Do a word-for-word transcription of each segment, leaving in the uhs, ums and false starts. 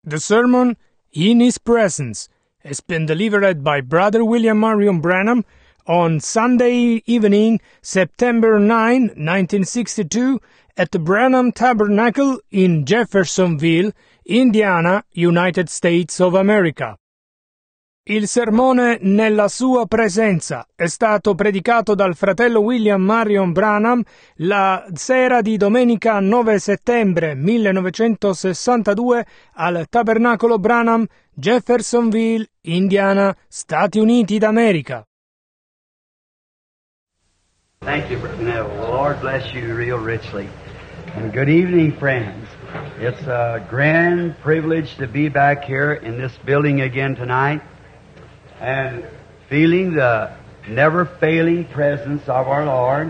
The sermon, In His Presence, has been delivered by Brother William Marion Branham on Sunday evening, September ninth, nineteen sixty-two, at the Branham Tabernacle in Jeffersonville, Indiana, United States of America. Il sermone Nella sua presenza è stato predicato dal fratello William Marion Branham la sera di domenica nove settembre millenovecentosessantadue al Tabernacolo Branham, Jeffersonville, Indiana, Stati Uniti d'America. Thank you, Brother Neville. The Lord bless you real richly. And good evening, friends. It's a grand privilege to be back here in this building again tonight and feeling the never-failing presence of our Lord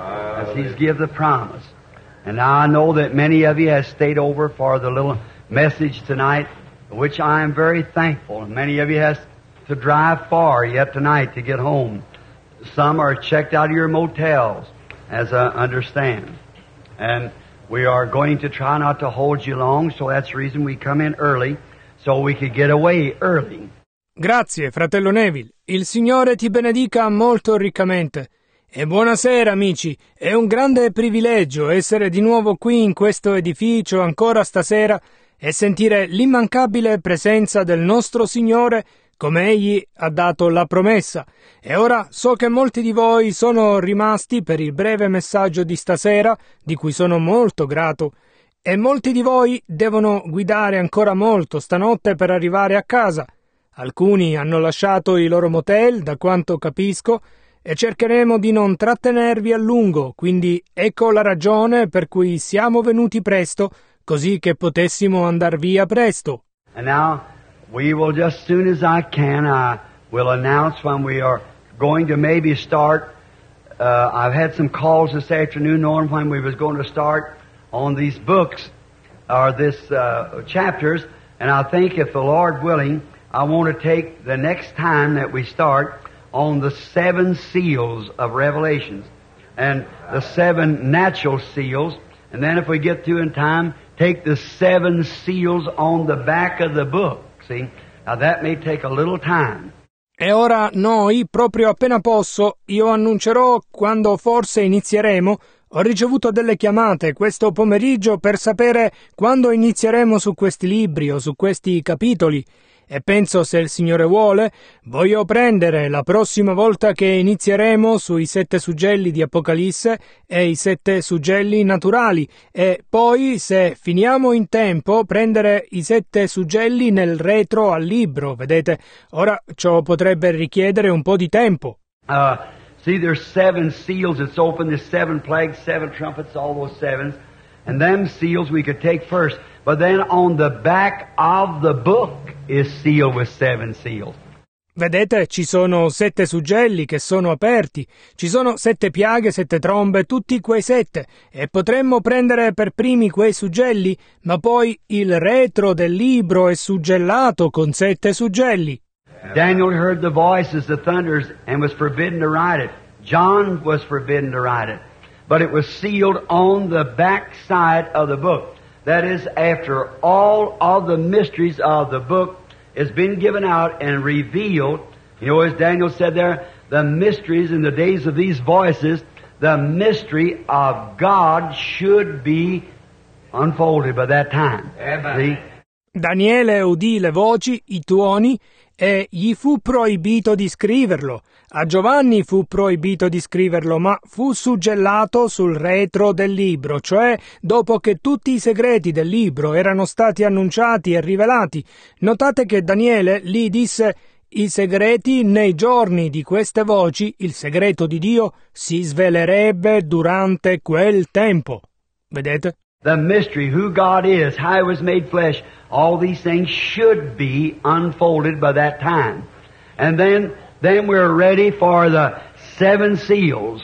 as He's give the promise. And now I know that many of you have stayed over for the little message tonight, which I am very thankful. And many of you has to drive far yet tonight to get home. Some are checked out of your motels, as I understand. And we are going to try not to hold you long, so that's the reason we come in early, so we could get away early. Grazie, fratello Neville. Il Signore ti benedica molto riccamente. E buonasera, amici. È un grande privilegio essere di nuovo qui in questo edificio ancora stasera e sentire l'immancabile presenza del nostro Signore come Egli ha dato la promessa. E ora so che molti di voi sono rimasti per il breve messaggio di stasera, di cui sono molto grato, e molti di voi devono guidare ancora molto stanotte per arrivare a casa. Alcuni hanno lasciato i loro motel, da quanto capisco, e cercheremo di non trattenervi a lungo, quindi ecco la ragione per cui siamo venuti presto, così che potessimo andar via presto. And now we will, just as soon as I can, I will announce when we are going to maybe start. Uh, I've had some calls this afternoon knowing when we was going to start on these books, or this uh, chapters, and I think if the Lord willing, I want to take the next time that we start on the seven seals of Revelations and the seven natural seals, and then if we get through in time, take the seven seals on the back of the book. See, now that may take a little time. E ora noi, proprio appena posso, io annuncerò quando forse inizieremo. Ho ricevuto delle chiamate questo pomeriggio per sapere quando inizieremo su questi libri o su questi capitoli. E penso, se il Signore vuole, voglio prendere la prossima volta che inizieremo sui sette suggelli di Apocalisse e i sette suggelli naturali, e poi, se finiamo in tempo, prendere i sette suggelli nel retro al libro. Vedete, ora ciò potrebbe richiedere un po' di tempo. Uh, see, there's seven seals that's open, there's seven plagues, seven trumpets, all those sevens. And them seals we could take first. But then on the back of the book is sealed with seven seals. Vedete, ci sono sette suggelli che sono aperti, ci sono sette piaghe, sette trombe, tutti quei sette, e potremmo prendere per primi quei suggelli, ma poi il retro del libro è suggellato con sette suggelli. Daniel heard the voices, the thunders, and was forbidden to write it. John was forbidden to write it. But it was sealed on the back side of the book. That is, after all of the mysteries of the book has been given out and revealed, you know, as Daniel said there, the mysteries in the days of these voices, the mystery of God should be unfolded by that time. See? Daniele udì le voci, i tuoni, e gli fu proibito di scriverlo. A Giovanni fu proibito di scriverlo, ma fu suggellato sul retro del libro, cioè dopo che tutti i segreti del libro erano stati annunciati e rivelati. Notate che Daniele lì disse: i segreti nei giorni di queste voci, il segreto di Dio si svelerebbe durante quel tempo. Vedete? The mystery, who God is, how He was made flesh, all these things should be unfolded by that time. And then, then we're ready for the seven seals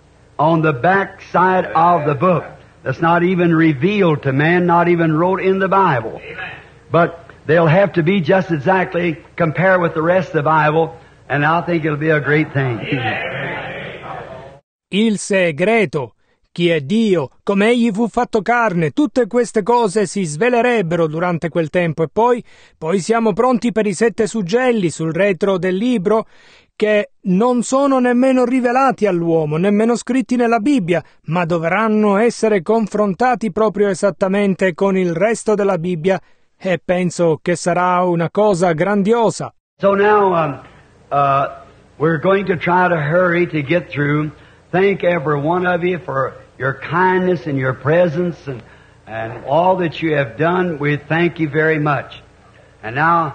on the back side of the book. That's not even revealed to man, not even wrote in the Bible. But they'll have to be just exactly compared with the rest of the Bible, and I think it'll be a great thing. Il segreto chi è Dio, come egli fu fatto carne, tutte queste cose si svelerebbero durante quel tempo e poi, poi siamo pronti per i sette suggelli sul retro del libro che non sono nemmeno rivelati all'uomo, nemmeno scritti nella Bibbia, ma dovranno essere confrontati proprio esattamente con il resto della Bibbia e penso che sarà una cosa grandiosa. So now um, uh, we're going to try to hurry to get through. Thank every one of you for your kindness and your presence and, and all that you have done. We thank you very much. And now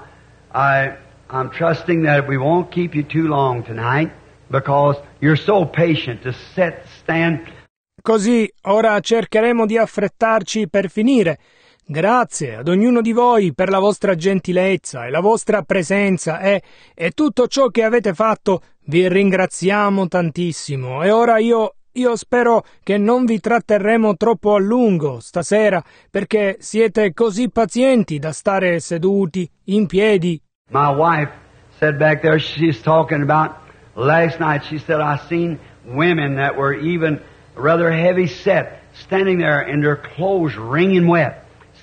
I, I'm trusting that we won't keep you too long tonight because you're so patient to sit, stand. Così ora cercheremo di affrettarci per finire. Grazie ad ognuno di voi per la vostra gentilezza e la vostra presenza e, e tutto ciò che avete fatto. Vi ringraziamo tantissimo e ora io, io spero che non vi tratterremo troppo a lungo stasera perché siete così pazienti da stare seduti, in piedi. My wife said back there, she's talking about last night, she said, I seen women that were even rather heavy set, standing there in their clothes wringing wet.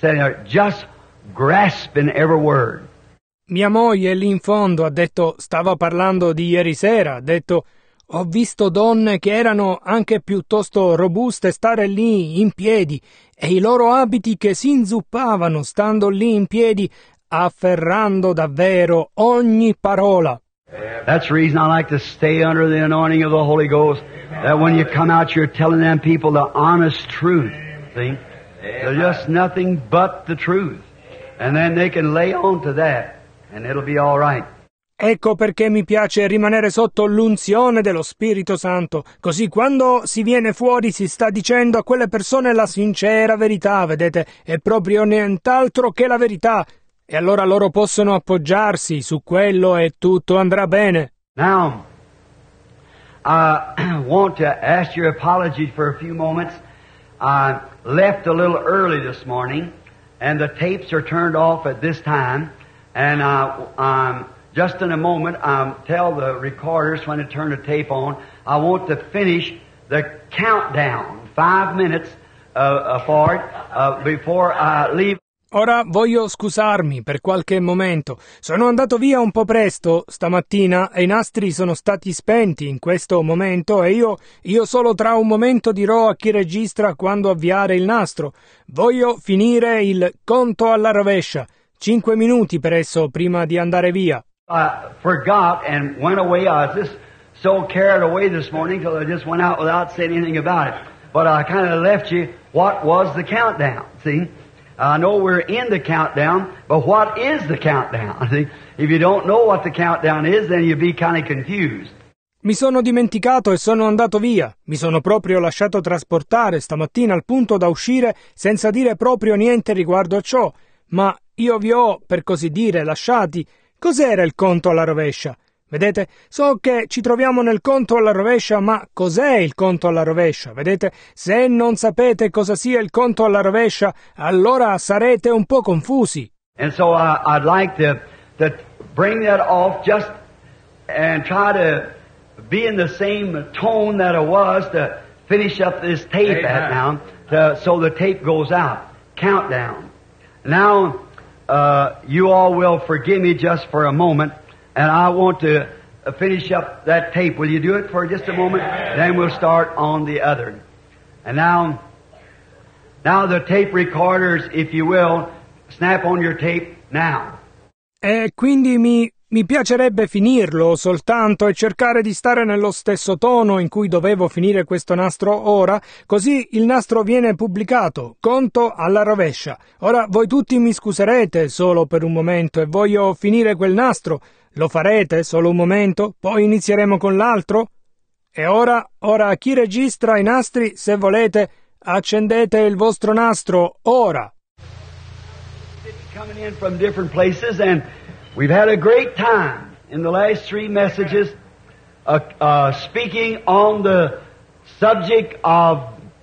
Just grasping every word. Mia moglie lì in fondo ha detto, stava parlando di ieri sera, ha detto, ho visto donne che erano anche piuttosto robuste stare lì in piedi e i loro abiti che si inzuppavano stando lì in piedi, afferrando davvero ogni parola. That's the reason I like to stay under the anointing of the Holy Ghost, that when you come out you're telling them people the honest truth, see? They're just nothing but the truth. And then they can lay on to that, and it'll be all right. Ecco perché mi piace rimanere sotto l'unzione dello Spirito Santo, così quando si viene fuori si sta dicendo a quelle persone la sincera verità, vedete, è proprio nient'altro che la verità, e allora loro possono appoggiarsi su quello e tutto andrà bene. Now, I want to ask your apology for a few moments. I left a little early this morning, and the tapes are turned off at this time. And uh, um, just in a moment, I'll tell the recorders when to turn the tape on. I want to finish the countdown, five minutes uh, uh, for it, uh, before I leave. Ora voglio scusarmi per qualche momento. Sono andato via un po' presto stamattina e i nastri sono stati spenti in questo momento e io, io solo tra un momento dirò a chi registra quando avviare il nastro. Voglio finire il conto alla rovescia. Cinque minuti per esso prima di andare via. I forgot and went away. I was just so carried away this morning till I just went out without saying anything about it. But I kind of left you what was the countdown, see? I know we're in the countdown, but what is the countdown? See? If you don't know what the countdown is, then you'll be kind of confused. Mi sono dimenticato e sono andato via. Mi sono proprio lasciato trasportare stamattina al punto da uscire senza dire proprio niente riguardo a ciò. Ma io vi ho, per così dire, lasciati. Cos'era il conto alla rovescia? Vedete, so che ci troviamo nel conto alla rovescia, ma cos'è il conto alla rovescia? Vedete, se non sapete cosa sia il conto alla rovescia, allora sarete un po' confusi. And so I, I'd like to, to bring that off just and try to be in the same tone that it was to finish up this tape at now, to, so the tape goes out. Countdown. Now, uh, you all will forgive me just for a moment. And I want to finish up that tape. Will you do it for just a moment? Then we'll start on the other. And now, now the tape recorders, if you will, snap on your tape now. E quindi mi, mi piacerebbe finirlo soltanto e cercare di stare nello stesso tono in cui dovevo finire questo nastro ora, così il nastro viene pubblicato, conto alla rovescia. Ora voi tutti mi scuserete solo per un momento e voglio finire quel nastro. Lo farete solo un momento, poi inizieremo con l'altro? E ora, ora chi registra i nastri, se volete, accendete il vostro nastro ora. Coming in from different places, and we've had a great time in the last three messages uh, uh, speaking on the subject of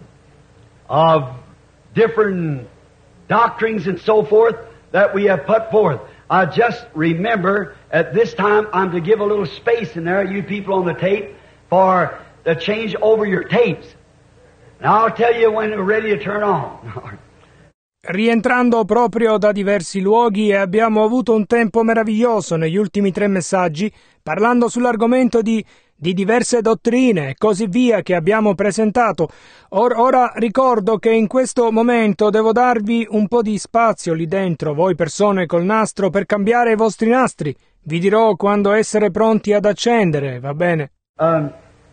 of different doctrines and so forth that we have put forth. I just remember at this time I'm to give a little space in there, you people on the tape, for to change over your tapes. And I'll tell you when we're ready to turn on. Rientrando proprio da diversi luoghi, e abbiamo avuto un tempo meraviglioso negli ultimi tre messaggi, parlando sull'argomento di, di diverse dottrine e così via che abbiamo presentato. Or, ora ricordo che in questo momento devo darvi un po' di spazio lì dentro, voi persone col nastro, per cambiare i vostri nastri. Vi dirò quando essere pronti ad accendere, va bene? Um,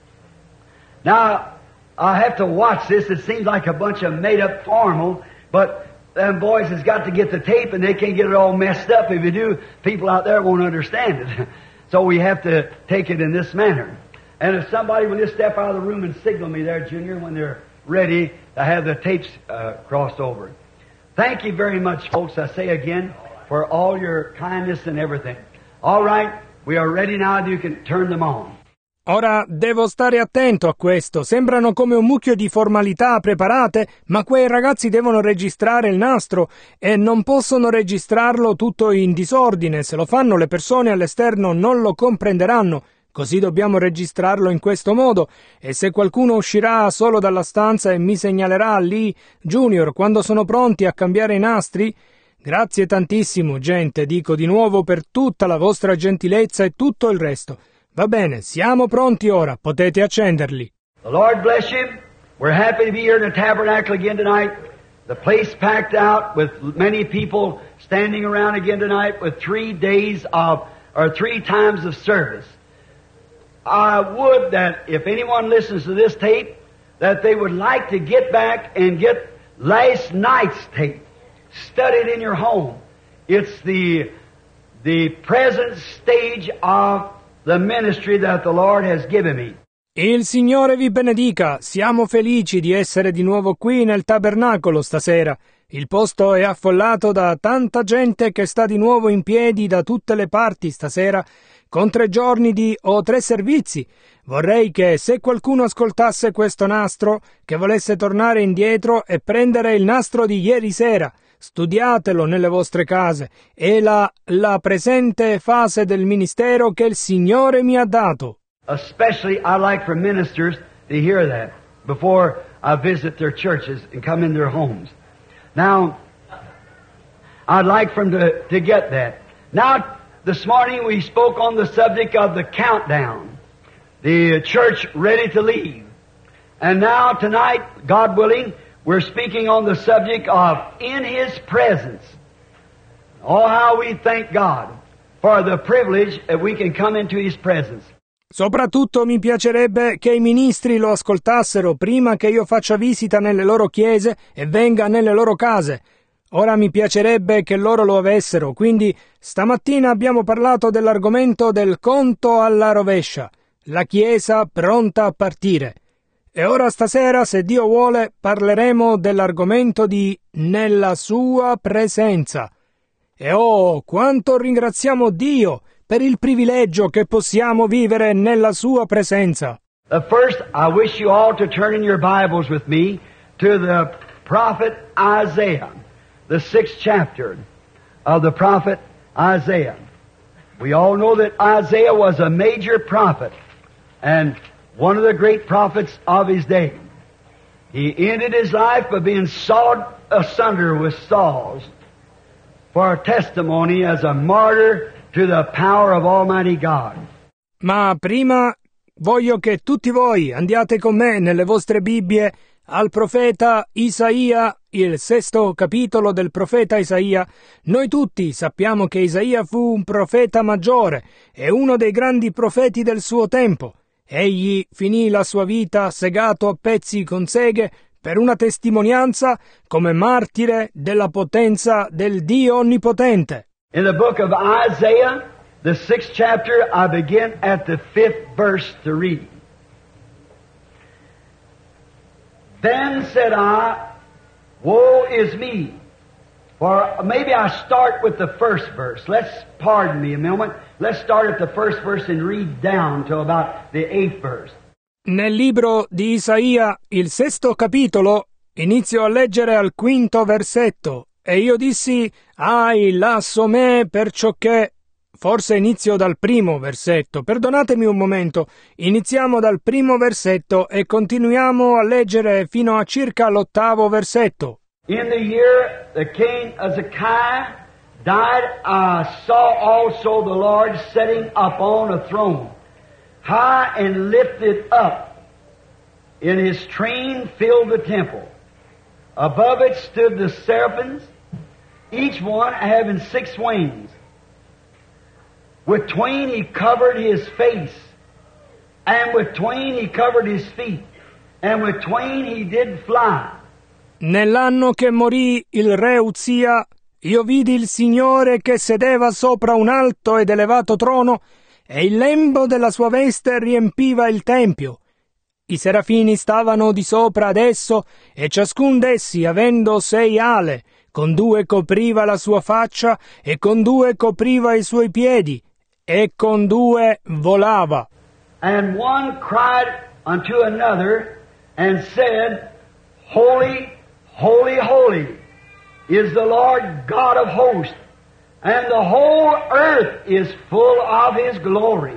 now, I have to watch this. It seems like a bunch of made-up formal, but them boys has got to get the tape and they can't get it all messed up. If you do, people out there won't understand it. So we have to take it in this manner. And if somebody will just step out of the room and signal me there, Junior, when they're ready to have the tapes uh, crossed over. Thank you very much, folks, I say again, for all your kindness and everything. All right, we are ready now. You can turn them on. Ora devo stare attento a questo, sembrano come un mucchio di formalità preparate, ma quei ragazzi devono registrare il nastro e non possono registrarlo tutto in disordine, se lo fanno le persone all'esterno non lo comprenderanno, così dobbiamo registrarlo in questo modo, e se qualcuno uscirà solo dalla stanza e mi segnalerà lì, Junior, quando sono pronti a cambiare i nastri? Grazie tantissimo, gente, dico di nuovo, per tutta la vostra gentilezza e tutto il resto. Va bene, siamo pronti ora, potete accenderli. The Lord bless you. We're happy to be here in the tabernacle again tonight. The place packed out with many people standing around again tonight with three days of, or three times of service. I would that if anyone listens to this tape, that they would like to get back and get last night's tape. Study it in your home. It's the, the present stage of the ministry that the Lord has given me. Il Signore vi benedica, siamo felici di essere di nuovo qui nel tabernacolo stasera. Il posto è affollato da tanta gente che sta di nuovo in piedi da tutte le parti stasera, con tre giorni di o tre servizi. Vorrei che se qualcuno ascoltasse questo nastro, che volesse tornare indietro e prendere il nastro di ieri sera. Studiatelo nelle vostre case, è la, la presente fase del ministero che il Signore mi ha dato. Especially I like for ministers to hear that before I visit their churches and come in their homes. Now, I'd like for them to, to get that. Now, this morning we spoke on the subject of the countdown, the church ready to leave. And now tonight, God willing, we're speaking on the subject of in His presence. Oh, how we thank God for the privilege that we can come into His presence. Soprattutto mi piacerebbe che i ministri lo ascoltassero prima che io faccia visita nelle loro chiese e venga nelle loro case. Ora mi piacerebbe che loro lo avessero, quindi stamattina abbiamo parlato dell'argomento del conto alla rovescia, la chiesa pronta a partire. E ora stasera, se Dio vuole, parleremo dell'argomento di nella sua presenza. E oh, quanto ringraziamo Dio per il privilegio che possiamo vivere nella sua presenza. Uh, first, I wish you all to turn in your Bibles with me to the prophet Isaiah, the sixth chapter of the prophet Isaiah. We all know that Isaiah was a major prophet and one of the great prophets of his day. He ended his life by being sawed asunder with saws for a testimony as a martyr to the power of Almighty God. Ma prima voglio che tutti voi andiate con me nelle vostre Bibbie al profeta Isaia, il sesto capitolo del profeta Isaia. Noi tutti sappiamo che Isaia fu un profeta maggiore e uno dei grandi profeti del suo tempo. Egli finì la sua vita segato a pezzi con seghe per una testimonianza come martire della potenza del Dio Onnipotente. In the book of Isaiah, the sixth chapter, I begin at the fifth verse to read. Then said I, woe is me. For maybe I start with the first verse. Let's, pardon me a moment. Let's start at the first verse and read down to about the eighth verse. Nel libro di Isaia, il sesto capitolo, inizio a leggere al quinto versetto. E io dissi, ahi lasso me perciò che Forse inizio dal primo versetto. Perdonatemi un momento. Iniziamo dal primo versetto e continuiamo a leggere fino a circa l'ottavo versetto. In the year the king Hezekiah died, I saw also the Lord sitting upon a throne, high and lifted up, and his train filled the temple. Above it stood the seraphims, each one having six wings. With twain he covered his face, and with twain he covered his feet, and with twain he did fly. Nell'anno che morì il re Uzia, io vidi il Signore che sedeva sopra un alto ed elevato trono, e il lembo della sua veste riempiva il tempio. I serafini stavano di sopra ad esso, e ciascun d'essi, avendo sei ale, con due copriva la sua faccia, e con due copriva i suoi piedi, e con due volava. And one cried unto another, and said, Holy, holy, holy is the Lord God of hosts, and the whole earth is full of His glory.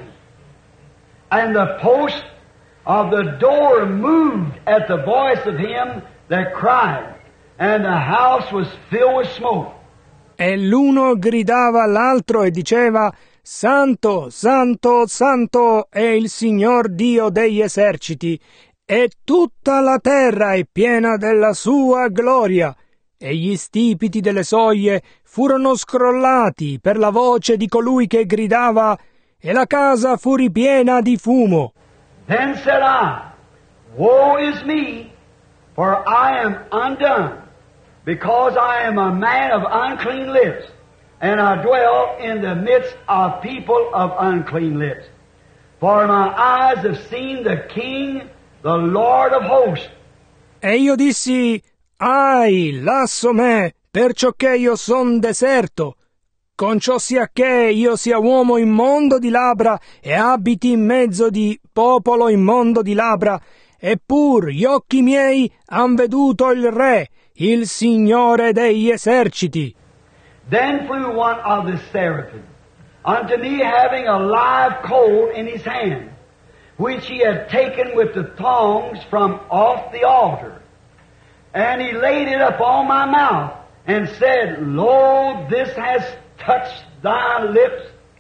And the post of the door moved at the voice of him that cried, and the house was filled with smoke. E l'uno gridava all'altro e diceva, Santo, Santo, Santo è il Signor Dio degli eserciti, e tutta la terra è piena della sua gloria. E gli stipiti delle soglie furono scrollati per la voce di colui che gridava, e la casa fu ripiena di fumo. Then said I, Woe is me, for I am undone, because I am a man of unclean lips, and I dwell in the midst of people of unclean lips. For my eyes have seen the King, the Lord of hosts. E io dissi, Ai, lasso me, perciò che io son deserto, con ciò sia che io sia uomo immondo di labbra e abiti in mezzo di popolo immondo di labbra, eppur gli occhi miei han veduto il Re, il Signore degli eserciti. Then flew one of the seraphim unto me, having a live coal in his hand, which he had taken with the tongs from off the altar. And he laid it upon my mouth, and said, Lo, this has touched thy lips,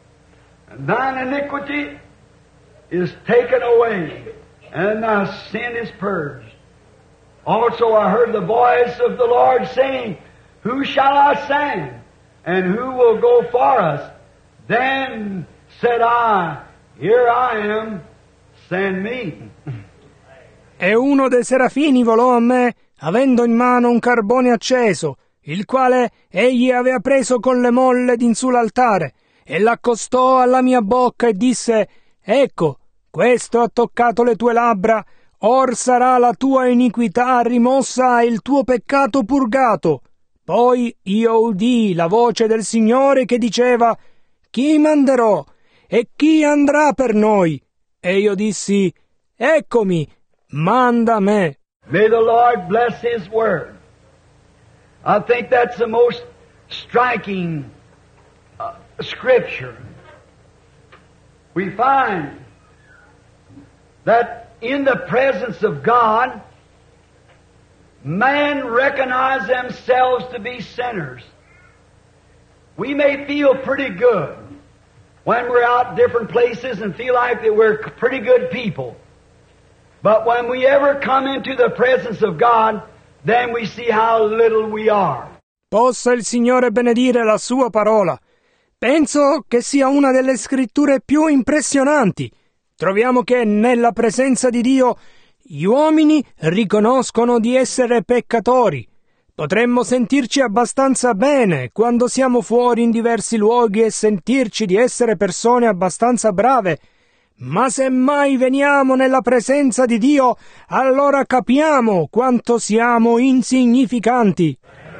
and thine iniquity is taken away, and thy sin is purged. Also I heard the voice of the Lord saying, Who shall I send, and who will go for us? Then said I, Here I am, send me. E uno dei serafini volò a me, avendo in mano un carbone acceso, il quale egli aveva preso con le molle din su l'altare, e l'accostò alla mia bocca e disse, Ecco, questo ha toccato le tue labbra, or sarà la tua iniquità rimossa e il tuo peccato purgato. Poi io udii la voce del Signore che diceva, Chi manderò? E chi andrà per noi? E io dissi, Eccomi, manda me. May the Lord bless His word. I think that's the most striking uh, scripture. We find that in the presence of God, man recognize themselves to be sinners. We may feel pretty good when we're out different places and feel like that we're pretty good people. But when we ever come into the presence of God, then we see how little we are. Possa il Signore benedire la sua parola. Penso che sia una delle scritture più impressionanti. Troviamo che nella presenza di Dio gli uomini riconoscono di essere peccatori. Potremmo sentirci abbastanza bene quando siamo fuori in diversi luoghi e sentirci di essere persone abbastanza brave, ma se mai veniamo nella presenza di Dio, allora capiamo quanto siamo insignificanti.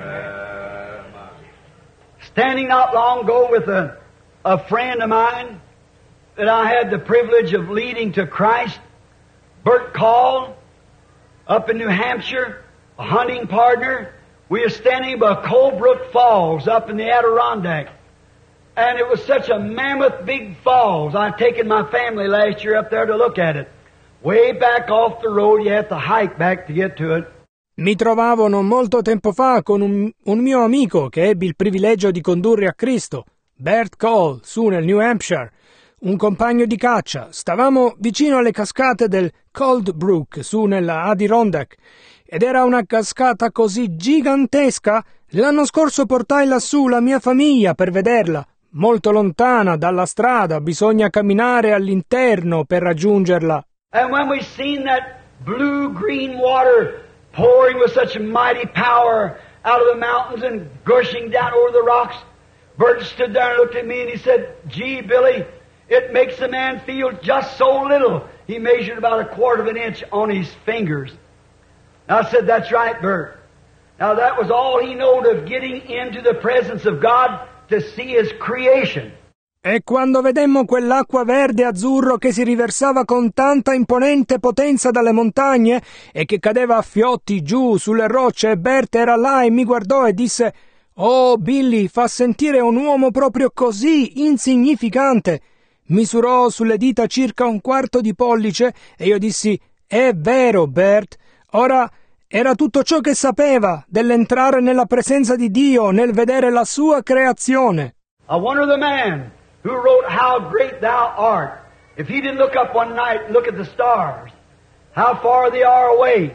Standing not long ago with a, a friend of mine that I had the privilege of leading to Christ, Bert Call, up in New Hampshire, a hunting partner. We were standing by Colebrook Falls up in the Adirondack. And it was such a mammoth big falls. I'd taken my family last year up there to look at it. Way back off the road, you have to hike back to get to it. Mi trovavo non molto tempo fa con un, un mio amico che ebbi il privilegio di condurre a Cristo, Bert Cole, su nel New Hampshire, un compagno di caccia. Stavamo vicino alle cascate del Cold Brook, su nella Adirondack, ed era una cascata così gigantesca. L'anno scorso portai lassù la mia famiglia per vederla. Molto lontana dalla strada, bisogna camminare all'interno per raggiungerla. And when we seen that blue-green water pouring with such mighty power out of the mountains and gushing down over the rocks, Bert stood there and looked at me and he said, "Gee, Billy, it makes a man feel just so little." He measured about a quarter of an inch on his fingers. I said, "That's right, Bert." Now that was all he knowed of getting into the presence of God to see His creation. E quando vedemmo quell'acqua verde azzurro che si riversava con tanta imponente potenza dalle montagne e che cadeva a fiotti giù sulle rocce, Bert era là e mi guardò e disse: "Oh, Billy, fa sentire un uomo proprio così insignificante." Misurò sulle dita circa un quarto di pollice e io dissi: "È vero, Bert." Ora era tutto ciò che sapeva dell'entrare nella presenza di Dio, nel vedere la sua creazione. I wonder the man who wrote How Great Thou Art, if he didn't look up one night and look at the stars, how far they are away.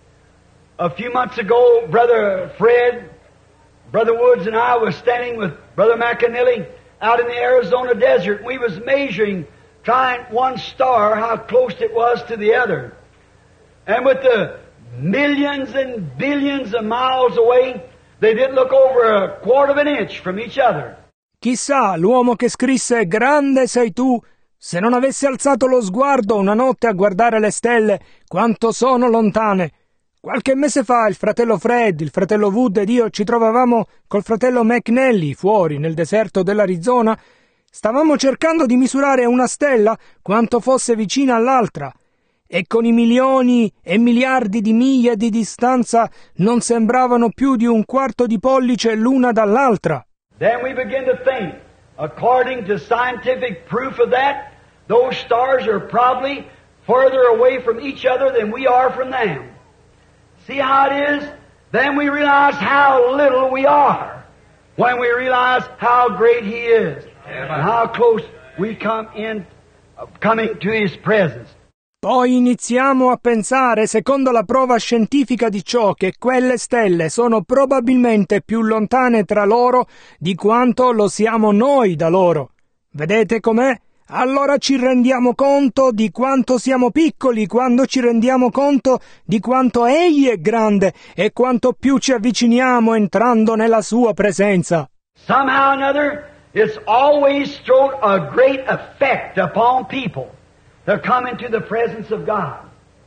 A few months ago, Brother Fred, Brother Woods and I was standing with Brother McAnally out in the Arizona desert. We was measuring, trying one star, how close it was to the other. And with the millions and billions of miles away, they didn't look over a quarter of an inch from each other. Chissà, l'uomo che scrisse "Grande sei tu", se non avesse alzato lo sguardo una notte a guardare le stelle, quanto sono lontane. Qualche mese fa il fratello Fred, il fratello Wood ed io ci trovavamo col fratello McNally fuori nel deserto dell'Arizona. Stavamo cercando di misurare una stella quanto fosse vicina all'altra, e con i milioni e miliardi di miglia di distanza non sembravano più di un quarto di pollice l'una dall'altra. Then we begin to think, according to scientific proof of that, those stars are probably further away from each other than we are from them. See how it is? Then we realize how little we are when we realize how great He is and how close we come in, coming to His presence. Poi iniziamo a pensare, secondo la prova scientifica di ciò, che quelle stelle sono probabilmente più lontane tra loro di quanto lo siamo noi da loro. Vedete com'è? Allora ci rendiamo conto di quanto siamo piccoli quando ci rendiamo conto di quanto Egli è grande e quanto più ci avviciniamo entrando nella Sua presenza. Somehow or another, it's always thrown a great effect upon people. They're coming to the presence of God.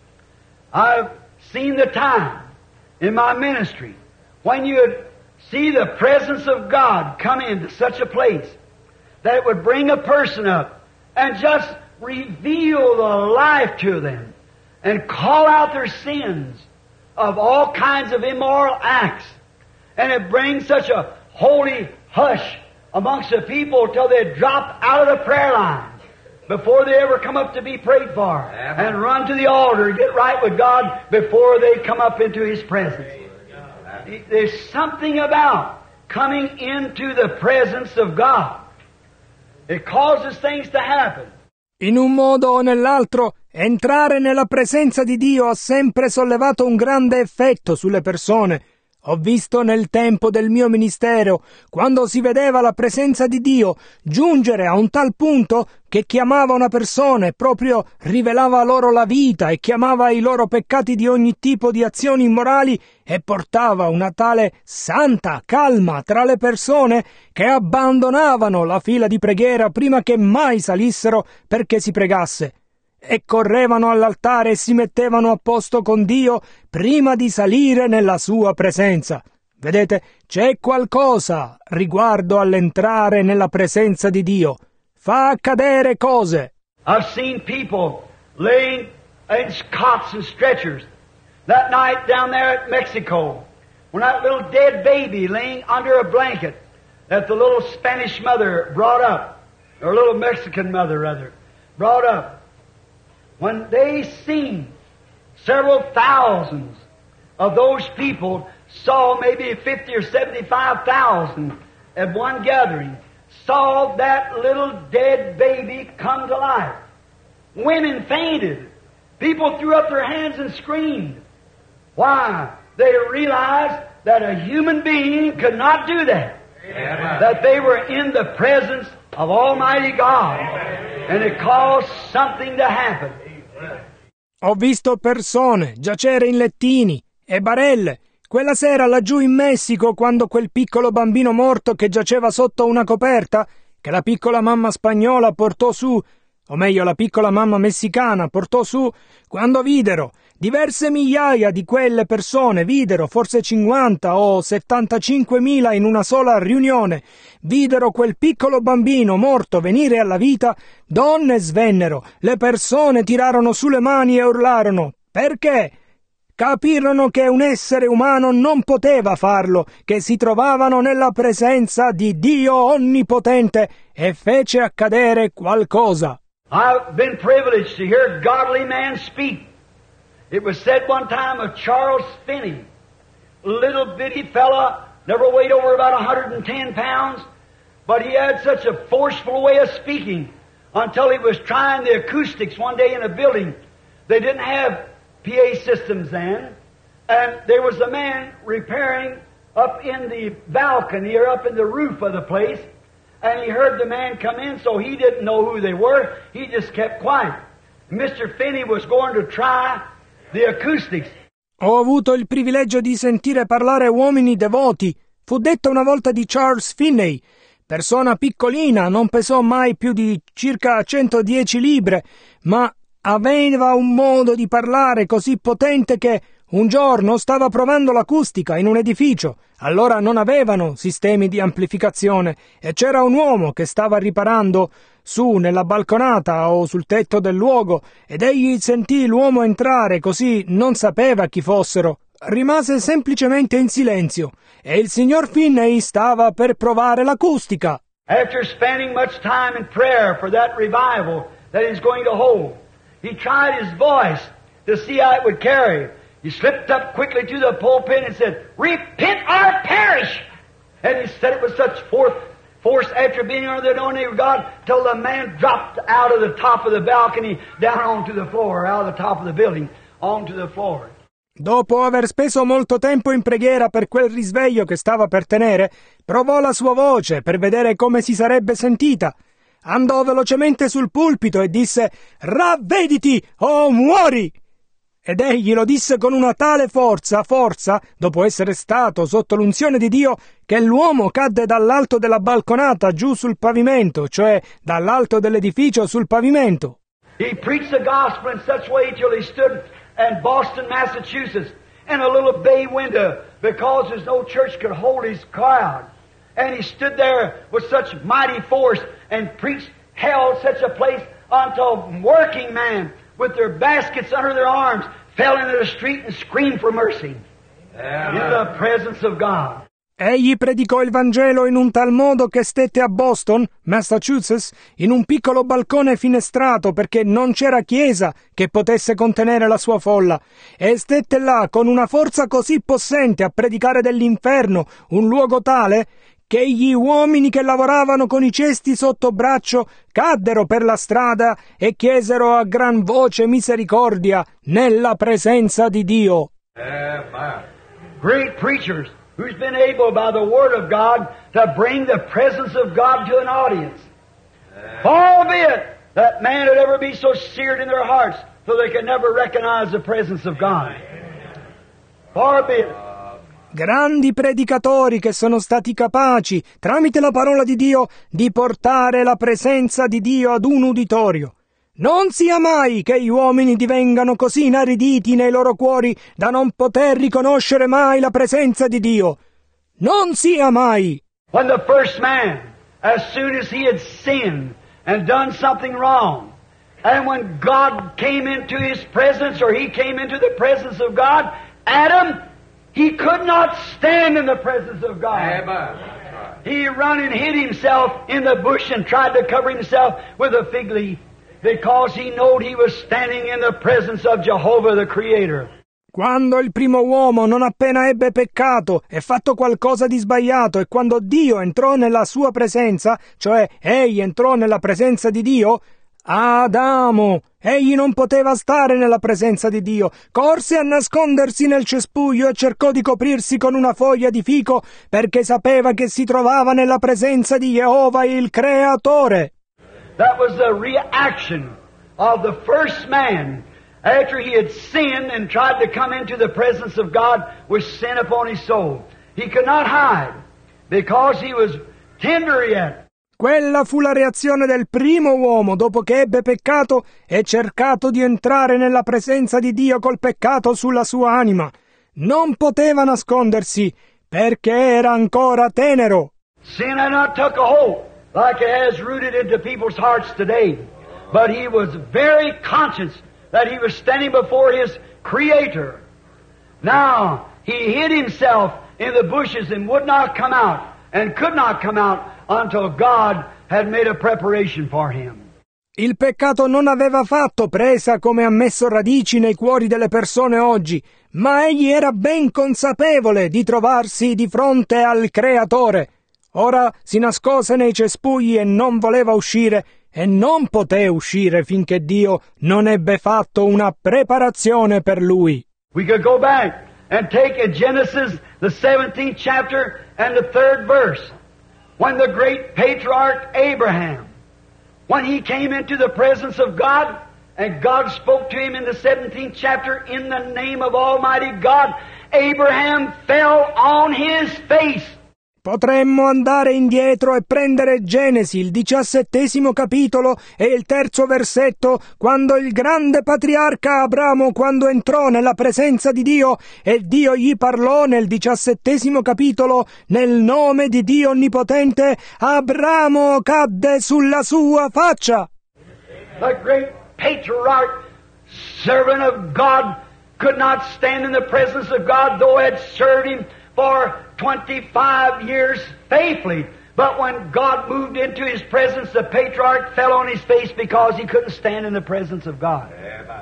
I've seen the time in my ministry when you see the presence of God come into such a place that it would bring a person up and just reveal the life to them and call out their sins of all kinds of immoral acts. And it brings such a holy hush amongst the people till they drop out of the prayer line before they ever come up to be prayed for, and run to the altar and get right with God before they come up into His presence. There's something about coming into the presence of God. It causes things to happen. In un modo o nell'altro, entrare nella presenza di Dio ha sempre sollevato un grande effetto sulle persone. Ho visto nel tempo del mio ministero, quando si vedeva la presenza di Dio giungere a un tal punto che chiamava una persona e proprio rivelava loro la vita e chiamava i loro peccati di ogni tipo di azioni immorali e portava una tale santa calma tra le persone che abbandonavano la fila di preghiera prima che mai salissero perché si pregasse, e correvano all'altare e si mettevano a posto con Dio prima di salire nella sua presenza. Vedete, c'è qualcosa riguardo all'entrare nella presenza di Dio. Fa accadere cose. I've seen people laying in cots and stretchers. That night down there at Mexico, when that little dead baby laying under a blanket, that the little Spanish mother brought up, or little Mexican mother rather, brought up, when they seen several thousands of those people, saw maybe fifty or seventy-five thousand at one gathering, saw that little dead baby come to life. Women fainted. People threw up their hands and screamed. Why? They realized that a human being could not do that. Amen. That they were in the presence of Almighty God. And it caused something to happen. Ho visto persone giacere in lettini e barelle. Quella sera laggiù in Messico, quando quel piccolo bambino morto che giaceva sotto una coperta, che la piccola mamma spagnola portò su, o meglio la piccola mamma messicana portò su, quando videro diverse migliaia di quelle persone, videro forse cinquanta o settantacinquemila in una sola riunione, videro quel piccolo bambino morto venire alla vita, donne svennero, le persone tirarono su le mani e urlarono. Perché? Capirono che un essere umano non poteva farlo, che si trovavano nella presenza di Dio Onnipotente, e fece accadere qualcosa. I've been privileged to hear godly men speak. It was said one time of Charles Finney, a little bitty fella, never weighed over about one hundred ten pounds, but he had such a forceful way of speaking until he was trying the acoustics one day in a building. They didn't have P A systems then, and there was a man repairing up in the balcony or up in the roof of the place, and he heard the man come in, so he didn't know who they were. He just kept quiet. Mister Finney was going to try the acoustics. Ho avuto il privilegio di sentire parlare uomini devoti. Fu detto una volta di Charles Finney, persona piccolina, non pesò mai più di circa centodieci libbre, ma aveva un modo di parlare così potente che un giorno stava provando l'acustica in un edificio. Allora non avevano sistemi di amplificazione e c'era un uomo che stava riparando su nella balconata o sul tetto del luogo, ed egli sentì l'uomo entrare, così non sapeva chi fossero. Rimase semplicemente in silenzio e il signor Finney stava per provare l'acustica. After spending much time in prayer for that revival that he's going to hold, he tried his voice to see how it would carry. He slipped up quickly to the pulpit and said, "Repent or perish!" And he said it with such force, force after being under the anointing of God, till the man dropped out of the top of the balcony down onto the floor, out of the top of the building, onto the floor. Dopo aver speso molto tempo in preghiera per quel risveglio che stava per tenere, provò la sua voce per vedere come si sarebbe sentita. Andò velocemente sul pulpito e disse: "Ravvediti o muori!" Ed egli lo disse con una tale forza, forza, dopo essere stato sotto l'unzione di Dio, che l'uomo cadde dall'alto della balconata giù sul pavimento, cioè dall'alto dell'edificio sul pavimento. He preached the gospel in such way till he stood in Boston, Massachusetts, in a little bay window, because there's no church could hold his crowd. And he stood there with such mighty force and preached, held such a place until working men with their baskets under their arms fell into the street and screamed for mercy. Amen. In the presence of God. Egli predicò il Vangelo in un tal modo che stette a Boston, Massachusetts, in un piccolo balcone finestrato perché non c'era chiesa che potesse contenere la sua folla, e stette là con una forza così possente a predicare dell'inferno, un luogo tale che gli uomini che lavoravano con i cesti sotto braccio caddero per la strada e chiesero a gran voce misericordia nella presenza di Dio. Amen. Great preachers who's been able by the Word of God to bring the presence of God to an audience. Far be it that man would ever be so seared in their hearts so they could never recognize the presence of God. Far be it. Grandi predicatori che sono stati capaci, tramite la parola di Dio, di portare la presenza di Dio ad un uditorio. Non sia mai che gli uomini divengano così inariditi nei loro cuori da non poter riconoscere mai la presenza di Dio. Non sia mai! When the first man, as soon as he had sinned and done something wrong, and when God came into his presence, or he came into the presence of God, Adam, he could not stand in the presence of God. Amen. He run and hid himself in the bush and tried to cover himself with a fig leaf because he knowed he was standing in the presence of Jehovah the Creator. Quando il primo uomo non appena ebbe peccato e fatto qualcosa di sbagliato e quando Dio entrò nella sua presenza, cioè egli entrò nella presenza di Dio, Adamo, egli non poteva stare nella presenza di Dio, corse a nascondersi nel cespuglio e cercò di coprirsi con una foglia di fico perché sapeva che si trovava nella presenza di Jehovah il Creatore. That was the reaction of the first man after he had sinned and tried to come into the presence of God with sin upon his soul. He could not hide because he was tender yet. Quella fu la reazione del primo uomo dopo che ebbe peccato e cercato di entrare nella presenza di Dio col peccato sulla sua anima. Non poteva nascondersi perché era ancora tenero. Sin had not took a hold like it has rooted into people's hearts today, but he was very conscious that he was standing before his Creator. Now, he hid himself in the bushes and would not come out, and could not come out until God had made a preparation for him. Il peccato non aveva fatto presa come ha messo radici nei cuori delle persone oggi, ma egli era ben consapevole di trovarsi di fronte al Creatore. Ora si nascose nei cespugli e non voleva uscire, e non poté uscire finché Dio non ebbe fatto una preparazione per lui. We could go back and take in Genesis, the seventeenth chapter and the third verse, when the great patriarch Abraham, when he came into the presence of God, and God spoke to him in the seventeenth chapter, in the name of Almighty God, Abraham fell on his face. Potremmo andare indietro e prendere Genesi, il diciassettesimo capitolo e il terzo versetto, quando il grande patriarca Abramo, quando entrò nella presenza di Dio e Dio gli parlò nel diciassettesimo capitolo, nel nome di Dio Onnipotente, Abramo cadde sulla sua faccia. The great patriarch, servant of God, could not stand in the presence of God, though he had served him for twenty-five years faithfully. But when God moved into his presence, the patriarch fell on his face because he couldn't stand in the presence of God.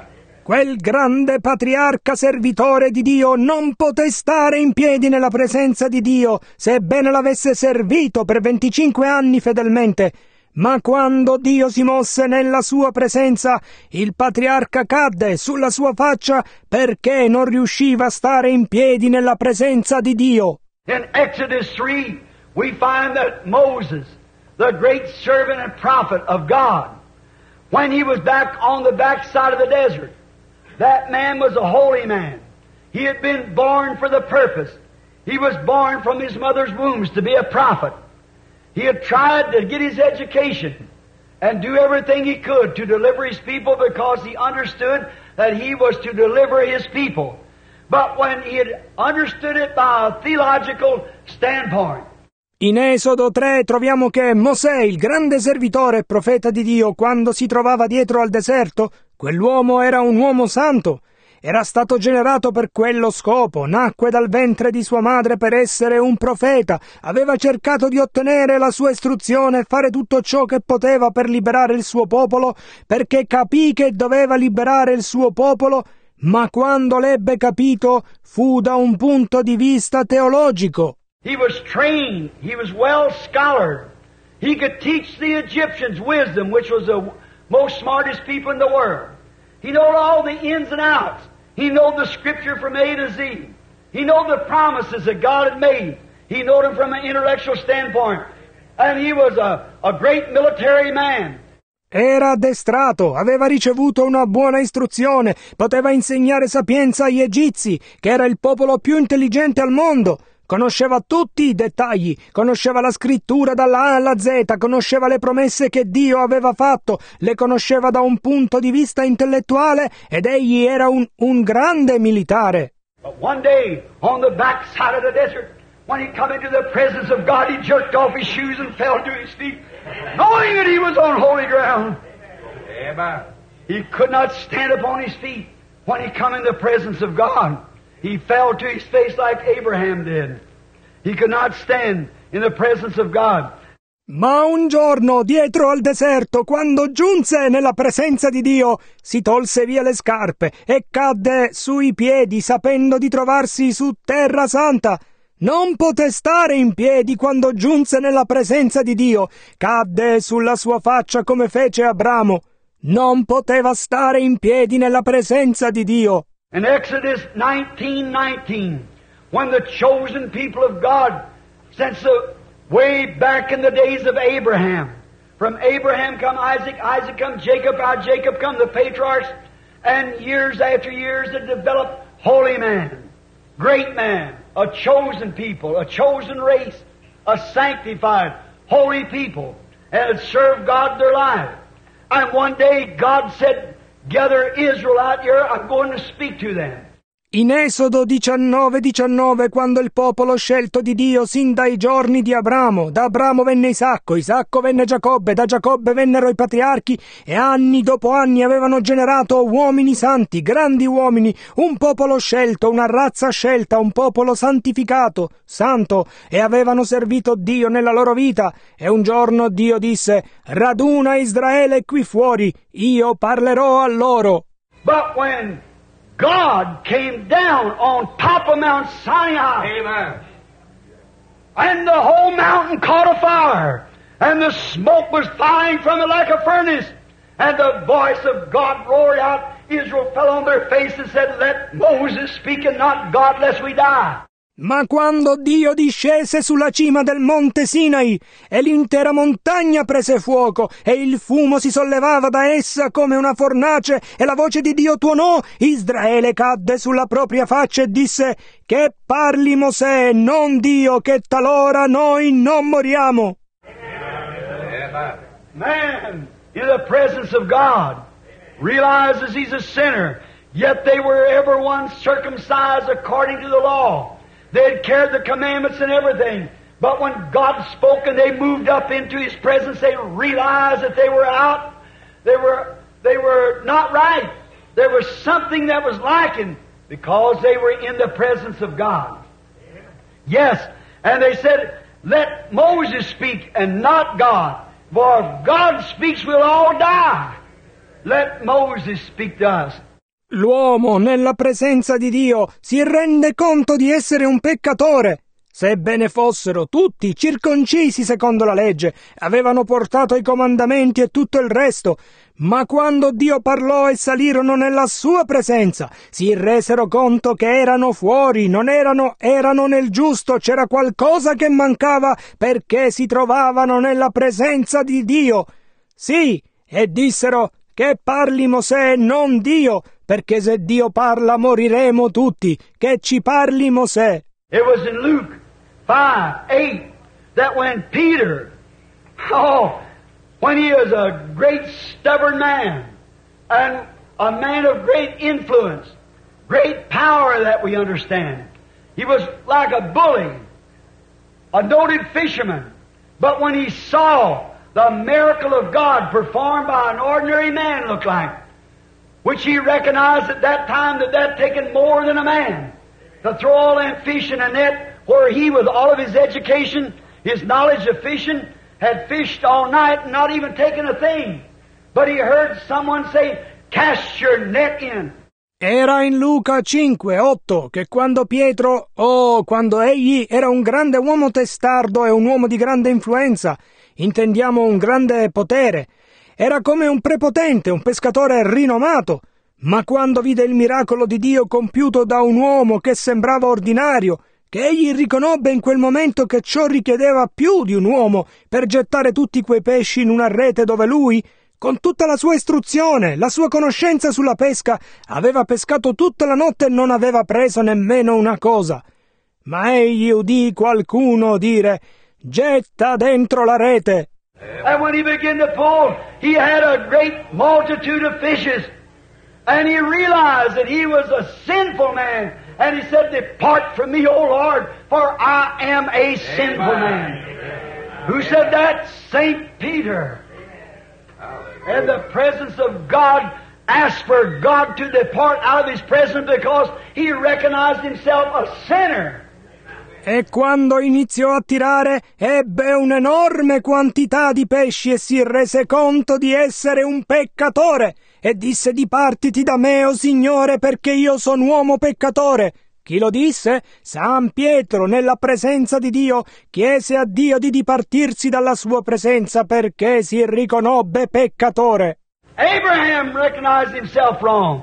Quel grande patriarca servitore di Dio non poté stare in piedi nella presenza di Dio, sebbene l'avesse servito per venticinque anni fedelmente. Ma quando Dio si mosse nella sua presenza, il patriarca cadde sulla sua faccia perché non riusciva a stare in piedi nella presenza di Dio. In Exodus three, we find that Moses, the great servant and prophet of God, when he was back on the backside of the desert, that man was a holy man. He had been born for the purpose. He was born from his mother's wombs to be a prophet. He had tried to get his education and do everything he could to deliver his people because he understood that he was to deliver his people. But when he had understood it by a theological standpoint. In Esodo tre troviamo che Mosè, il grande servitore e profeta di Dio, quando si trovava dietro al deserto, quell'uomo era un uomo santo. Era stato generato per quello scopo, nacque dal ventre di sua madre per essere un profeta, aveva cercato di ottenere la sua istruzione e fare tutto ciò che poteva per liberare il suo popolo, perché capì che doveva liberare il suo popolo, ma quando l'ebbe capito fu da un punto di vista teologico. He was trained, he was well scholared. He could teach the Egyptians wisdom, which was the most smartest people in the world. He knowed all the ins and outs. He knowed the Scripture from A to Z. He knowed the promises that God had made. He knowed them from an intellectual standpoint. And he was a, a great military man. Era addestrato, aveva ricevuto una buona istruzione, poteva insegnare sapienza agli egizi, che era il popolo più intelligente al mondo. Conosceva tutti i dettagli, conosceva la scrittura dalla A alla Z, conosceva le promesse che Dio aveva fatto, le conosceva da un punto di vista intellettuale ed egli era un, un grande militare. But one day, on the backside of the desert, when he come into the presence of God, he jerked off his shoes and fell to his feet, knowing that he was on holy ground. Amen. He could not stand upon his feet when he come in the presence of God. He fell to his face like Abraham did. He could not stand in the presence of God. Ma un giorno, dietro al deserto, quando giunse nella presenza di Dio, si tolse via le scarpe e cadde sui piedi, sapendo di trovarsi su terra santa. Non poté stare in piedi quando giunse nella presenza di Dio. Cadde sulla sua faccia come fece Abramo. Non poteva stare in piedi nella presenza di Dio. In Exodus nineteen nineteen, when the chosen people of God, since the way back in the days of Abraham, from Abraham come Isaac, Isaac come Jacob, out of Jacob come the patriarchs, and years after years it developed holy man, great man, a chosen people, a chosen race, a sanctified, holy people, and had served God their life. And one day God said, gather Israel out here, I'm going to speak to them. In Esodo diciannove diciannove, quando il popolo scelto di Dio sin dai giorni di Abramo, da Abramo venne Isacco, Isacco venne Giacobbe, da Giacobbe vennero i patriarchi, e anni dopo anni avevano generato uomini santi, grandi uomini, un popolo scelto, una razza scelta, un popolo santificato, santo, e avevano servito Dio nella loro vita. E un giorno Dio disse: raduna Israele qui fuori, io parlerò a loro. But when God came down on top of Mount Sinai. Amen. And the whole mountain caught a fire. And the smoke was flying from it like a furnace. And the voice of God roared out. Israel fell on their face and said, let Moses speak and not God, lest we die. Ma quando Dio discese sulla cima del monte Sinai e l'intera montagna prese fuoco e il fumo si sollevava da essa come una fornace e la voce di Dio tuonò, Israele cadde sulla propria faccia e disse: che parli Mosè, non Dio, che talora noi non moriamo. Man, in the presence of God, realizes he's a sinner, yet they were every one circumcised according to the law. They had carried the commandments and everything. But when God spoke and they moved up into His presence, they realized that they were out. They were, they were not right. There was something that was lacking because they were in the presence of God. Yes, and they said, let Moses speak and not God. For if God speaks, we'll all die. Let Moses speak to us. L'uomo, nella presenza di Dio, si rende conto di essere un peccatore. Sebbene fossero tutti circoncisi secondo la legge, avevano portato i comandamenti e tutto il resto, ma quando Dio parlò e salirono nella sua presenza, si resero conto che erano fuori, non erano, erano nel giusto, c'era qualcosa che mancava perché si trovavano nella presenza di Dio. Sì, e dissero: che parli Mosè, non Dio, perché se Dio parla moriremo tutti. Che ci parli Mosè. It was in Luke five eight that when Peter, oh, when he was a great stubborn man and a man of great influence, great power that we understand. He was like a bully, a noted fisherman, but when he saw the miracle of God performed by an ordinary man looked like, which he recognized at that time that that taken more than a man to throw all that fish in a net where he, with all of his education, his knowledge of fishing, had fished all night and not even taken a thing. But he heard someone say, cast your net in. Era in Luca cinque otto che quando Pietro, oh, quando egli era un grande uomo testardo e un uomo di grande influenza, intendiamo un grande potere, era come un prepotente, un pescatore rinomato, ma quando vide il miracolo di Dio compiuto da un uomo che sembrava ordinario, che egli riconobbe in quel momento che ciò richiedeva più di un uomo per gettare tutti quei pesci in una rete dove lui, con tutta la sua istruzione, la sua conoscenza sulla pesca, aveva pescato tutta la notte e non aveva preso nemmeno una cosa. Ma egli udì qualcuno dire: getta dentro la rete. And when he began to pull, he had a great multitude of fishes. And he realized that he was a sinful man. And he said, depart from me, O Lord, for I am a sinful man. Who said that? Saint Peter. In the presence of God, asked for God to depart out of His presence because he recognized himself a sinner. E quando iniziò a tirare, ebbe un'enorme quantità di pesci e si rese conto di essere un peccatore e disse: dipartiti da me, o Signore, perché io sono uomo peccatore. Chi lo disse? San Pietro, nella presenza di Dio, chiese a Dio di dipartirsi dalla sua presenza perché si riconobbe peccatore. Abraham recognized himself wrong.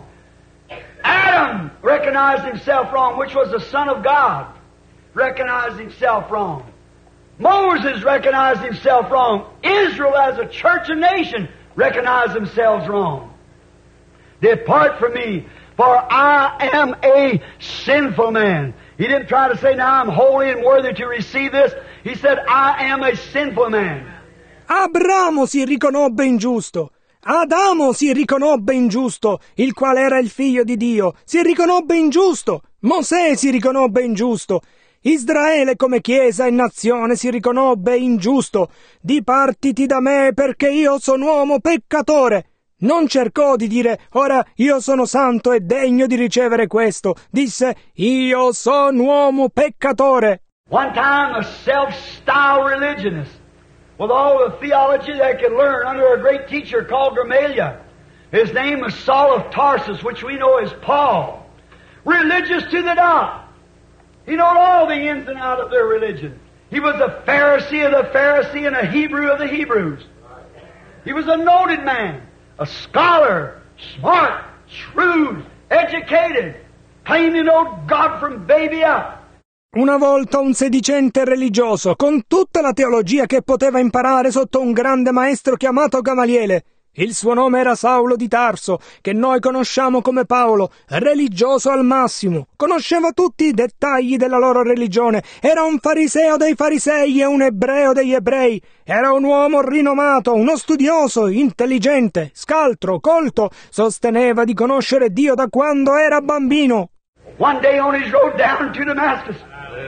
Adam recognized himself wrong, which was the Son of God. Recognized himself wrong. Moses recognized himself wrong. Israel as a church and nation recognized themselves wrong. Depart from me, for I am a sinful man. He didn't try to say, now I'm holy and worthy to receive this. He said, I am a sinful man. Abramo si riconobbe ingiusto. Adamo si riconobbe ingiusto, il quale era il figlio di Dio. Si riconobbe ingiusto. Mosè si riconobbe ingiusto. Israele come chiesa e nazione si riconobbe ingiusto. Dipartiti da me perché io sono uomo peccatore. Non cercò di dire, ora io sono santo e degno di ricevere questo. Disse, io sono uomo peccatore. One time a self-styled religionist, with all the theology they could learn under a great teacher called Gamaliel. His name was Saul of Tarsus, which we know as Paul. Religious to the dot. He knew all the ins and outs of their religion. He was a Pharisee of the Pharisee and a Hebrew of the Hebrews. He was a noted man, a scholar, smart, shrewd, educated, claimed to know God from baby up. Una volta un sedicente religioso, con tutta la teologia che poteva imparare sotto un grande maestro chiamato Gamaliele. Il suo nome era Saulo di Tarso, che noi conosciamo come Paolo, religioso al massimo. Conosceva tutti i dettagli della loro religione. Era un fariseo dei farisei e un ebreo degli ebrei. Era un uomo rinomato, uno studioso, intelligente, scaltro, colto. Sosteneva di conoscere Dio da quando era bambino. One day on his road down to Damascus,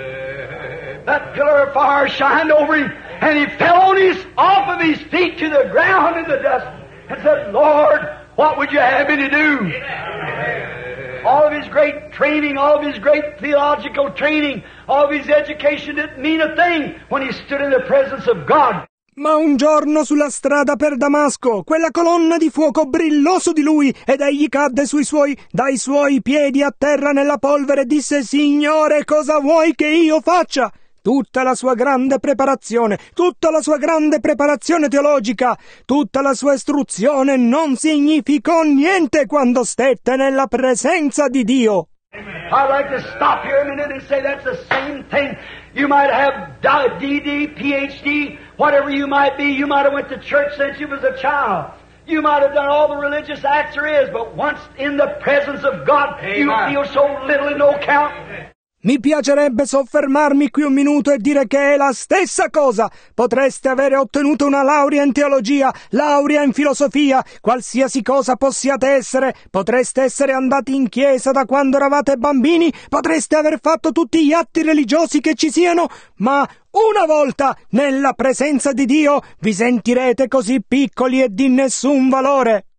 that pillar of fire shined over him, and he fell on his, off of his feet to the ground in the dust, and said, Lord, what would you have me to do? All of his great training, all of his great theological training, all of his education didn't mean a thing when he stood in the presence of God. Ma un giorno sulla strada per Damasco, quella colonna di fuoco brillò su di lui ed egli cadde sui suoi, dai suoi piedi a terra nella polvere e disse, Signore, cosa vuoi che io faccia? Tutta la sua grande preparazione, tutta la sua grande preparazione teologica, tutta la sua istruzione non significò niente quando stette nella presenza di Dio. I'd like to stop here a minute and say that's the same thing. You might have D D, P H D, whatever you might be. You might have went to church since you was a child. You might have done all the religious acts there is, but once in the presence of God, Amen. You feel so little and no count. Mi piacerebbe soffermarmi qui un minuto e dire che è la stessa cosa. Potreste avere ottenuto una laurea in teologia, laurea in filosofia, qualsiasi cosa possiate essere. Potreste essere andati in chiesa da quando eravate bambini, potreste aver fatto tutti gli atti religiosi che ci siano, ma una volta nella presenza di Dio vi sentirete così piccoli e di nessun valore.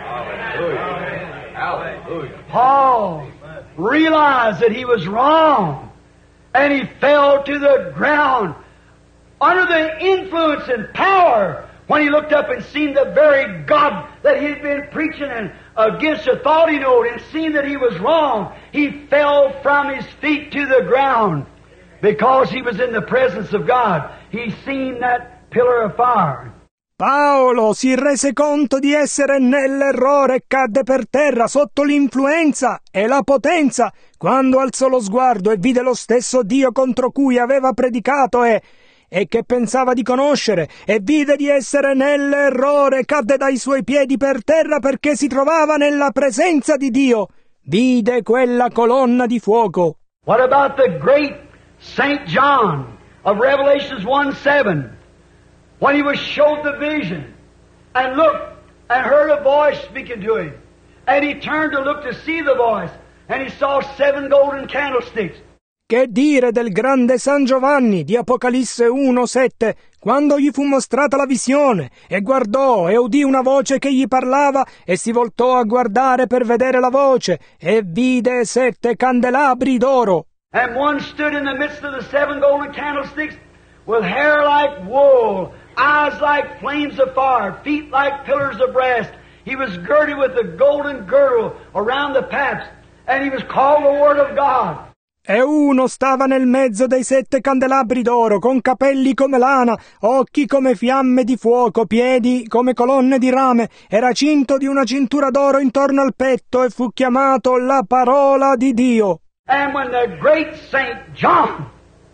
Paul realized that he was wrong, and he fell to the ground under the influence and power when he looked up and seen the very God that he had been preaching and against the thought he knew, and seen that he was wrong. He fell from his feet to the ground because he was in the presence of God. He seen that pillar of fire. Paolo si rese conto di essere nell'errore e cadde per terra sotto l'influenza e la potenza quando alzò lo sguardo e vide lo stesso Dio contro cui aveva predicato e, e che pensava di conoscere, e vide di essere nell'errore, cadde dai suoi piedi per terra perché si trovava nella presenza di Dio. Vide quella colonna di fuoco. What about the great Saint John of Revelations one seven? When he was showed the vision, and looked, and heard a voice speaking to him, and he turned to look to see the voice, and he saw seven golden candlesticks. Che dire del grande San Giovanni di Apocalisse uno sette, quando gli fu mostrata la visione, e guardò e udì una voce che gli parlava, e si voltò a guardare per vedere la voce, e vide sette candelabri d'oro. And one stood in the midst of the seven golden candlesticks with hair like wool, eyes like flames of fire, feet like pillars of brass. He was girded with a golden girdle around the paps, and he was called the Word of God. E uno stava nel mezzo dei sette candelabri d'oro, con capelli come lana, occhi come fiamme di fuoco, piedi come colonne di rame, era cinto di una cintura d'oro intorno al petto e fu chiamato la Parola di Dio. And when the great Saint John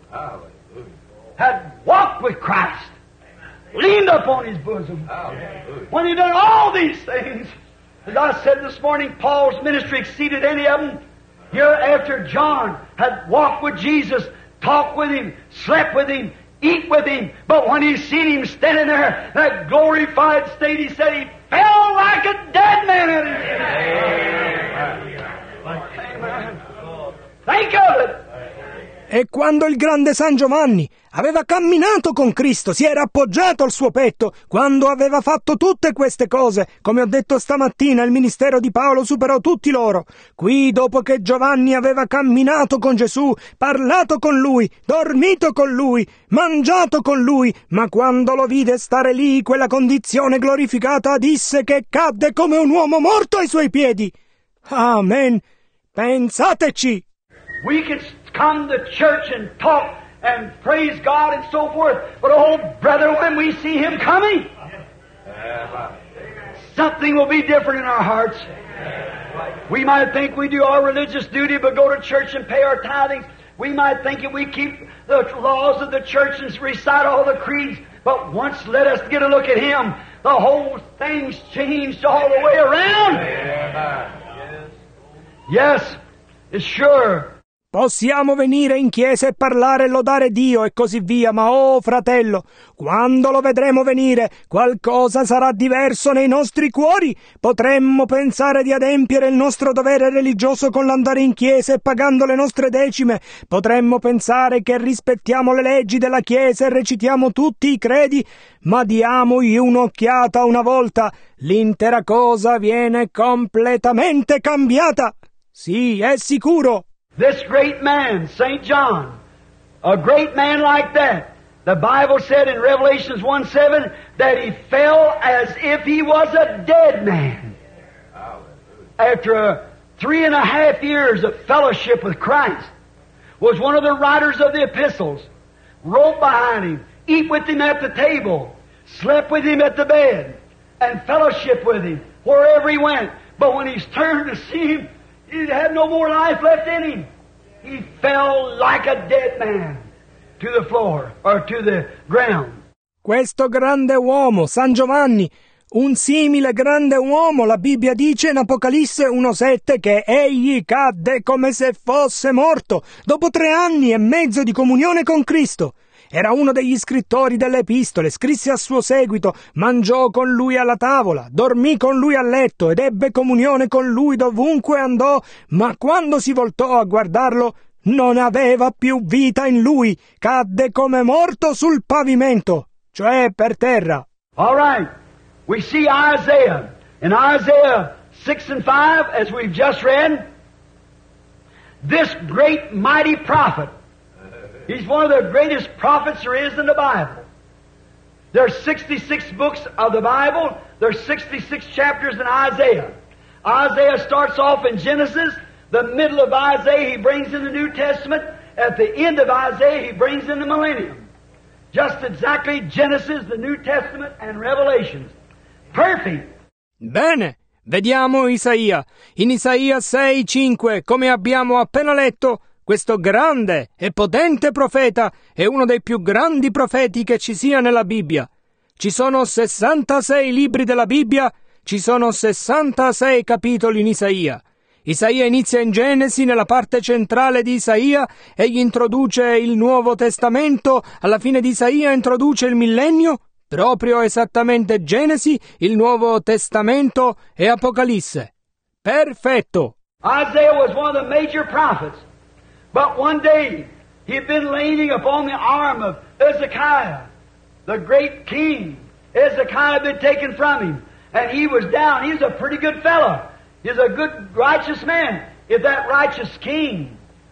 had walked with Christ, leaned upon his bosom, when he done all these things, as I said this morning, Paul's ministry exceeded any of them. Here after John had walked with Jesus, talked with him, slept with him, eat with him, but when he seen him standing there, that glorified state, he said he fell like a dead man. Amen. Think of it. E quando il grande San Giovanni aveva camminato con Cristo, si era appoggiato al suo petto, quando aveva fatto tutte queste cose, come ho detto stamattina, il ministero di Paolo superò tutti loro. Qui, dopo che Giovanni aveva camminato con Gesù, parlato con lui, dormito con lui, mangiato con lui, ma quando lo vide stare lì, quella condizione glorificata, disse che cadde come un uomo morto ai suoi piedi. Amen. Pensateci. We can come to church and talk and praise God and so forth, but oh, brother, when we see Him coming, something will be different in our hearts. We might think we do our religious duty, but go to church and pay our tithings. We might think that we keep the laws of the church and recite all the creeds, but once let us get a look at Him, the whole thing's changed all the way around. Yes, it's sure. Possiamo venire in chiesa e parlare e lodare Dio e così via, ma oh fratello, quando lo vedremo venire, qualcosa sarà diverso nei nostri cuori. Potremmo pensare di adempiere il nostro dovere religioso con l'andare in chiesa e pagando le nostre decime. Potremmo pensare che rispettiamo le leggi della chiesa e recitiamo tutti i credi, ma diamogli un'occhiata una volta. L'intera cosa viene completamente cambiata. Sì, è sicuro. This great man, Saint John, a great man like that, the Bible said in Revelations one seven that he fell as if he was a dead man. After a three and a half years of fellowship with Christ, was one of the writers of the epistles, wrote behind him, eat with him at the table, slept with him at the bed, and fellowship with him wherever he went. But when he's turned to see him, he had no more life left in him. He fell like a dead man to the floor or to the ground. Questo grande uomo, San Giovanni, un simile grande uomo, la Bibbia dice in Apocalisse uno sette che egli cadde come se fosse morto dopo tre anni e mezzo di comunione con Cristo. Era uno degli scrittori delle epistole, scrisse a suo seguito, mangiò con lui alla tavola, dormì con lui a letto ed ebbe comunione con lui dovunque andò, ma quando si voltò a guardarlo non aveva più vita in lui, cadde come morto sul pavimento, cioè per terra. All right, we see Isaiah. In Isaiah six and five, as we've just read, this great mighty prophet, he's one of the greatest prophets there is in the Bible. There's sixty-six books of the Bible. There's sixty-six chapters in Isaiah. Isaiah starts off in Genesis. The middle of Isaiah he brings in the New Testament. At the end of Isaiah he brings in the millennium. Just exactly Genesis, the New Testament, and Revelations. Perfect. Bene, vediamo Isaia. In Isaia sei cinque, come abbiamo appena letto, questo grande e potente profeta è uno dei più grandi profeti che ci sia nella Bibbia. Ci sono sessantasei libri della Bibbia, ci sono sessantasei capitoli in Isaia. Isaia inizia in Genesi, nella parte centrale di Isaia, egli introduce il Nuovo Testamento, alla fine di Isaia introduce il millennio, proprio esattamente Genesi, il Nuovo Testamento e Apocalisse. Perfetto! Isaiah was one of the major prophets. But one day, he had been leaning upon the arm of Hezekiah, the great king. Hezekiah had been taken from him, and he was down. He was a pretty good fellow. He was a good, righteous man. If that righteous king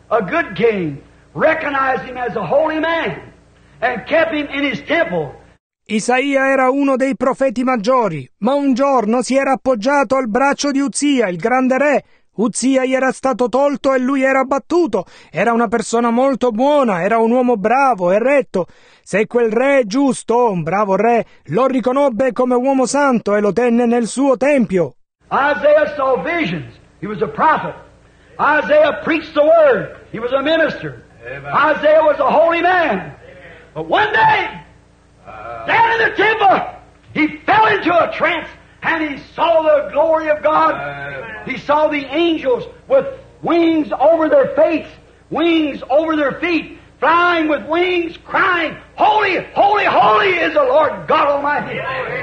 a good king, recognized him as a holy man and kept him in his temple. Isaia era uno dei profeti maggiori, ma un giorno si era appoggiato al braccio di Uzia, il grande re. Uzia gli era stato tolto e lui era abbattuto. Era una persona molto buona, era un uomo bravo e retto. Se quel re giusto, un bravo re, lo riconobbe come uomo santo e lo tenne nel suo tempio. Isaiah saw visions. He was a prophet. Isaiah preached the word. He was a minister. Amen. Isaiah was a holy man. But one day, down in the temple, he fell into a trance and he saw the glory of God. He saw the angels with wings over their face, wings over their feet, flying with wings, crying, Holy, holy, holy is the Lord God Almighty.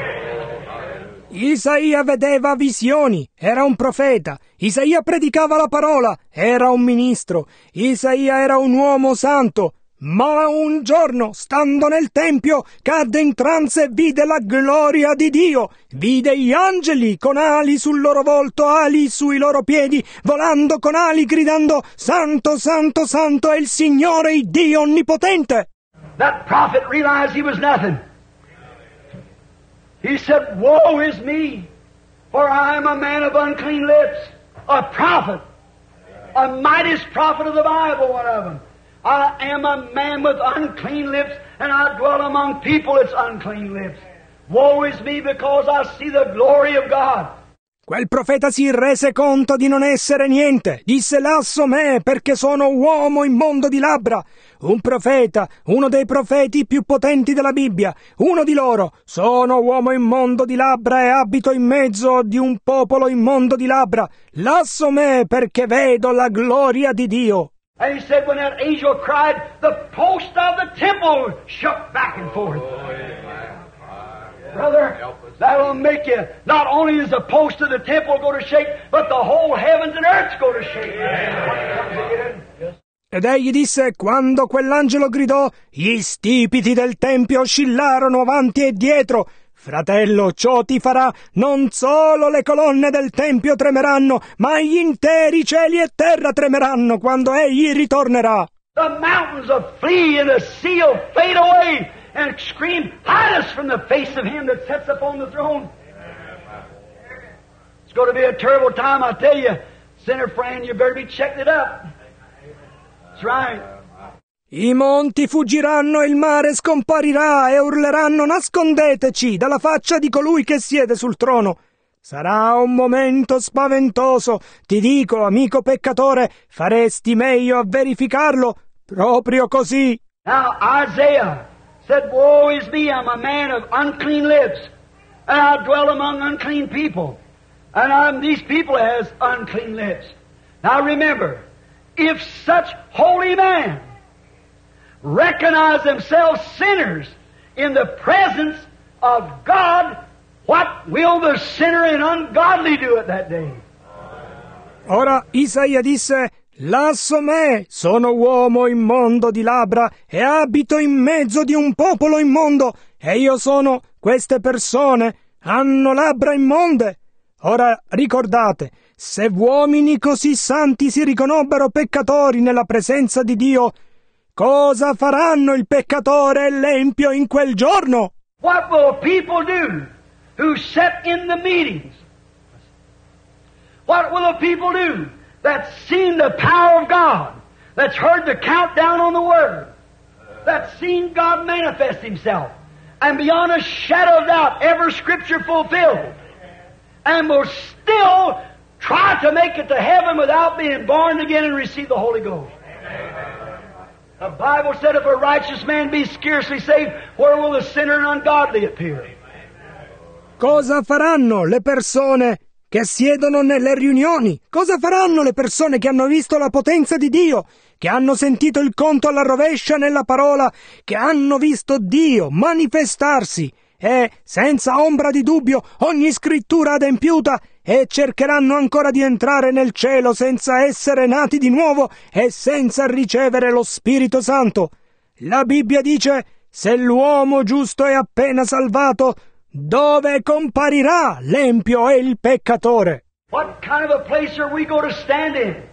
Isaia vedeva visioni, era un profeta. Isaia predicava la parola, era un ministro. Isaia era un uomo santo. Ma un giorno, stando nel tempio, cadde in trance e vide la gloria di Dio. Vide gli angeli con ali sul loro volto, ali sui loro piedi, volando con ali, gridando, Santo, Santo, Santo è il Signore, il Dio Onnipotente. That prophet realized he was nothing. He said, Woe is me, for I am a man of unclean lips. A prophet, a mightiest prophet of the Bible, one of them. I am a man with unclean lips, and I dwell among people that's unclean lips. Woe is me, because I see the glory of God. Quel profeta si rese conto di non essere niente. Disse, lasso me, perché sono uomo immondo di labbra. Un profeta, uno dei profeti più potenti della Bibbia, uno di loro. Sono uomo immondo di labbra e abito in mezzo di un popolo immondo di labbra. Lasso me, perché vedo la gloria di Dio. And he said, when that angel cried, the post of the temple shook back and forth. Brother, that'll make you, not only is the post of the temple going to shake, but the whole heavens and earth's going to shake. Ed egli disse, quando quell'angelo gridò, gli stipiti del tempio oscillarono avanti e dietro. Fratello, ciò ti farà, non solo le colonne del tempio tremeranno, ma gli interi cieli e terra tremeranno quando egli ritornerà. The mountains will flee and the sea will fade away and scream, hide us from the face of him that sits upon the throne. It's going to be a terrible time, I tell you. Sinner friend, you better be checking it up. That's right. I monti fuggiranno e il mare scomparirà e urleranno nascondeteci dalla faccia di colui che siede sul trono. Sarà un momento spaventoso. Ti dico, amico peccatore, faresti meglio a verificarlo proprio così. Now Isaiah said, Woe is me, I'm a man of unclean lips, and I dwell among unclean people, and I'm, these people has unclean lips. Now remember, if such holy man recognize themselves sinners in the presence of God, what will the sinner and ungodly do at that day? Ora Isaia disse, lasso me, sono uomo immondo di labbra e abito in mezzo di un popolo immondo, e io sono, queste persone hanno labbra immonde. Ora ricordate, se uomini così santi si riconobbero peccatori nella presenza di Dio, cosa faranno il peccatore e l'empio in quel giorno? What will people do who sit in the meetings? What will the people do that's seen the power of God, that's heard the countdown on the Word, that's seen God manifest Himself, and beyond a shadow of doubt, every Scripture fulfilled, and will still try to make it to heaven without being born again and receive the Holy Ghost? The Bible said, if a righteous man be scarcely saved, where will the sinner and ungodly appear? Cosa faranno le persone che siedono nelle riunioni? Cosa faranno le persone che hanno visto la potenza di Dio, che hanno sentito il conto alla rovescia nella parola, che hanno visto Dio manifestarsi e, senza ombra di dubbio, ogni scrittura adempiuta, e cercheranno ancora di entrare nel cielo senza essere nati di nuovo e senza ricevere lo Spirito Santo? La Bibbia dice, se l'uomo giusto è appena salvato, dove comparirà l'empio e il peccatore? What kind of a place are we going to stand in?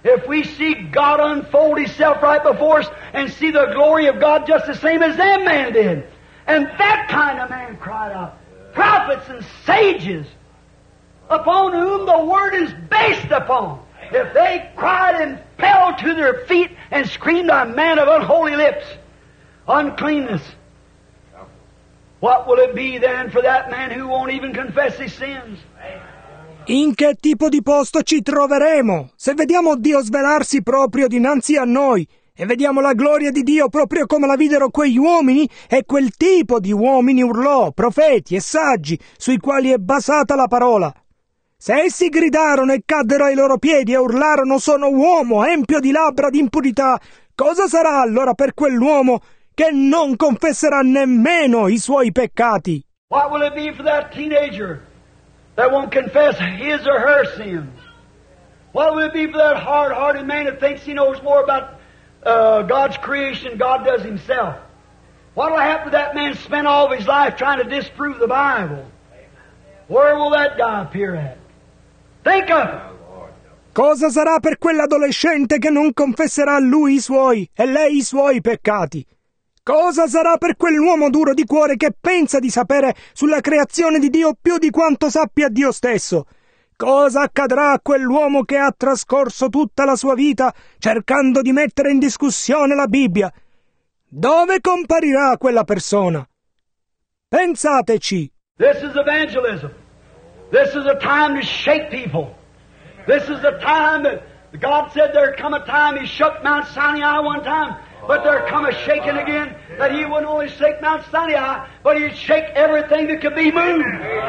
If we see God unfold Himself right before us and see the glory of God just the same as that man did. And that kind of man cried out. Prophets and sages upon whom the Word is based upon. If they cried and fell to their feet and screamed, a man of unholy lips, uncleanness, what will it be then for that man who won't even confess his sins? In che tipo di posto ci troveremo se vediamo Dio svelarsi proprio dinanzi a noi e vediamo la gloria di Dio proprio come la videro quegli uomini e quel tipo di uomini urlò, profeti e saggi sui quali è basata la parola? Se essi gridarono e caddero ai loro piedi e urlarono sono uomo, empio di labbra d'impurità, cosa sarà allora per quell'uomo che non confesserà nemmeno i suoi peccati? What will it be for that teenager that won't confess his or her sins? What will it be for that hard-hearted man that thinks he knows more about uh, God's creation than God does himself? What will happen to that man spend all of his life trying to disprove the Bible? Where will that guy appear at? Think of it. Cosa sarà per quell'adolescente che non confesserà lui i suoi e lei i suoi peccati? Cosa sarà per quell'uomo duro di cuore che pensa di sapere sulla creazione di Dio più di quanto sappia Dio stesso? Cosa accadrà a quell'uomo che ha trascorso tutta la sua vita cercando di mettere in discussione la Bibbia? Dove comparirà quella persona? Pensateci. This is evangelism. This is a time to shake people. This is the time that God said there come a time He shook Mount Sinai one time, but there come a shaking again that He wouldn't only shake Mount Sinai, but He'd shake everything that could be moved.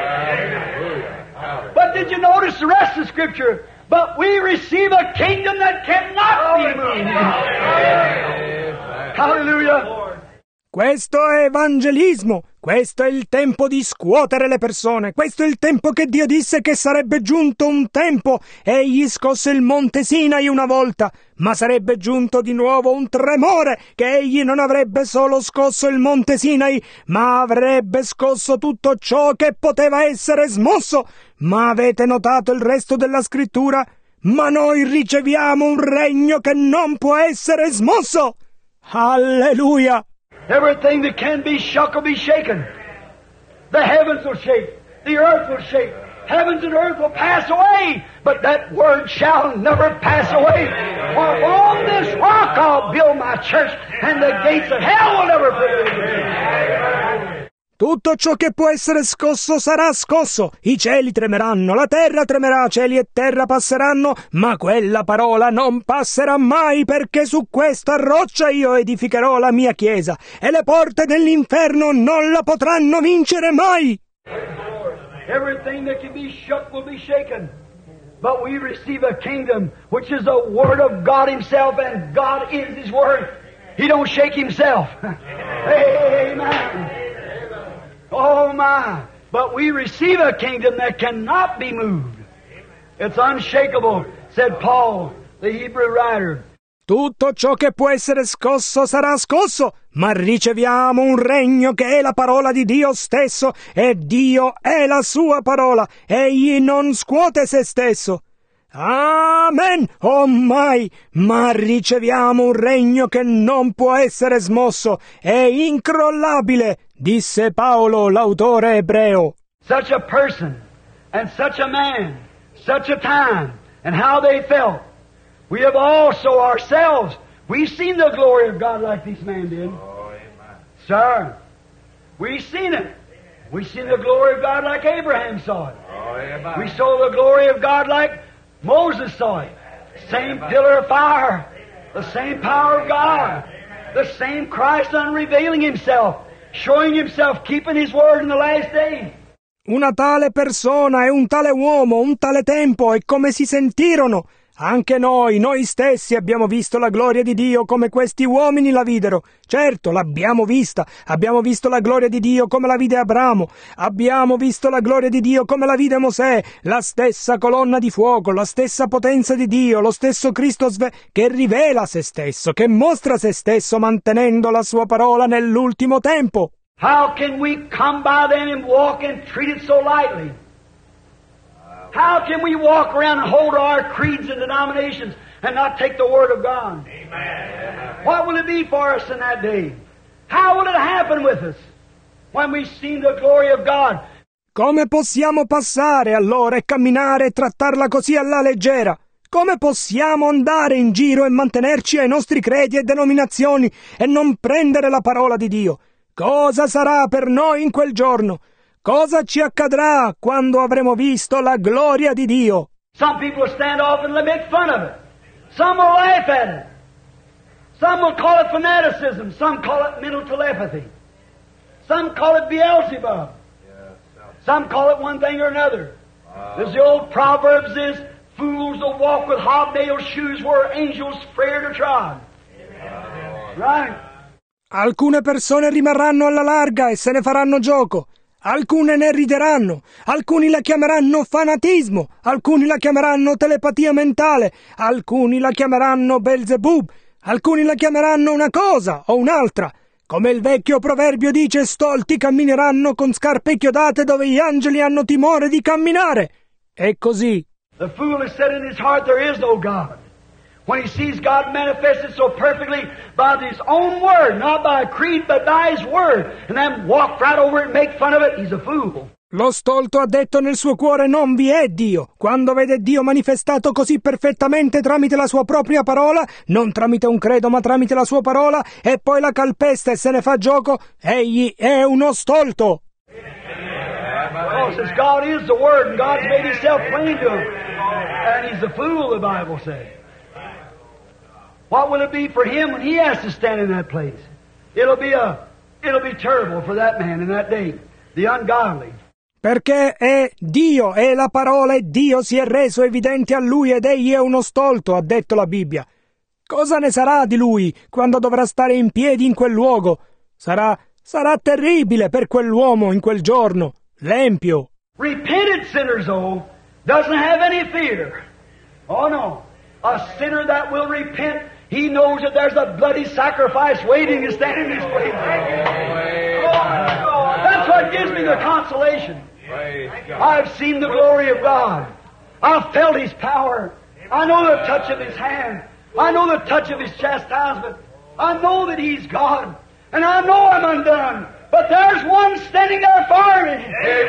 But did you notice the rest of the Scripture? But we receive a kingdom that cannot be moved. Hallelujah. Questo è evangelismo, questo è il tempo di scuotere le persone, questo è il tempo che Dio disse che sarebbe giunto un tempo, egli scosse il monte Sinai una volta, ma sarebbe giunto di nuovo un tremore che egli non avrebbe solo scosso il monte Sinai, ma avrebbe scosso tutto ciò che poteva essere smosso. Ma avete notato il resto della scrittura? Ma noi riceviamo un regno che non può essere smosso. Alleluia! Everything that can be shook will be shaken. The heavens will shake. The earth will shake. Heavens and earth will pass away, but that word shall never pass away. For on this rock I'll build my church, and the gates of hell will never prevail. Tutto ciò che può essere scosso sarà scosso, i cieli tremeranno, la terra tremerà, cieli e terra passeranno, ma quella parola non passerà mai, perché su questa roccia io edificherò la mia chiesa, e le porte dell'inferno non la potranno vincere mai. Everything that can be shook will be shaken, but we receive a kingdom which is the Word of God Himself, and God is His Word. He don't shake Himself. Amen. Oh my! But we receive a kingdom that cannot be moved. It's unshakable, said Paul, the Hebrew writer. Tutto ciò che può essere scosso sarà scosso, ma riceviamo un regno che è la parola di Dio stesso, e Dio è la sua parola, egli non scuote se stesso. Amen! Oh mai! Ma riceviamo un regno che non può essere smosso, è incrollabile, disse Paolo, l'autore ebreo. Such a person, and such a man, such a time, and how they felt. We have also ourselves, we've seen the glory of God like this man did. Oh, amen. Sir, we've seen it. We've seen the glory of God like Abraham saw it. Oh, amen. We saw the glory of God like Moses saw it. Same pillar of fire, the same power of God, the same Christ unrevealing Himself, showing Himself, keeping His word in the last days. Una tale persona e un tale uomo, un tale tempo, e come si sentirono. Anche noi, noi stessi abbiamo visto la gloria di Dio come questi uomini la videro. Certo, l'abbiamo vista. Abbiamo visto la gloria di Dio come la vide Abramo. Abbiamo visto la gloria di Dio come la vide Mosè. La stessa colonna di fuoco, la stessa potenza di Dio, lo stesso Cristo sve- che rivela se stesso, che mostra se stesso mantenendo la sua parola nell'ultimo tempo. How can we come by then and walk and treat it so lightly? How can we walk around and hold our creeds and denominations and not take the Word of God? Amen. What will it be for us in that day? How will it happen with us when we see the glory of God? Come possiamo passare allora e camminare e trattarla così alla leggera? Come possiamo andare in giro e mantenerci ai nostri credi e denominazioni e non prendere la parola di Dio? Cosa sarà per noi in quel giorno? Cosa ci accadrà quando avremo visto la gloria di Dio? Some people stand off and make fun of it. Some will laugh at it. Some will call it fanaticism. Some call it mental telepathy. Some call it Beelzebub. Some call it one thing or another. As the old Proverbs is, fools will walk with hobnail shoes where angels fear to trod. Right? Alcune persone rimarranno alla larga e se ne faranno gioco. Alcune ne rideranno, alcuni la chiameranno fanatismo, alcuni la chiameranno telepatia mentale, alcuni la chiameranno Beelzebub, alcuni la chiameranno una cosa o un'altra. Come il vecchio proverbio dice, stolti cammineranno con scarpe chiodate dove gli angeli hanno timore di camminare. E così. The fool has said in his heart there is no God. When he sees God manifested so perfectly by his own word, not by a creed, but by his word, and then walk right over it and make fun of it, he's a fool. Lo stolto ha detto nel suo cuore non vi è Dio. Quando vede Dio manifestato così perfettamente tramite la sua propria parola, non tramite un credo ma tramite la sua parola, e poi la calpesta e se ne fa gioco, egli è uno stolto. Because as God is the Word and God's made Himself plain to him, and he's a fool, the Bible says. What will it be for him when he has to stand in that place? It'll be a, it'll be terrible for that man in that day, the ungodly. Perché è Dio, è la parola e Dio si è reso evidente a lui ed egli è uno stolto, ha detto la Bibbia. Cosa ne sarà di lui quando dovrà stare in piedi in quel luogo? Sarà, sarà terribile per quell'uomo in quel giorno, l'empio. Repented sinners, though, doesn't have any fear. Oh no. A sinner that will repent, he knows that there's a bloody sacrifice waiting to stand in his place. That's what gives me the consolation. I've seen the glory of God. I've felt His power. I know the touch of His hand. I know the touch of His chastisement. I know that He's God. And I know I'm undone. But there's one standing there for me.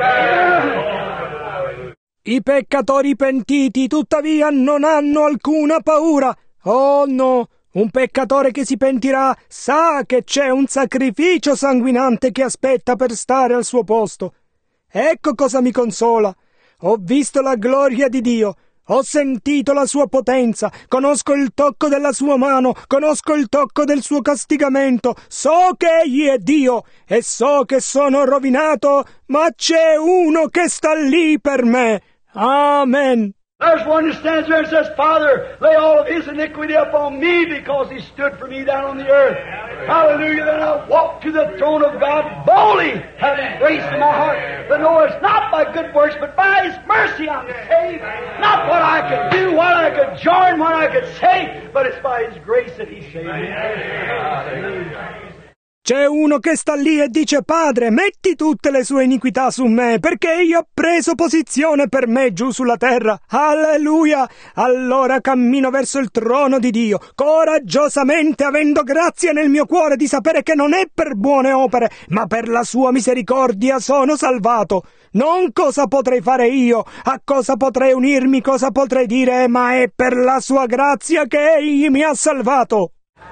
Amen. I peccatori pentiti tuttavia non hanno alcuna paura. Oh no, un peccatore che si pentirà sa che c'è un sacrificio sanguinante che aspetta per stare al suo posto. Ecco cosa mi consola. Ho visto la gloria di Dio, ho sentito la sua potenza, conosco il tocco della sua mano, conosco il tocco del suo castigamento, so che Egli è Dio e so che sono rovinato, ma c'è uno che sta lì per me. Amen. There's one who stands there and says, Father, lay all of His iniquity upon me because He stood for me down on the earth. Hallelujah. Then I'll walk to the throne of God boldly, having grace in my heart, to know it's not by good works, but by His mercy I'm saved. Not what I could do, what I could join, what I could say, but it's by His grace that He saved me. Hallelujah. C'è uno che sta lì e dice, Padre, metti tutte le sue iniquità su me, perché io ho preso posizione per me giù sulla terra. Alleluia! Allora cammino verso il trono di Dio, coraggiosamente, avendo grazia nel mio cuore di sapere che non è per buone opere, ma per la sua misericordia sono salvato. Non cosa potrei fare io, a cosa potrei unirmi, cosa potrei dire, ma è per la sua grazia che Egli mi ha salvato.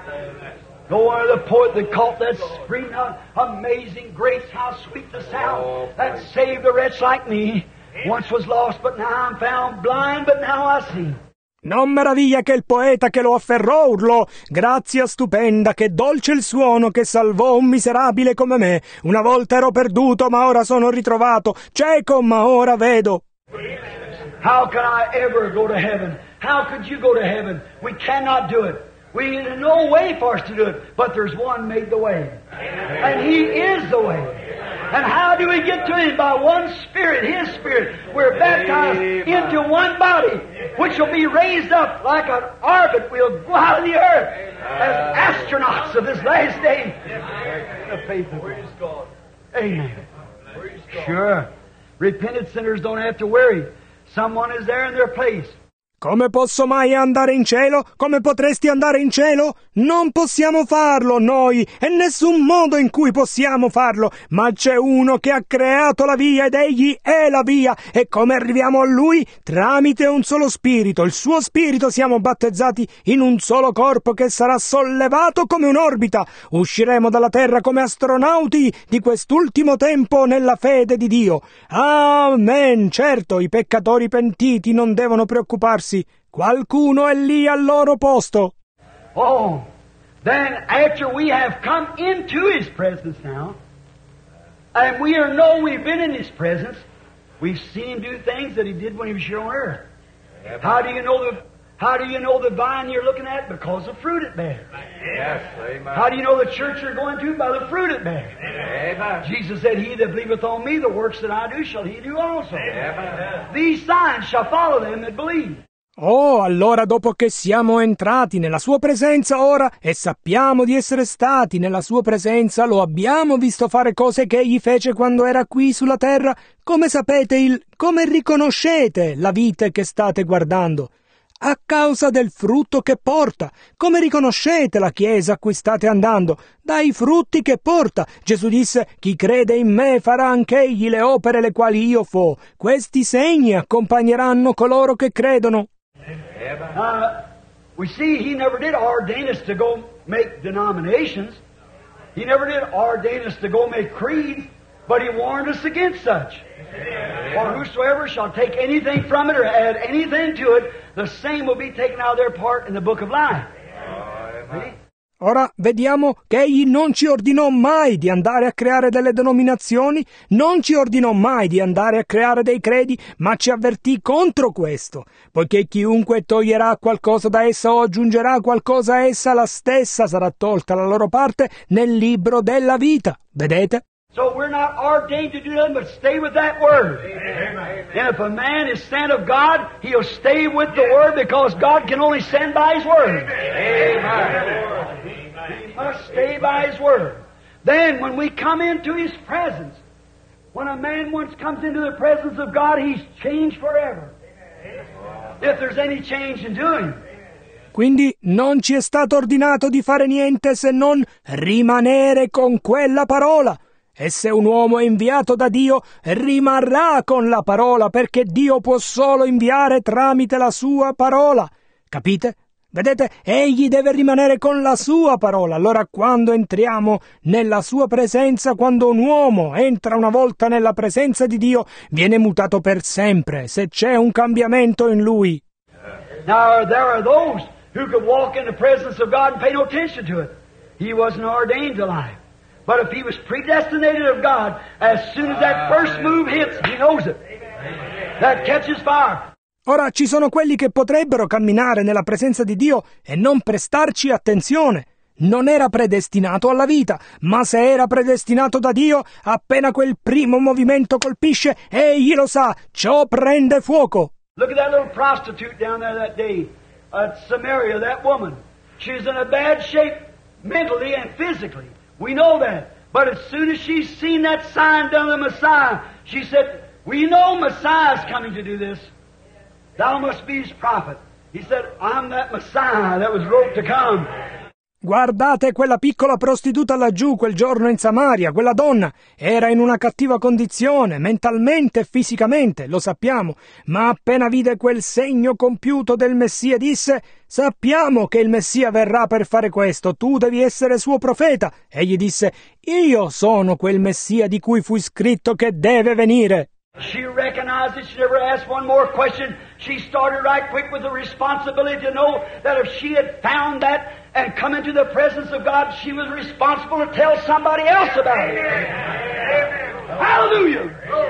No wonder the poet that caught that scream out, amazing grace, how sweet the sound that saved a wretch like me. Once was lost, but now I'm found, blind, but now I see. Non meraviglia che il poeta che lo afferrò urlò, grazia stupenda, che dolce il suono che salvò un miserabile come me. Una volta ero perduto, ma ora sono ritrovato, cieco, ma ora vedo. How can I ever go to heaven? How could you go to heaven? We cannot do it. We there's no way for us to do it, but there's one made the way. And He is the way. And how do we get to Him? By one Spirit, His Spirit. We're baptized into one body, which will be raised up like an orbit. We'll go out of the earth as astronauts of this last day. The faith of God. Amen. Sure. Repentant sinners don't have to worry. someone is there in their place. Come posso mai andare in cielo? Come potresti andare in cielo? Non possiamo farlo noi, e nessun modo in cui possiamo farlo, ma c'è uno che ha creato la via ed egli è la via, e come arriviamo a lui? Tramite un solo spirito, il suo spirito siamo battezzati in un solo corpo che sarà sollevato come un'orbita. Usciremo dalla terra come astronauti di quest'ultimo tempo nella fede di Dio. Amen. Certo, i peccatori pentiti non devono preoccuparsi. Qualcuno è lì al loro posto. Oh, then after we have come into His presence now, and we are know we've been in His presence, we've seen Him do things that He did when He was here on earth. How do you know the How do you know the vine you're looking at? Because of fruit it bears. Yes, amen. How do you know the church you're going to? By the fruit it bears. Amen. Jesus said, He that believeth on me, the works that I do shall he do also. Amen. These signs shall follow them that believe. Oh, allora dopo che siamo entrati nella sua presenza ora e sappiamo di essere stati nella sua presenza, lo abbiamo visto fare cose che egli fece quando era qui sulla terra, come sapete il, come riconoscete la vite che state guardando? A causa del frutto che porta. Come riconoscete la Chiesa a cui state andando? Dai frutti che porta. Gesù disse, chi crede in me farà anch'egli le opere le quali io fo. Questi segni accompagneranno coloro che credono. Uh, we see He never did ordain us to go make denominations. He never did ordain us to go make creeds, but He warned us against such. For whosoever shall take anything from it or add anything to it, the same will be taken out of their part in the book of life. See? Ora vediamo che egli non ci ordinò mai di andare a creare delle denominazioni, non ci ordinò mai di andare a creare dei credi, ma ci avvertì contro questo, poiché chiunque toglierà qualcosa da essa o aggiungerà qualcosa a essa, la stessa sarà tolta la loro parte nel libro della vita. Vedete? So we're not ordained to do nothing but stay with that Word. Amen. And if a man is sent of God, he'll stay with the Word because God can only send by His Word. Amen. He must stay by His Word. Then when we come into His presence, when a man once comes into the presence of God, he's changed forever. If there's any change in doing. Quindi non ci è stato ordinato di fare niente se non rimanere con quella parola. E se un uomo è inviato da Dio, rimarrà con la parola, perché Dio può solo inviare tramite la sua parola. Capite? Vedete? Egli deve rimanere con la sua parola. Allora quando entriamo nella sua presenza, quando un uomo entra una volta nella presenza di Dio, viene mutato per sempre, se c'è un cambiamento in lui. Now there are those who could walk in the presence of God and pay no attention to it. He wasn't ordained to life. But if he was predestinated of God, as soon as that first move hits, he knows it. That catches fire. Ora ci sono quelli che potrebbero camminare nella presenza di Dio e non prestarci attenzione. Non era predestinato alla vita, ma se era predestinato da Dio, appena quel primo movimento colpisce, egli lo sa, ciò prende fuoco. Look at that little prostitute down there that day at Samaria, that woman. She's in a bad shape mentally and physically. We know that. But as soon as she's seen that sign done of the Messiah, she said, we know Messiah's coming to do this. Thou must be His prophet. He said, I'm that Messiah that was wrote to come. Guardate quella piccola prostituta laggiù quel giorno in Samaria, quella donna. Era in una cattiva condizione, mentalmente e fisicamente, lo sappiamo, ma appena vide quel segno compiuto del Messia disse, sappiamo che il Messia verrà per fare questo, tu devi essere suo profeta. Egli disse, io sono quel Messia di cui fu scritto che deve venire. She recognized it. She never asked one more question. She started right quick with the responsibility to know that if she had found that and come into the presence of God, she was responsible to tell somebody else about it. Amen. Hallelujah.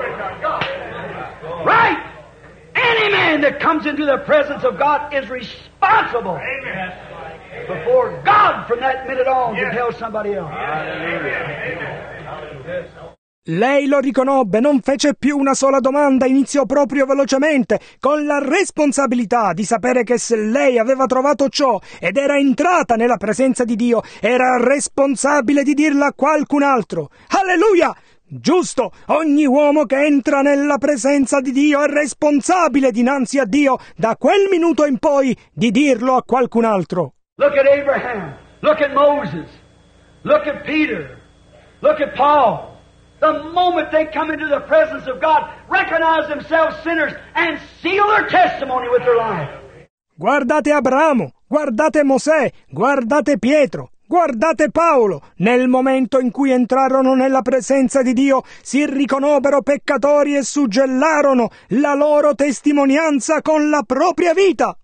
Right. Any man that comes into the presence of God is responsible before God from that minute on to tell somebody else. Lei lo riconobbe, non fece più una sola domanda, iniziò proprio velocemente, con la responsabilità di sapere che se lei aveva trovato ciò ed era entrata nella presenza di Dio, era responsabile di dirla a qualcun altro. Alleluia! Giusto, ogni uomo che entra nella presenza di Dio è responsabile dinanzi a Dio da quel minuto in poi di dirlo a qualcun altro. Look at Abraham. Look at Moses. Look at Peter. Look at Paul. The moment they come into the presence of God, recognize themselves sinners and seal their testimony with their life. Guardate Abramo, guardate Mosè, guardate Pietro. Guardate Paolo, nel momento in cui entrarono nella presenza di Dio, si riconobbero peccatori e suggellarono la loro testimonianza con la propria vita.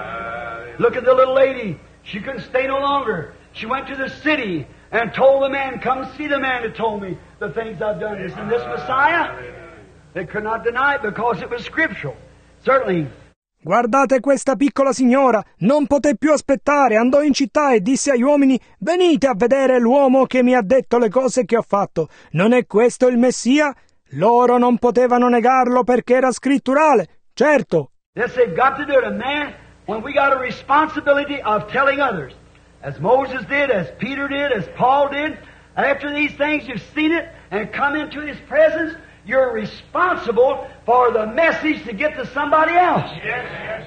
Look at the little lady. She couldn't stay no longer. She went to the city and told the man, come see the man that told me the things I've done. Isn't this Messiah? They could not deny it because it was scriptural. Certainly. Guardate questa piccola signora, non poté più aspettare, andò in città e disse agli uomini, venite a vedere l'uomo che mi ha detto le cose che ho fatto. Non è questo il Messia? Loro non potevano negarlo perché era scritturale. Certo. Yes, they've got to do it. A man, when we got a responsibility of telling others, as Moses did, as Peter did, as Paul did, after these things you've seen it and come into His presence, you're responsible for the message to get to somebody else. Yes, yes,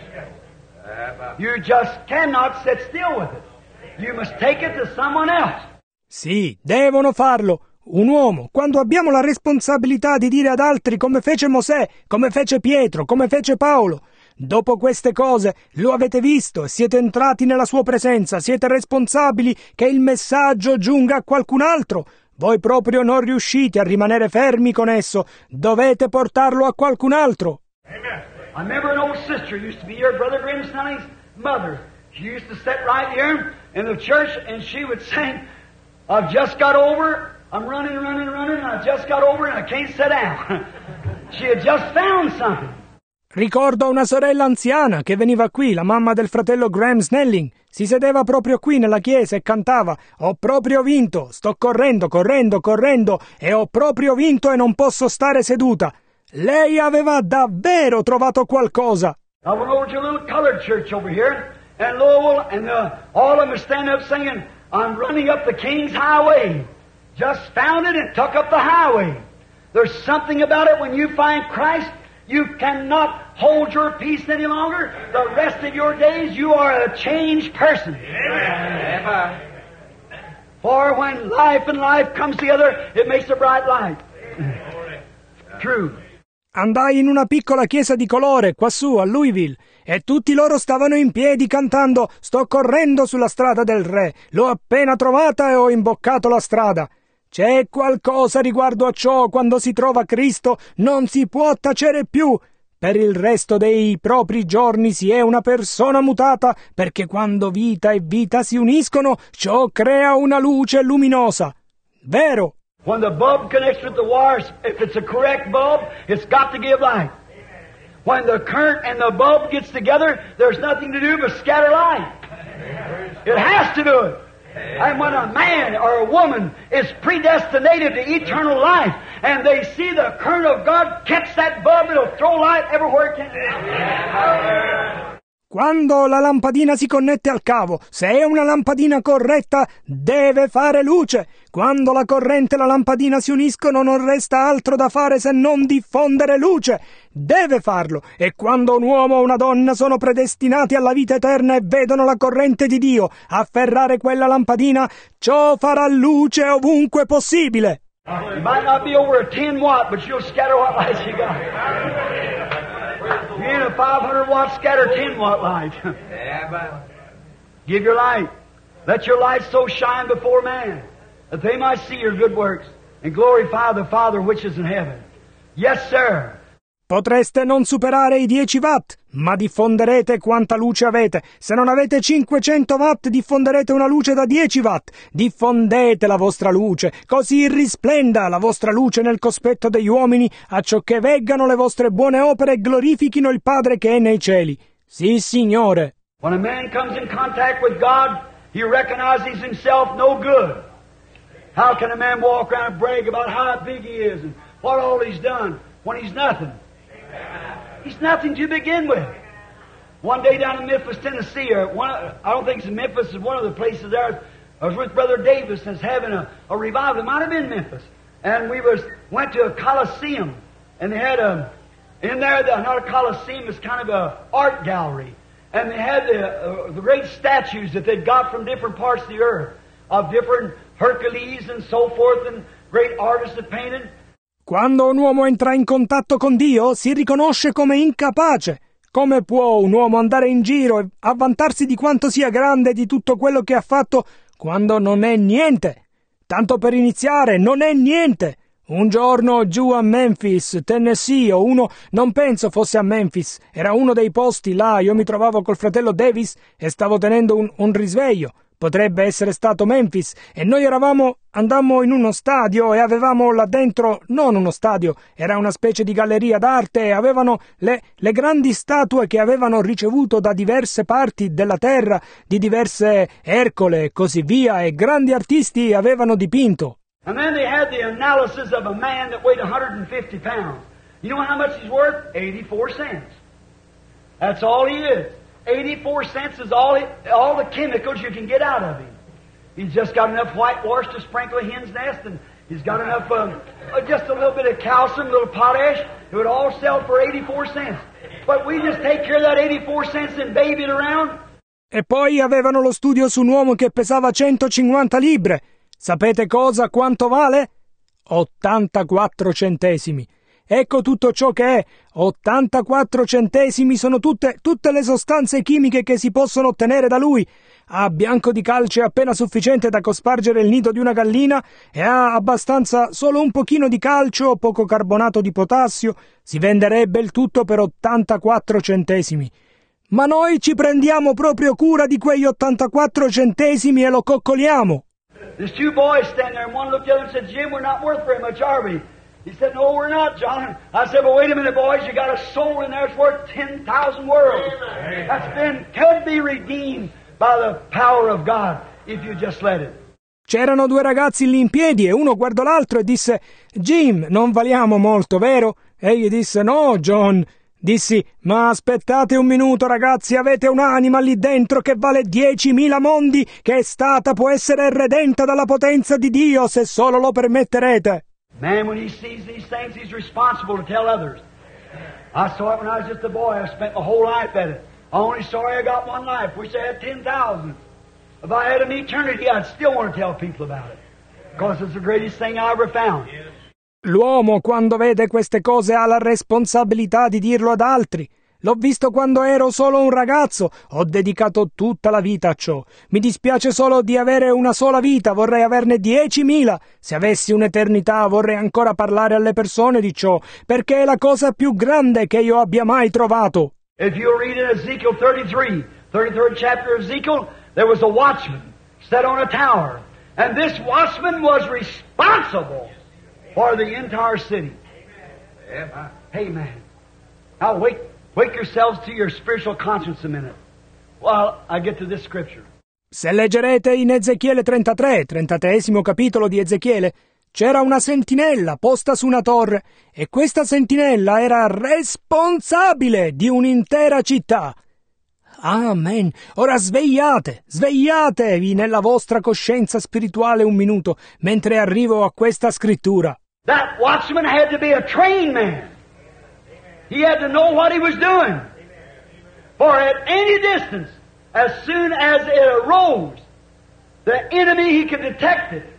yes. You just cannot sit still with it. You must take it to someone else. Sì, devono farlo. Un uomo, quando abbiamo la responsabilità di dire ad altri come fece Mosè, come fece Pietro, come fece Paolo, dopo queste cose lo avete visto e siete entrati nella sua presenza, siete responsabili che il messaggio giunga a qualcun altro. Voi proprio non riuscite a rimanere fermi con esso, dovete portarlo a qualcun altro. Amen. I remember an old sister used to be here, Brother Graham Snelling's mother. She used to sit right here in the church and she would sing, I've just got over, I'm running, running, running, and I just got over and I can't sit down. She had just found something. Ricordo una sorella anziana che veniva qui, la mamma del fratello Graham Snelling. Si sedeva proprio qui nella chiesa e cantava «Ho proprio vinto, sto correndo, correndo, correndo e ho proprio vinto e non posso stare seduta». Lei aveva davvero trovato qualcosa. I went over to a little colored church over here in Louisville and uh, all of them were standing up singing I'm running up the King's Highway. Just found it and took up the highway. There's something about it when you find Christ. You cannot hold your peace any longer. The rest of your days you are a changed person. Amen. For when life and life comes together, it makes a bright light. True. Andai in una piccola chiesa di colore, quassù a Louisville, e tutti loro stavano in piedi cantando «Sto correndo sulla strada del re, l'ho appena trovata e ho imboccato la strada». C'è qualcosa riguardo a ciò, quando si trova Cristo non si può tacere più. Per il resto dei propri giorni si è una persona mutata, perché quando vita e vita si uniscono, ciò crea una luce luminosa. Vero? When the bulb connects with the wires, if it's a correct bulb, it's got to give light. When the current and the bulb gets together, there's nothing to do but scatter light. It has to do it. And when a man or a woman is predestinated to eternal life, and they see the current of God catch that bulb, it'll throw light everywhere it can. Quando la lampadina si connette al cavo, se è una lampadina corretta, deve fare luce. Quando la corrente e la lampadina si uniscono, non resta altro da fare se non diffondere luce. Deve farlo. E quando un uomo o una donna sono predestinati alla vita eterna e vedono la corrente di Dio afferrare quella lampadina, ciò farà luce ovunque possibile. You might not be over a ten watt, but you'll scatter what light you got. You ain't a five hundred watt scatter ten watt light. Amen. Give your light. Let your light so shine before man, that they might see your good works and glorify the Father which is in heaven. Yes, sir. Potreste non superare i dieci watt, ma diffonderete quanta luce avete. Se non avete cinquecento watt, diffonderete una luce da dieci watt. Diffondete la vostra luce, così risplenda la vostra luce nel cospetto degli uomini, acciocché veggano le vostre buone opere e glorifichino il Padre che è nei cieli. Sì, Signore. When a man comes in contact with God, he recognizes himself no good. How can a man walk around and brag about how big he is and what all he's done when he's nothing? He's nothing to begin with. One day down in Memphis, Tennessee, or one, I don't think it's in Memphis, it's one of the places there. I was with Brother Davis that's having a, a revival. It might have been Memphis. and we was went to a Coliseum, and they had a in there the, not a Coliseum, it's kind of a art gallery, and they had the uh, the great statues that they'd got from different parts of the earth of different Hercules and so forth, and great artists that painted. Quando un uomo entra in contatto con Dio, si riconosce come incapace. Come può un uomo andare in giro e avvantarsi di quanto sia grande di tutto quello che ha fatto quando non è niente? Tanto per iniziare, non è niente. Un giorno giù a Memphis, Tennessee, o uno, non penso fosse a Memphis, era uno dei posti là, io mi trovavo col fratello Davis e stavo tenendo un, un risveglio. Potrebbe essere stato Memphis, e noi eravamo, andammo in uno stadio e avevamo là dentro, non uno stadio, era una specie di galleria d'arte, e avevano le, le grandi statue che avevano ricevuto da diverse parti della terra, di diverse Ercole e così via, e grandi artisti avevano dipinto. And then they had the analysis of a man that weighed one hundred fifty pounds. You know how much he's worth? eighty-four cents. That's all he is. eighty-four cents is all it, all the chemicals you can get out of him. He's just got enough whitewash to sprinkle a hen's nest, and he's got enough, um, uh, just a little bit of calcium, a little potash. It would all sell for eighty-four cents. But we just take care of that eighty-four cents and baby it around. E poi avevano lo studio su un uomo che pesava centocinquanta libbre. Sapete cosa? Quanto vale? ottantaquattro centesimi. Ecco tutto ciò che è. ottantaquattro centesimi sono tutte, tutte le sostanze chimiche che si possono ottenere da lui. Ha bianco di calce appena sufficiente da cospargere il nido di una gallina e ha abbastanza solo un pochino di calcio, poco carbonato di potassio. Si venderebbe il tutto per ottantaquattro centesimi. Ma noi ci prendiamo proprio cura di quegli ottantaquattro centesimi e lo coccoliamo. There's two boys standing there, and one looked at him and said, Jim, we're not worth very much, are we? He said, no, we're not, John. I said, well, wait a minute, boys, you got a soul in there that's worth ten thousand worlds. That's been, could be redeemed by the power of God, if you just let it. C'erano due ragazzi lì in piedi e uno guardò l'altro e disse, Jim, non valiamo molto, vero? Egli disse, no, John. Dissi, ma aspettate un minuto, ragazzi, avete un'anima lì dentro che vale diecimila mondi, che è stata, può essere redenta dalla potenza di Dio, se solo lo permetterete. Man, when he sees these things, he's responsible to tell others. I saw it when I was just a boy. I spent my whole life at it. I'm only sorry I got one life. Wish I had ten thousand. If I had an eternity, I'd still want to tell people about it. Because it's the greatest thing I ever found. L'uomo, quando vede queste cose, ha la responsabilità di dirlo ad altri. L'ho visto quando ero solo un ragazzo, ho dedicato tutta la vita a ciò. Mi dispiace solo di avere una sola vita, vorrei averne diecimila. Se avessi un'eternità vorrei ancora parlare alle persone di ciò, perché è la cosa più grande che io abbia mai trovato. If you read in Ezekiel thirty-three, thirty-third chapter of Ezekiel, there was a watchman set on a tower, and this watchman was responsible for the entire city. Amen. Amen. Now wake, wake yourselves to your spiritual conscience a minute while I get to this scripture. Se leggerete in Ezechiele trentatré, trentatreesimo capitolo di Ezechiele, c'era una sentinella posta su una torre e questa sentinella era responsabile di un'intera città. Amen. Ora svegliate, svegliatevi nella vostra coscienza spirituale un minuto, mentre arrivo a questa scrittura. That watchman had to be a trained man. He had to know what he was doing. For at any distance, as soon as it arose, the enemy, he could detect it.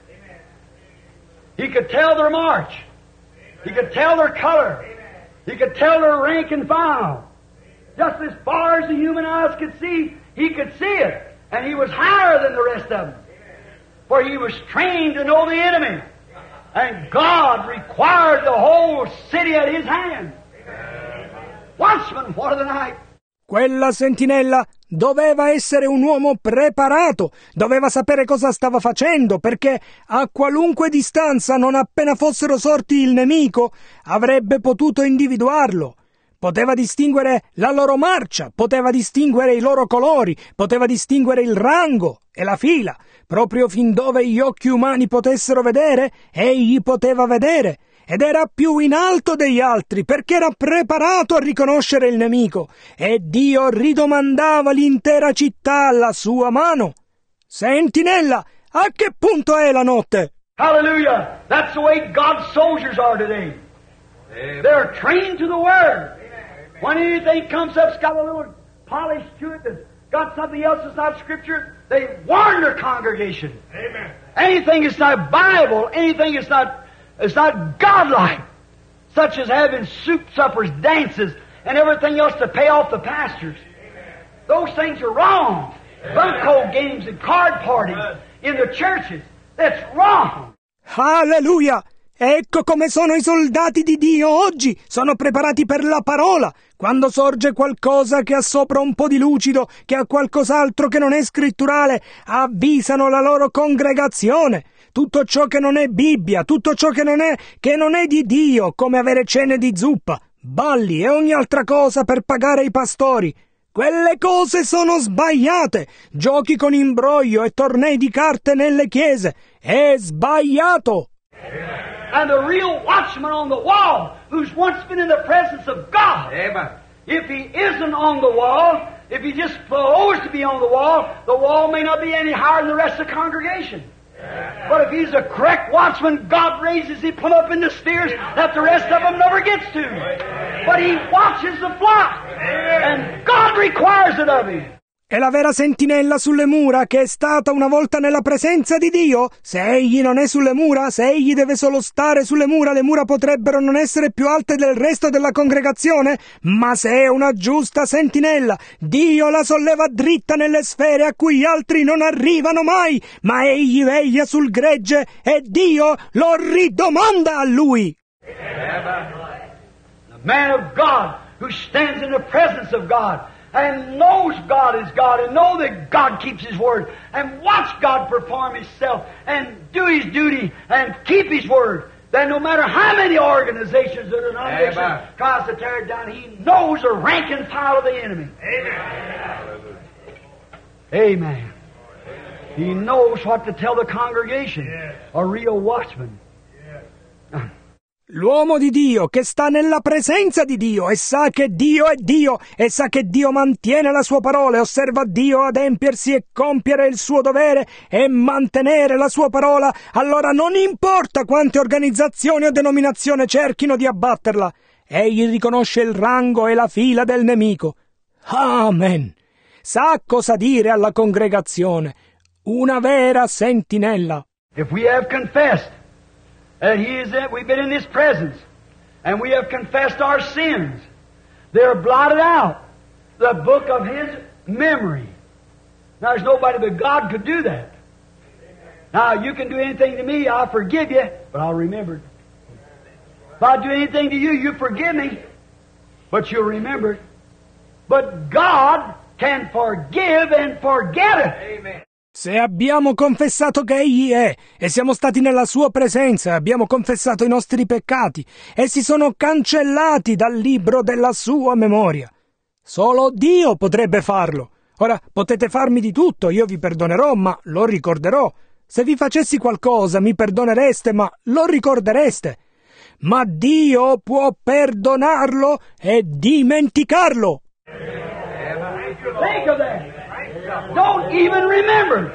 He could tell their march. He could tell their color. He could tell their rank and file. Just as far as the human eyes could see, he could see it. And he was higher than the rest of them. For he was trained to know the enemy. And God required the whole city at his hand. Watchman, what of the night? Quella sentinella doveva essere un uomo preparato, doveva sapere cosa stava facendo, perché a qualunque distanza, non appena fossero sorti il nemico, avrebbe potuto individuarlo. Poteva distinguere la loro marcia, poteva distinguere i loro colori, poteva distinguere il rango e la fila. Proprio fin dove gli occhi umani potessero vedere, egli poteva vedere. Ed era più in alto degli altri, perché era preparato a riconoscere il nemico. E Dio ridomandava l'intera città alla sua mano. Sentinella, a che punto è la notte? Hallelujah. That's the way God's soldiers are today. Amen. They're trained to the Word. When anything comes up, it's got a little polish to it, that's got something else that's not Scripture, they warn their congregation. Amen. Anything that's not Bible, anything that's not, that's not godlike, such as having soup suppers, dances, and everything else to pay off the pastors. Those things are wrong. Bunco games and card parties in the churches. That's wrong. Alleluia! Ecco come sono i soldati di Dio oggi, sono preparati per la parola. Quando sorge qualcosa che ha sopra un po' di lucido, che ha qualcos'altro che non è scritturale, avvisano la loro congregazione. Tutto ciò che non è Bibbia, tutto ciò che non è, che non è di Dio, come avere cene di zuppa, balli e ogni altra cosa per pagare i pastori. Quelle cose sono sbagliate. Giochi con imbroglio e tornei di carte nelle chiese. È sbagliato. And the real watchman on the wall, who's once been in the presence of God, Amen. if he isn't on the wall, if he just supposed to be on the wall, the wall may not be any higher than the rest of the congregation. But if he's a correct watchman, God raises him put up in the stairs that the rest of them never gets to. But he watches the flock, and God requires it of him. È la vera sentinella sulle mura che è stata una volta nella presenza di Dio. Se egli non è sulle mura, se egli deve solo stare sulle mura, le mura potrebbero non essere più alte del resto della congregazione, ma se è una giusta sentinella, Dio la solleva dritta nelle sfere a cui gli altri non arrivano mai, ma egli veglia sul gregge e Dio lo ridomanda a lui. The man of God who stands in the presence of God and knows God is God, and know that God keeps His word, and watch God perform Himself, and do His duty, and keep His word, then no matter how many organizations or denominations Amen. tries to tear it down, he knows the rank and file of the enemy. Amen. Amen. He knows what to tell the congregation. Yes. A real watchman. Yes. L'uomo di Dio che sta nella presenza di Dio e sa che Dio è Dio e sa che Dio mantiene la sua parola e osserva Dio adempiersi e compiere il suo dovere e mantenere la sua parola, allora non importa quante organizzazioni o denominazioni cerchino di abbatterla, egli riconosce il rango e la fila del nemico. Amen. Sa cosa dire alla congregazione. Una vera sentinella. If we have confessed that He is in, we've been in His presence, and we have confessed our sins, they're blotted out, the book of His memory. Now, there's nobody but God could do that. Now, you can do anything to me, I'll forgive you, but I'll remember it. If I do anything to you, you forgive me, but you'll remember it. But God can forgive and forget it. Amen. Se abbiamo confessato che Egli è, e siamo stati nella Sua presenza, e abbiamo confessato i nostri peccati, essi sono cancellati dal libro della Sua memoria. Solo Dio potrebbe farlo. Ora, potete farmi di tutto, io vi perdonerò, ma lo ricorderò. Se vi facessi qualcosa, mi perdonereste, ma lo ricordereste. Ma Dio può perdonarlo e dimenticarlo. Think of that. Don't even remember.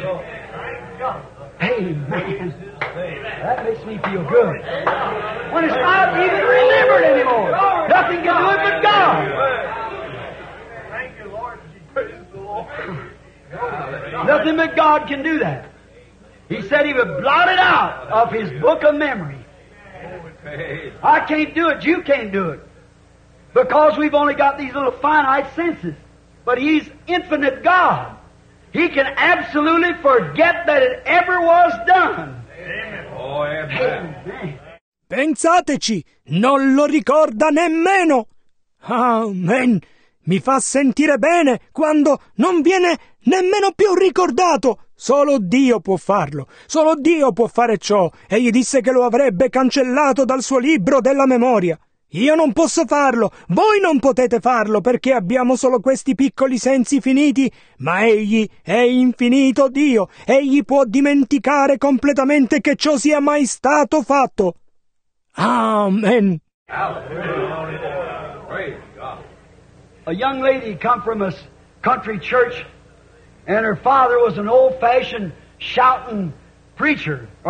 Amen. That makes me feel good. When it's not even remembered anymore. Nothing can do it but God. Thank you, Lord. Praise the Lord. Nothing but God can do that. He said He would blot it out of His book of memory. I can't do it. You can't do it. Because we've only got these little finite senses. But He's infinite God. He can absolutely forget that it ever was done. Amen. Oh, amen. Amen. Pensateci, non lo ricorda nemmeno. Amen. Mi fa sentire bene quando non viene nemmeno più ricordato. Solo Dio può farlo. Solo Dio può fare ciò. Egli disse che lo avrebbe cancellato dal suo libro della memoria. Io non posso farlo, voi non potete farlo perché abbiamo solo questi piccoli sensi finiti, ma Egli è infinito Dio, Egli può dimenticare completamente che ciò sia mai stato fatto. Amen. Hallelujah. Praise God. A young lady come from a country church, and her father was an old-fashioned shouting preacher, or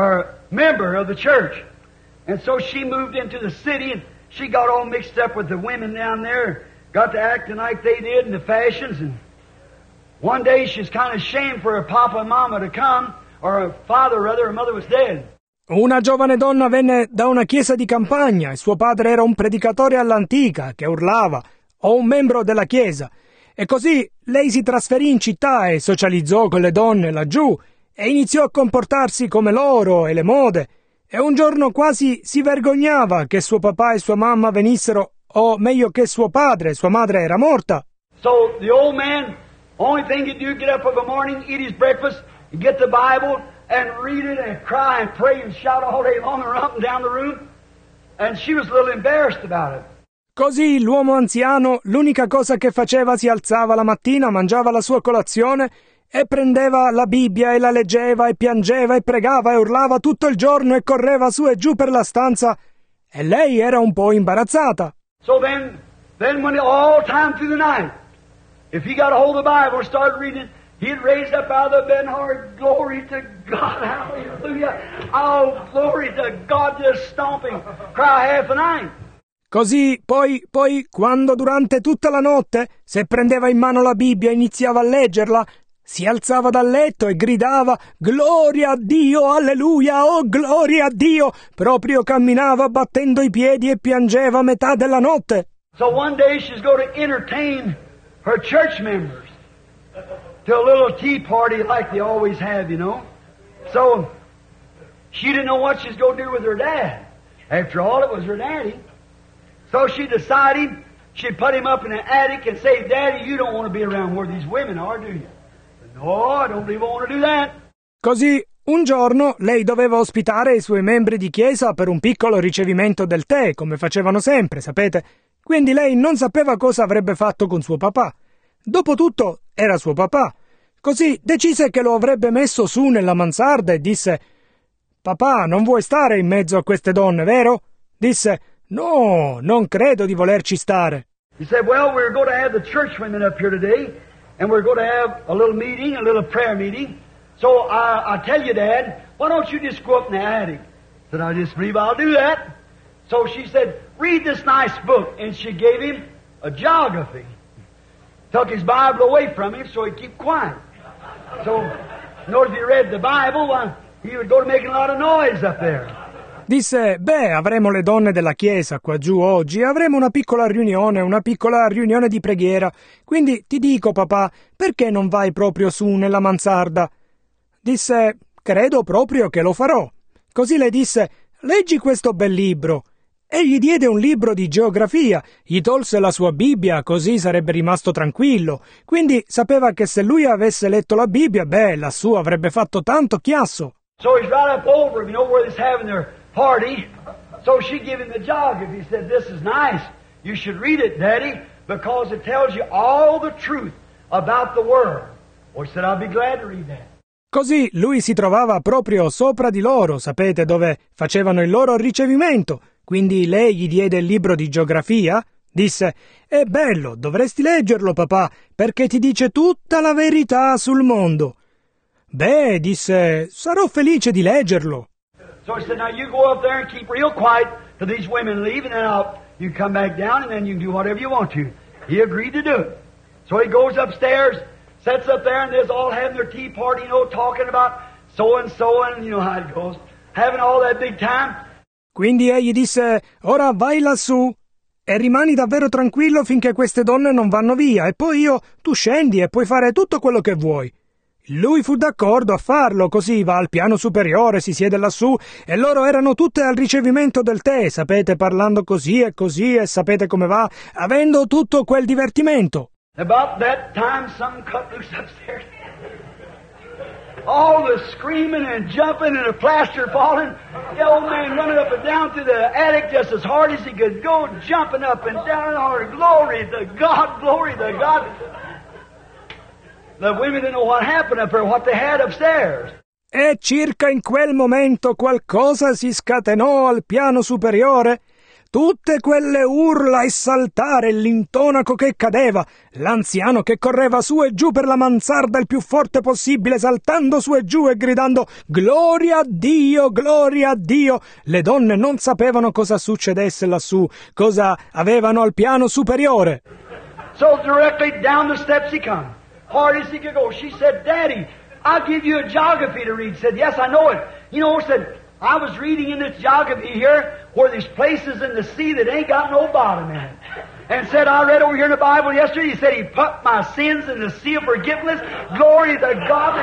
member of the church. And so she moved into the city, and she got all mixed up with the women down there, got to acting like they did in the fashions. And one day she's kind of ashamed for her papa and mama to come, or her father rather, her mother was dead. Una giovane donna venne da una chiesa di campagna e suo padre era un predicatore all'antica che urlava, o un membro della chiesa. E così lei si trasferì in città e socializzò con le donne laggiù e iniziò a comportarsi come loro e le mode. E un giorno quasi si vergognava che suo papà e sua mamma venissero, o meglio che suo padre, sua madre era morta. So the old man, only thing he'd do, get up in the morning, eat his breakfast, get the Bible, and read it, and cry, and pray, and shout all day long, and run up and down the room. And she was a little embarrassed about it. Così l'uomo anziano, l'unica cosa che faceva, si alzava la mattina, mangiava la sua colazione, e prendeva la Bibbia e la leggeva e piangeva e pregava e urlava tutto il giorno e correva su e giù per la stanza e lei era un po' imbarazzata. So then, then when all time through the night, if he got a hold of the Bible and started reading, he'd raise up out of the bed and holler, glory to God, hallelujah, oh, glory to God, just stomping, cry half the night. Così poi, poi, quando durante tutta la notte, se prendeva in mano la Bibbia e iniziava a leggerla, si alzava dal letto e gridava «Gloria a Dio, alleluia, oh gloria a Dio!» Proprio camminava battendo i piedi e piangeva a metà della notte. So one day she's going to entertain her church members to a little tea party like they always have, you know. So she didn't know what she's going to do with her dad. After all, it was her daddy. So she decided she'd put him up in an attic and say, Daddy, you don't want to be around where these women are, do you? No, I don't even want to do that. Così, un giorno, lei doveva ospitare i suoi membri di chiesa per un piccolo ricevimento del tè, come facevano sempre, sapete? Quindi lei non sapeva cosa avrebbe fatto con suo papà. Dopotutto, era suo papà. Così decise che lo avrebbe messo su nella mansarda e disse «Papà, non vuoi stare in mezzo a queste donne, vero?» Disse «No, non credo di volerci stare». He said, well, we're going to have the church women up here today, and we're going to have a little meeting, a little prayer meeting. So I, I tell you, Dad, why don't you just go up in the attic? I said, I just believe I'll do that. So she said, read this nice book. And she gave him a geography. Took his Bible away from him so he'd keep quiet. So, you know, if he read the Bible, uh, he would go to making a lot of noise up there. Disse, beh, avremo le donne della chiesa qua giù oggi, avremo una piccola riunione, una piccola riunione di preghiera. Quindi ti dico, papà, perché non vai proprio su nella mansarda? Disse, credo proprio che lo farò. Così le disse, leggi questo bel libro. E gli diede un libro di geografia, gli tolse la sua Bibbia, così sarebbe rimasto tranquillo. Quindi sapeva che se lui avesse letto la Bibbia, beh, lassù avrebbe fatto tanto chiasso. So he's right up over him, you know, where he's having their party. So she gave him the geography. He said, this is nice. You should read it, Daddy, because it tells you all the truth about the world. Or he said, I'll be glad to read that. Così lui si trovava proprio sopra di loro, sapete, dove facevano il loro ricevimento. Quindi lei gli diede il libro di geografia. Disse, è bello, dovresti leggerlo, papà, perché ti dice tutta la verità sul mondo. Beh, disse, sarò felice di leggerlo. So he said, now you go up there and keep real quiet till these women leave, and then I'll, you come back down, and then you can do whatever you want to. He agreed to do it. So he goes upstairs, sits up there, and they're all having their tea party, you know, talking about so-and-so, and you know how it goes, having all that big time. Quindi egli disse, ora vai lassù e rimani davvero tranquillo finché queste donne non vanno via, e poi io, tu scendi e puoi fare tutto quello che vuoi. Lui fu d'accordo a farlo, così va al piano superiore, si siede lassù, e loro erano tutte al ricevimento del tè, sapete, parlando così e così, e sapete come va, avendo tutto quel divertimento. About that time, some cut loose upstairs. All the screaming and jumping and the plaster falling. The old man running up and down through the attic just as hard as he could go, jumping up and down and hollering, glory to God, glory to God. The women didn't know what happened up there, what they had upstairs. E circa in quel momento qualcosa si scatenò al piano superiore. tutte quelle urla e saltare, l'intonaco che cadeva, l'anziano che correva su e giù per la mansarda il più forte possibile, saltando su e giù e gridando «Gloria a Dio, gloria a Dio!». Le donne non sapevano cosa succedesse lassù, cosa avevano al piano superiore. So directly down the steps he come, hard as he could go. She said, "Daddy, I'll give you a geography to read." He said, "Yes, I know it." You know, said, "I was reading in this geography here where there's places in the sea that ain't got no bottom in it." And said, "I read over here in the Bible yesterday, he said he put my sins in the sea of forgiveness. Glory to God."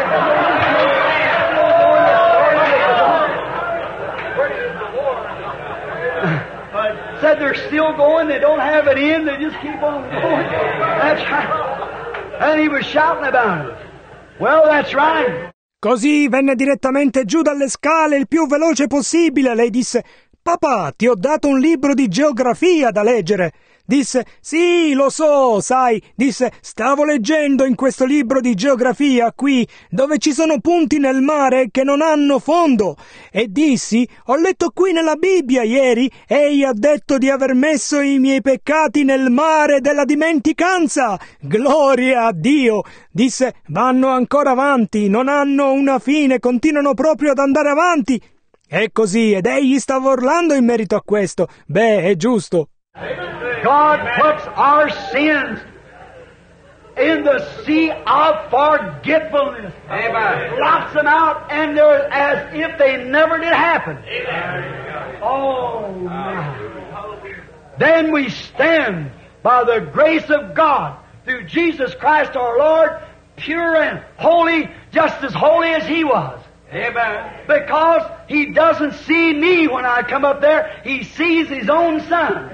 Said they're still going, they don't have it in, they just keep on going. That's right. And he was shouting about it. Well, that's right. Così venne direttamente giù dalle scale il più veloce possibile. Lei disse: «Papà, ti ho dato un libro di geografia da leggere». Disse: «Sì, lo so, sai». Disse: «Stavo leggendo in questo libro di geografia qui, dove ci sono punti nel mare che non hanno fondo». E dissi: «Ho letto qui nella Bibbia ieri, egli ha detto di aver messo i miei peccati nel mare della dimenticanza». Gloria a Dio! Disse: «Vanno ancora avanti, non hanno una fine, continuano proprio ad andare avanti». E così, ed egli stava urlando in merito a questo. Beh, è giusto. God puts our sins in the sea of forgetfulness. Amen. Blots them out, and they're as if they never did happen. Oh, my. Then we stand by the grace of God through Jesus Christ our Lord, pure and holy, just as holy as He was. Amen. Because He doesn't see me when I come up there, He sees His own Son.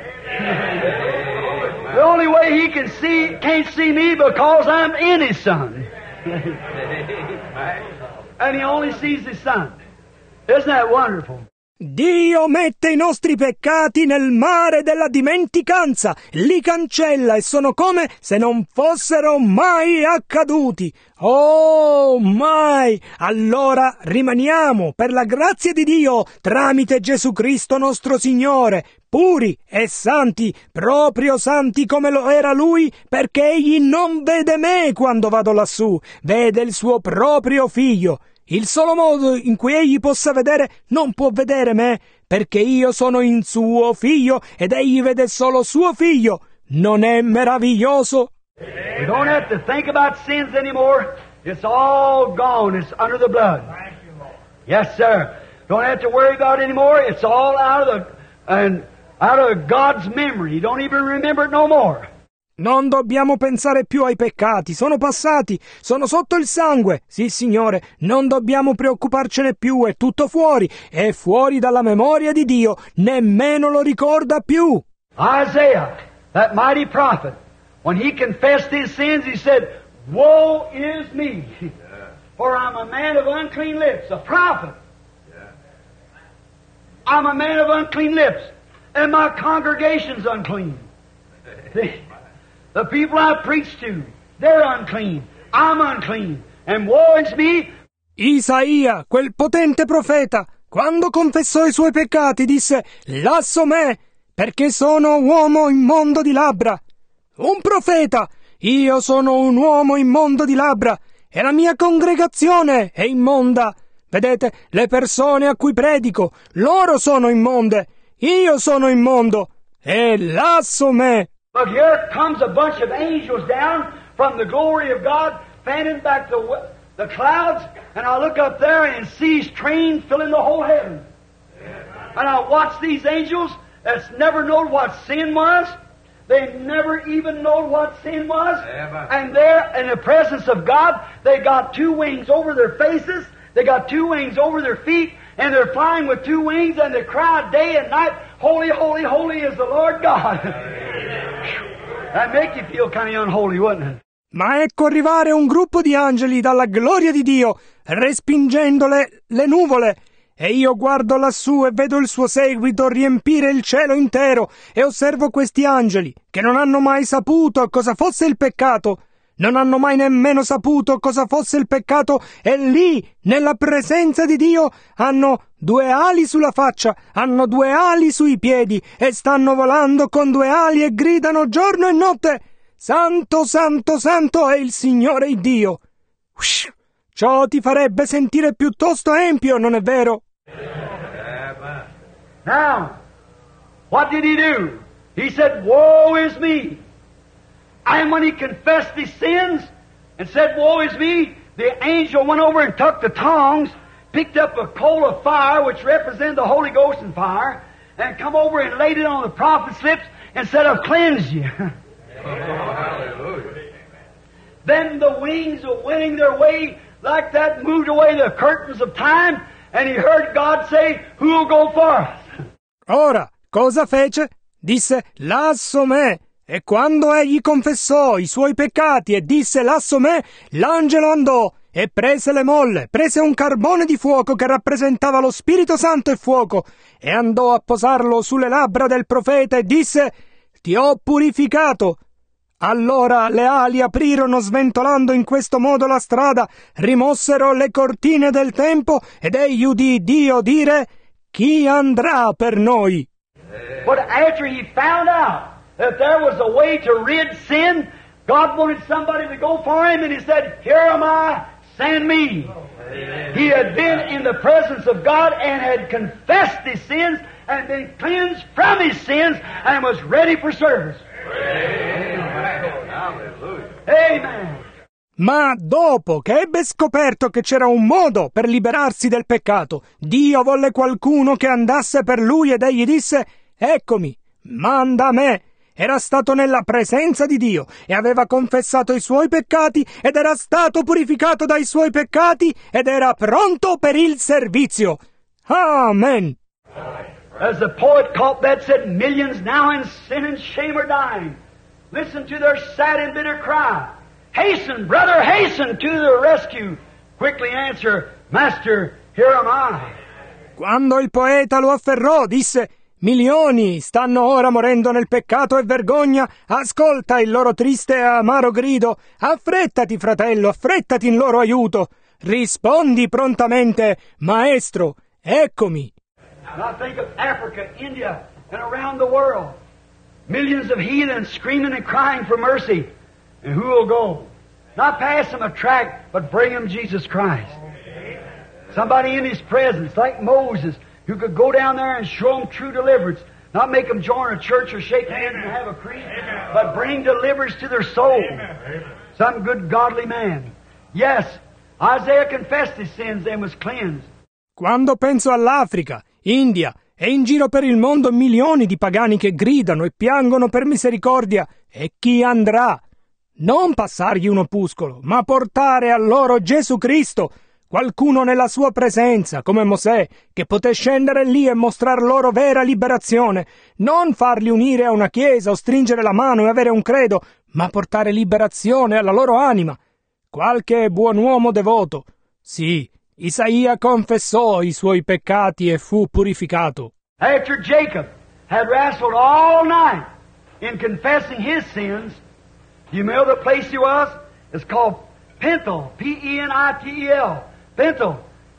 The only way He can see, can't see me because I'm in His Son. And He only sees His Son. Isn't that wonderful? Dio mette i nostri peccati nel mare della dimenticanza, li cancella e sono come se non fossero mai accaduti. Oh, mai! Allora rimaniamo, per la grazia di Dio, tramite Gesù Cristo nostro Signore, puri e santi, proprio santi come lo era Lui, perché Egli non vede me quando vado lassù, vede il suo proprio Figlio. Il solo modo in cui egli possa vedere non può vedere me, perché io sono in suo figlio ed egli vede solo suo figlio. Non è meraviglioso? You don't have to think about sins anymore. It's all gone. It's under the blood. Yes, sir. Don't have to worry about it anymore. It's all out of the and out of God's memory. You don't even remember it no more. Non dobbiamo pensare più ai peccati, sono passati, sono sotto il sangue. Sì, Signore, non dobbiamo preoccuparcene più, è tutto fuori, è fuori dalla memoria di Dio, nemmeno lo ricorda più. Isaiah, that mighty prophet, when he confessed his sins, he said, "Woe is me, for I'm a man of unclean lips," a prophet. I'm a man of unclean lips, and my congregation's unclean. The people I preach to, they're unclean. I'm unclean. And woe is me. Isaia, quel potente profeta, quando confessò i suoi peccati, disse: «Lasso me, perché sono uomo immondo di labbra». Un profeta! Io sono un uomo immondo di labbra, e la mia congregazione è immonda. Vedete, le persone a cui predico, loro sono immonde. Io sono immondo. E lasso me. Look, here comes a bunch of angels down from the glory of God, fanning back the the clouds, and I look up there and see trains filling the whole heaven. And I watch these angels that's never known what sin was. They never even known what sin was. And there, in the presence of God, they got two wings over their faces, they got two wings over their feet, and they're flying with two wings, and they cry day and night, "Holy, holy, holy is the Lord God." That make you feel kind of unholy, wouldn't it? Ma ecco arrivare un gruppo di angeli dalla gloria di Dio, respingendo le, le nuvole. E io guardo lassù e vedo il suo seguito riempire il cielo intero, e osservo questi angeli, che non hanno mai saputo cosa fosse il peccato. non hanno mai nemmeno saputo cosa fosse il peccato e lì, nella presenza di Dio, hanno due ali sulla faccia, hanno due ali sui piedi e stanno volando con due ali e gridano giorno e notte: Santo, santo, santo è il Signore il Dio. Ush, ciò ti farebbe sentire piuttosto empio, non è vero? Now, what did he do? He said, woe is me. And when he confessed his sins and said, woe is me, the angel went over and took the tongs, picked up a coal of fire, which represented the Holy Ghost and fire, and come over and laid it on the prophet's lips and said, I've cleansed you. Oh, hallelujah. Then the wings were winning their way like that, moved away the curtains of time, and he heard God say, who'll go for us? Ora, cosa fece? Disse, lasso me. E quando egli confessò i suoi peccati e disse, lasso me, l'angelo andò e prese le molle, prese un carbone di fuoco che rappresentava lo Spirito Santo e fuoco, e andò a posarlo sulle labbra del profeta e disse, ti ho purificato. Allora le ali aprirono sventolando in questo modo la strada, rimossero le cortine del tempo ed egli udì Dio dire, chi andrà per noi? But after he found out that there was a way to rid sin, God wanted somebody to go for him, and he said, here am I, send me. Amen. He had been in the presence of God and had confessed his sins and been cleansed from his sins and was ready for service. Hallelujah. Amen. Ma dopo che ebbe scoperto che c'era un modo per liberarsi del peccato, Dio volle qualcuno che andasse per lui ed egli disse, eccomi, manda a me. Era stato nella presenza di Dio e aveva confessato i suoi peccati ed era stato purificato dai suoi peccati ed era pronto per il servizio. Amen. As the poet caught that, said, millions now in sin and shame are dying. Listen to their sad and bitter cry. Hasten, brother, hasten to the rescue. Quickly answer, Master, here am I. Quando il poeta lo afferrò, disse, milioni stanno ora morendo nel peccato e vergogna. Ascolta il loro triste e amaro grido. Affrettati, fratello, affrettati in loro aiuto. Rispondi prontamente, Maestro, eccomi. Now think of Africa, India, and around the world. Millions of heathens screaming and crying for mercy. And who will go? Not pass them a tract, but bring them Jesus Christ. Somebody in His presence, like Moses, who could go down there and show them true deliverance. Not make them join a church or shake hands and have a creed, but bring deliverance to their soul. Some good godly man. Yes, Isaiah confessed his sins and was cleansed. Quando penso all'Africa, India e in giro per il mondo milioni di pagani che gridano e piangono per misericordia, e chi andrà? Non passargli un opuscolo, ma portare a loro Gesù Cristo, qualcuno nella sua presenza, come Mosè, che poté scendere lì e mostrar loro vera liberazione, non farli unire a una chiesa o stringere la mano e avere un credo, ma portare liberazione alla loro anima. Qualche buon uomo devoto, sì, Isaia confessò i suoi peccati e fu purificato. After Jacob had wrestled all night in confessing his sins, you know the place he was? It's called Peniel, P E N I T E L. Peniel.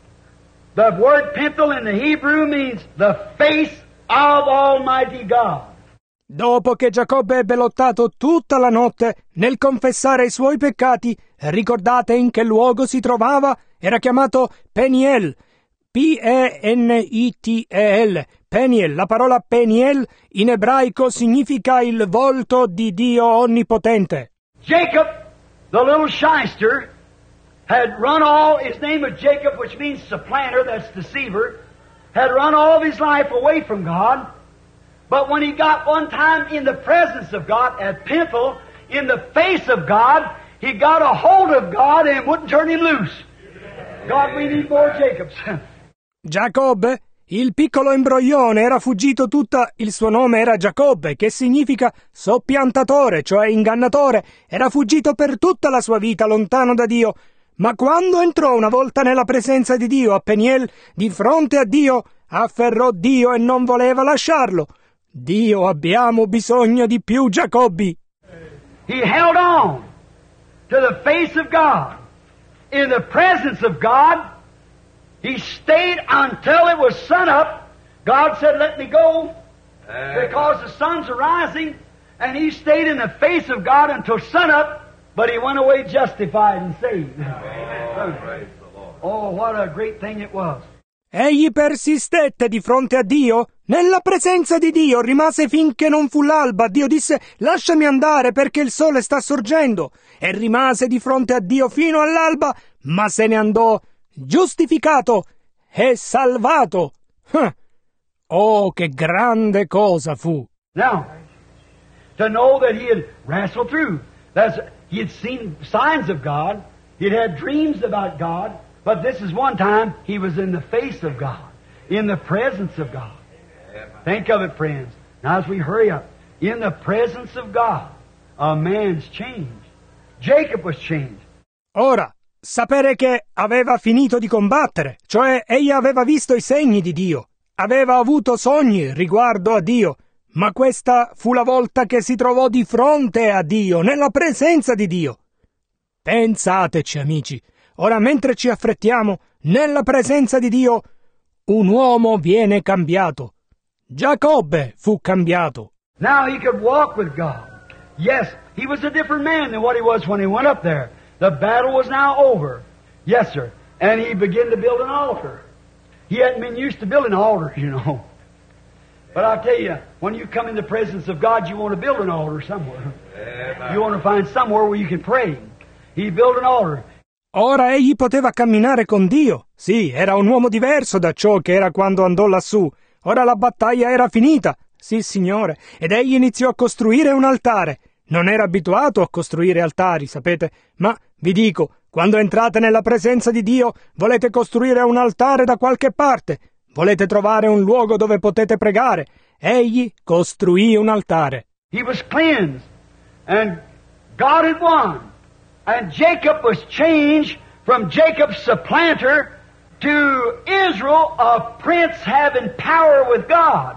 The word Peniel in the Hebrew means the face of Almighty God. Dopo che Giacobbe ebbe lottato tutta la notte nel confessare i suoi peccati, ricordate in che luogo si trovava? Era chiamato Peniel, P E N I T E L, Peniel. La parola Peniel in ebraico significa il volto di Dio Onnipotente. Jacob, the little shyster, had run all, his name was Jacob, which means supplanter, that's deceiver, had run all of his life away from God. But when he got one time in the presence of God at Peniel, in the face of God, he got a hold of God and wouldn't turn him loose. God, we need more Jacobs. Giacobbe, il piccolo imbroglione, era fuggito tutta, il suo nome era Giacobbe, che significa soppiantatore, cioè ingannatore, era fuggito per tutta la sua vita lontano da Dio, ma quando entrò una volta nella presenza di Dio a Peniel, di fronte a Dio, afferrò Dio e non voleva lasciarlo. Dio, abbiamo bisogno di più Giacobbi. He held on to face of God, in the presence of God. He stayed until it was sun up. God said, let me go, because the sun's rising. And he stayed in the face of God until sun up, but he went away justified and saved. Praise the Lord. Oh, what a great thing it was. Egli persistette di fronte a Dio, nella presenza di Dio, rimase finché non fu l'alba. Dio disse, lasciami andare perché il sole sta sorgendo, e rimase di fronte a Dio fino all'alba, ma se ne andò giustificato e salvato. Oh, che grande cosa fu! Now, to know that he had wrestled through, that's, he had seen signs of God, he had had dreams about God, but this is one time he was in the face of God, in the presence of God. Think of it, friends. Now as we hurry up, in the presence of God, a man's changed. Jacob was changed. Ora, sapere che aveva finito di combattere, cioè egli aveva visto i segni di Dio, aveva avuto sogni riguardo a Dio, ma questa fu la volta che si trovò di fronte a Dio, nella presenza di Dio. Pensateci, amici. Ora, mentre ci affrettiamo, nella presenza di Dio, un uomo viene cambiato. Giacobbe fu cambiato. Now he could walk with God. Yes, he was a different man than what he was when he went up there. The battle was now over. Yes, sir. And he began to build an altar. He hadn't been used to building altars, you know. But I'll tell you, when you come in the presence of God, you want to build an altar somewhere. Amen. You want to find somewhere where you can pray. He built an altar. Ora egli poteva camminare con Dio. Sì, era un uomo diverso da ciò che era quando andò lassù. Ora la battaglia era finita. Sì, Signore. Ed egli iniziò a costruire un altare. Non era abituato a costruire altari, sapete? Ma, vi dico, quando entrate nella presenza di Dio, volete costruire un altare da qualche parte. Volete trovare un luogo dove potete pregare. Egli costruì un altare. He was cleansed. And God had won. And Jacob was changed from Jacob's supplanter to Israel, a prince having power with God.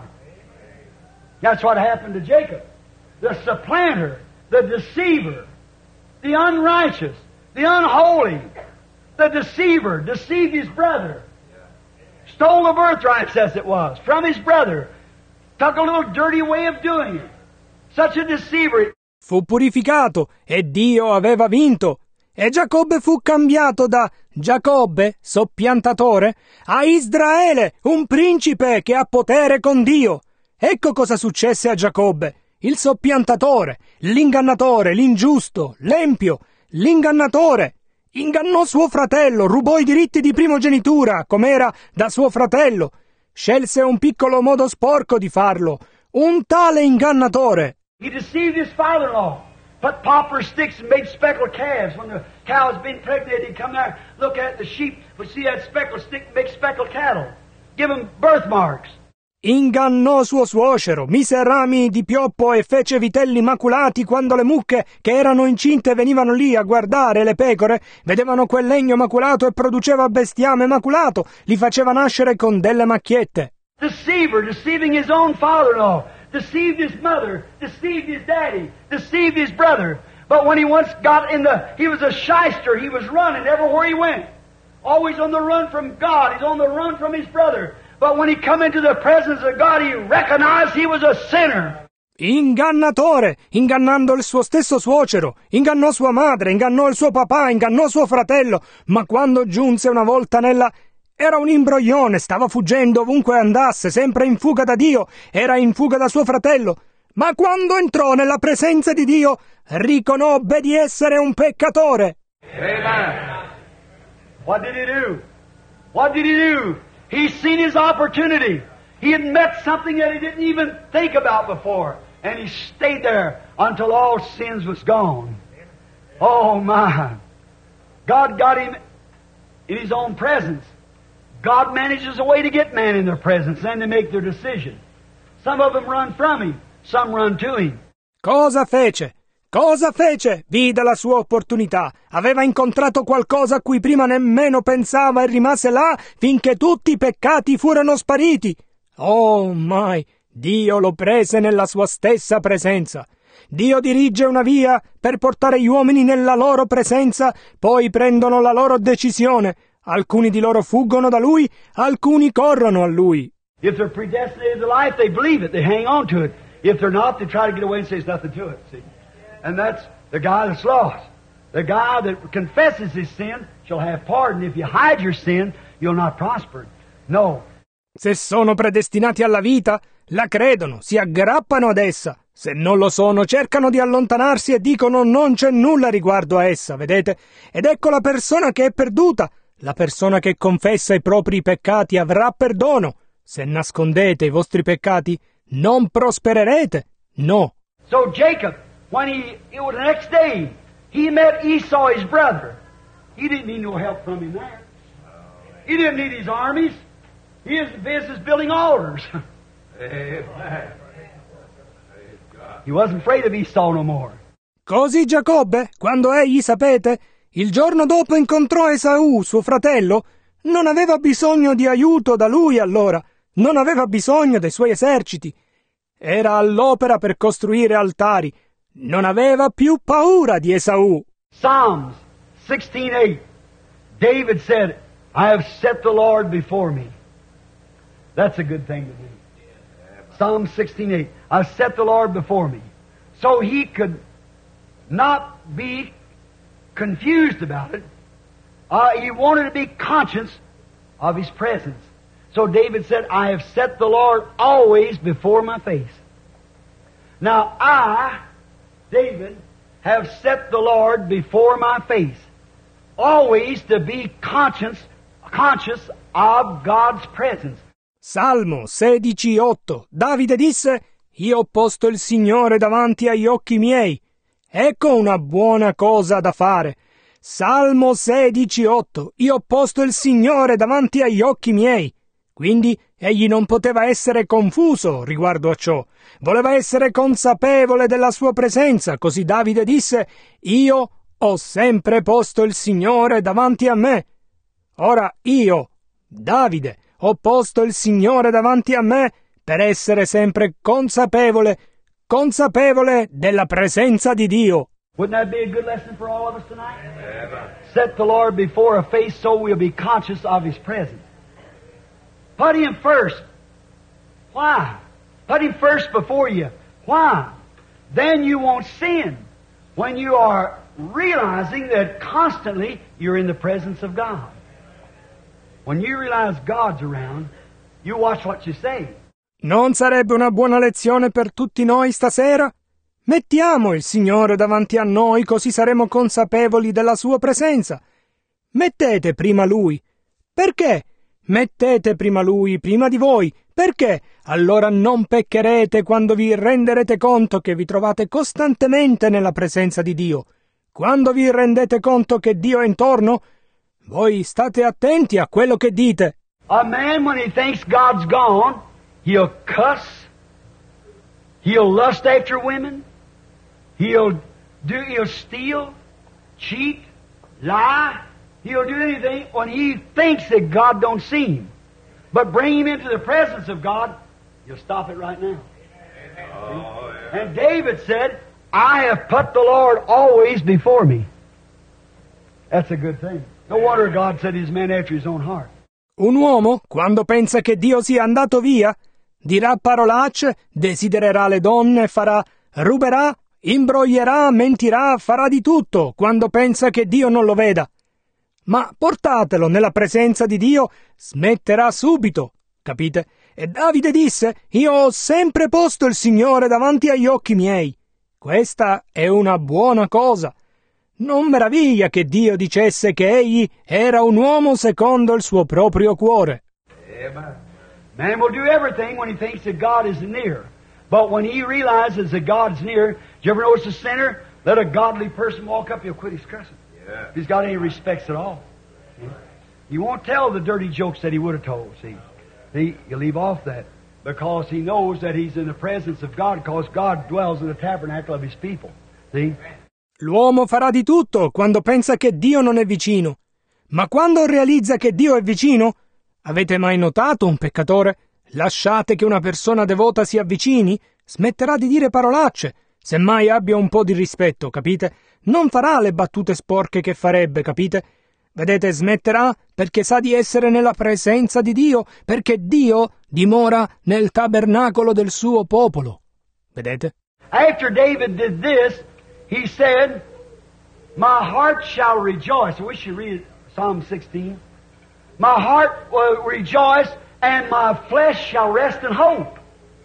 That's what happened to Jacob. The supplanter, the deceiver, the unrighteous, the unholy, the deceiver, deceived his brother. Stole the birthright, as it was, from his brother. Took a little dirty way of doing it. Such a deceiver. Fu purificato e Dio aveva vinto. E Giacobbe fu cambiato da Giacobbe, soppiantatore, a Israele, un principe che ha potere con Dio. Ecco cosa successe a Giacobbe, il soppiantatore, l'ingannatore, l'ingiusto, l'empio, l'ingannatore. Ingannò suo fratello, rubò i diritti di primogenitura, com'era da suo fratello. Scelse un piccolo modo sporco di farlo, un tale ingannatore. He deceived his father-in-law. Put poplar sticks and made speckled calves. When the cow was being pregnant, he'd come there, look at the sheep, would see that speckled stick, make speckled cattle. Give them birthmarks. Ingannò suo suocero, mise rami di pioppo e fece vitelli maculati. Quando le mucche che erano incinte venivano lì a guardare le pecore, vedevano quel legno maculato e produceva bestiame maculato, li faceva nascere con delle macchiette. Deceiver, deceiving his own father-in-law. Deceived his mother, deceived his daddy, deceived his brother. But when he once got in the, he was a shyster, he was running everywhere he went. Always on the run from God, he's on the run from his brother. But when he come into the presence of God, he recognized he was a sinner. Ingannatore, ingannando il suo stesso suocero, ingannò sua madre, ingannò il suo papà, ingannò suo fratello, ma quando giunse una volta nella... Era un imbroglione, stava fuggendo ovunque andasse, sempre in fuga da Dio, era in fuga da suo fratello. Ma quando entrò nella presenza di Dio, riconobbe di essere un peccatore. Amen. What did he do? What did he do? He seen his opportunity. He had met something that he didn't even think about before. And he stayed there until all sins was gone. Oh my. God got him in his own presence. God manages a way to get man in their presence and to make their decision. Some of them run from him, some run to him. Cosa fece? Cosa fece? Vide la sua opportunità. Aveva incontrato qualcosa a cui prima nemmeno pensava e rimase là finché tutti i peccati furono spariti. Oh mai! Dio lo prese nella sua stessa presenza. Dio dirige una via per portare gli uomini nella loro presenza, poi prendono la loro decisione. Alcuni di loro fuggono da Lui, alcuni corrono a Lui. If they're predestinated to life, they believe it. They hang on to it. If they're not, they try to get away and say there's nothing to it. See? And that's the guy that's lost. The guy that confesses his sin shall have pardon. If you hide your sin, you'll not prosper. No. Se sono predestinati alla vita, la credono, si aggrappano ad essa. Se non lo sono, cercano di allontanarsi e dicono non c'è nulla riguardo a essa, vedete? Ed ecco la persona che è perduta. La persona che confessa i propri peccati avrà perdono. Se nascondete i vostri peccati, non prospererete. No. So Jacob, when he, it was the next day, he met Esau, his brother. He didn't need no help from him there. He didn't need his armies. He is in business building altars. Amen. He wasn't afraid of Esau no more. Così Giacobbe, quando egli, sapete, il giorno dopo incontrò Esaù, suo fratello, non aveva bisogno di aiuto da lui allora, non aveva bisogno dei suoi eserciti. Era all'opera per costruire altari. Non aveva più paura di Esaù. Psalms sixteen eight. David said, I have set the Lord before me. That's a good thing to do. Psalm sixteen eight. I've set the Lord before me. So he could not be confused about it. Uh, he wanted to be conscious of his presence. So David said, I have set the Lord always before my face. Now I, David, have set the Lord before my face. Always to be conscious, conscious of God's presence. Salmo sedici otto. Davide disse, io ho posto il Signore davanti agli occhi miei. Ecco una buona cosa da fare. Salmo sedici otto. Io ho posto il Signore davanti agli occhi miei. Quindi egli non poteva essere confuso riguardo a ciò. Voleva essere consapevole della sua presenza. Così Davide disse, io ho sempre posto il Signore davanti a me. Ora io, Davide, ho posto il Signore davanti a me per essere sempre consapevole, consapevole della presenza di Dio. Wouldn't that be a good lesson for all of us tonight? Set the Lord before a face so we'll be conscious of His presence. Put Him first. Why? Put Him first before you. Why? Then you won't sin when you are realizing that constantly you're in the presence of God. When you realize God's around, you watch what you say. Non sarebbe una buona lezione per tutti noi stasera? Mettiamo il Signore davanti a noi così saremo consapevoli della sua presenza. Mettete prima Lui. Perché? Mettete prima Lui, prima di voi. Perché? Allora non peccherete quando vi renderete conto che vi trovate costantemente nella presenza di Dio. Quando vi rendete conto che Dio è intorno, voi state attenti a quello che dite. A man, when he thinks God's gone, he'll cuss, he'll lust after women, he'll do, he'll steal, cheat, lie, he'll do anything when he thinks that God don't see him. But bring him into the presence of God, you'll stop it right now. Oh, yeah. And David said, I have put the Lord always before me. That's a good thing. No wonder God said he's a man after his own heart. Un uomo, quando pensa che Dio sia andato via, dirà parolacce, desidererà le donne, farà, ruberà, imbroglierà, mentirà, farà di tutto quando pensa che Dio non lo veda. Ma portatelo nella presenza di Dio, smetterà subito, capite? E Davide disse, io ho sempre posto il Signore davanti agli occhi miei. Questa è una buona cosa. Non meraviglia che Dio dicesse che egli era un uomo secondo il suo proprio cuore. Amen. Man will do everything when he thinks that God is near. But when he realizes that God's near, do you ever notice a sinner? Let a godly person walk up, he'll quit his cussing. Yeah. If he's got any respects at all. See? He won't tell the dirty jokes that he would have told, see. He, he'll leave off that. Because he knows that he's in the presence of God, because God dwells in the tabernacle of his people. See? L'uomo farà di tutto quando pensa che Dio non è vicino. Ma quando realizza che Dio è vicino, avete mai notato un peccatore? Lasciate che una persona devota si avvicini, smetterà di dire parolacce, Semmai abbia un po' di rispetto, capite? Non farà le battute sporche che farebbe, capite? Vedete, smetterà perché sa di essere nella presenza di Dio, perché Dio dimora nel tabernacolo del suo popolo. Vedete? After David did this, he said, my heart shall rejoice. I wish you read Psalm sixteen. My heart will rejoice and my flesh shall rest in hope.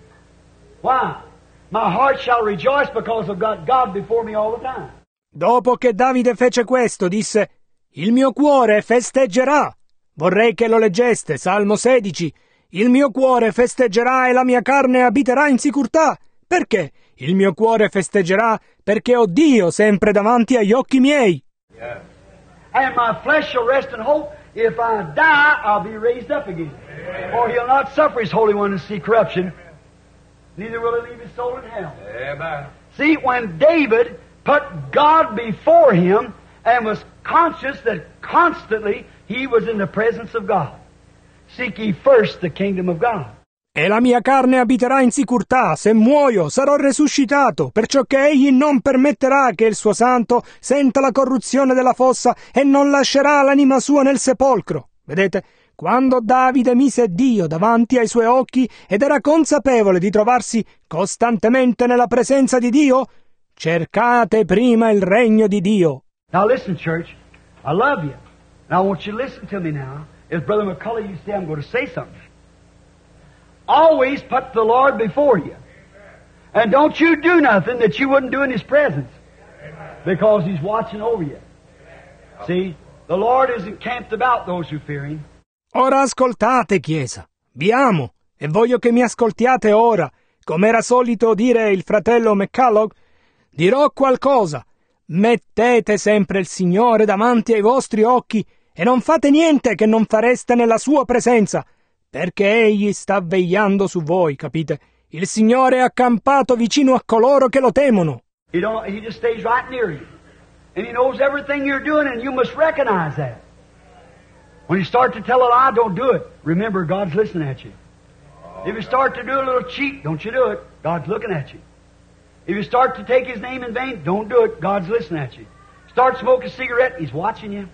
Why? My heart shall rejoice because I've got God before me all the time. Dopo che Davide fece questo, disse, il mio cuore festeggerà. Vorrei che lo leggeste, Salmo sedici. Il mio cuore festeggerà e la mia carne abiterà in sicurtà. Perché? Il mio cuore festeggerà perché ho Dio sempre davanti agli occhi miei. Yeah. And my flesh shall rest in hope. If I die, I'll be raised up again. For he'll not suffer his Holy One to see corruption. Neither will he leave his soul in hell. Amen. See, when David put God before him and was conscious that constantly he was in the presence of God. Seek ye first the kingdom of God. E la mia carne abiterà in sicurtà, se muoio sarò resuscitato, perciò che egli non permetterà che il suo santo senta la corruzione della fossa e non lascerà l'anima sua nel sepolcro. Vedete? Quando Davide mise Dio davanti ai suoi occhi ed era consapevole di trovarsi costantemente nella presenza di Dio, cercate prima il regno di Dio. Now listen, church, I love you. And I want you to listen to me now. As Brother McCullough used to say, I'm going to say something. Always put the Lord before you. And don't you do nothing that you wouldn't do in His presence. Because He's watching over you. See, the Lord is encamped about those who fear Him. Ora ascoltate, Chiesa. Vi amo e voglio che mi ascoltiate ora. Come era solito dire il fratello McCullough, dirò qualcosa. Mettete sempre il Signore davanti ai vostri occhi e non fate niente che non fareste nella sua presenza, perché Egli sta vegliando su voi, capite? Il Signore è accampato vicino a coloro che lo temono. He don't, he just stays right near you. And He knows everything you're doing, and you must recognize that. When you start to tell a lie, don't do it. Remember, God's listening at you. If you start to do a little cheat, don't you do it. God's looking at you. If you start to take His name in vain, don't do it. God's listening at you. Start smoking a cigarette, He's watching you.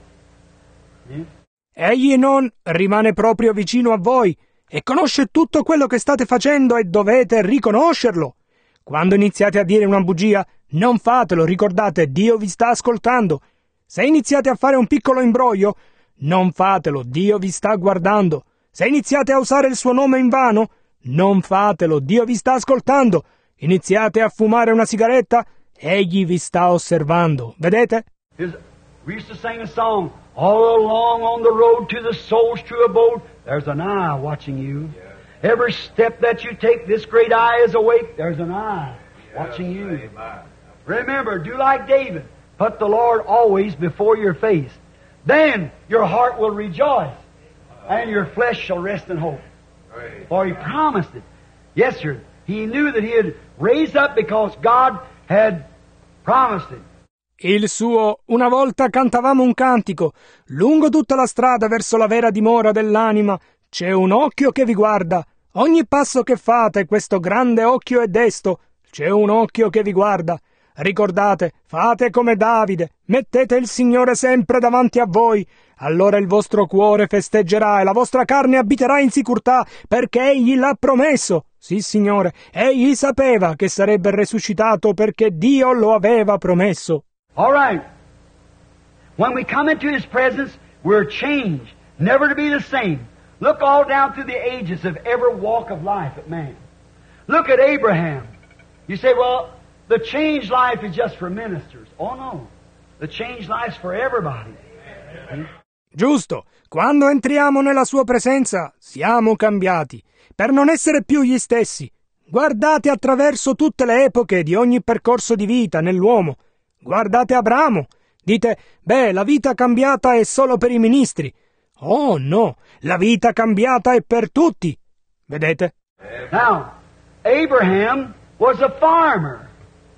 Yeah. Egli non rimane proprio vicino a voi e conosce tutto quello che state facendo e dovete riconoscerlo. Quando iniziate a dire una bugia, non fatelo, ricordate, Dio vi sta ascoltando. Se iniziate a fare un piccolo imbroglio, non fatelo, Dio vi sta guardando. Se iniziate a usare il suo nome in vano, non fatelo, Dio vi sta ascoltando. Iniziate a fumare una sigaretta, Egli vi sta osservando. Vedete? His, we used to sing a song, all along on the road to the soul's true abode, there's an eye watching you. Yeah. Every step that you take, this great eye is awake, there's an eye yes, watching you. Amen. Remember, do like David, put the Lord always before your face. Then your heart will rejoice, and your flesh shall rest in hope. Right. For He promised it. Yes, sir. He knew that He had raised up because God had promised it. Il suo, una volta cantavamo un cantico, lungo tutta la strada verso la vera dimora dell'anima, c'è un occhio che vi guarda. Ogni passo che fate, questo grande occhio è desto, c'è un occhio che vi guarda. Ricordate, fate come Davide, mettete il Signore sempre davanti a voi, allora il vostro cuore festeggerà e la vostra carne abiterà in sicurtà, perché Egli l'ha promesso. Sì, Signore, Egli sapeva che sarebbe resuscitato perché Dio lo aveva promesso. All right. When we come into His presence, we're changed, never to be the same. Look all down through the ages of every walk of life of man. Look at Abraham. You say, well, the changed life is just for ministers. Oh no, the changed life's for everybody. Giusto, quando entriamo nella sua presenza siamo cambiati, per non essere più gli stessi. Guardate attraverso tutte le epoche di ogni percorso di vita nell'uomo. Guardate Abramo. Dite, beh, la vita cambiata è solo per i ministri. Oh no, la vita cambiata è per tutti. Vedete? Now, Abraham was a farmer.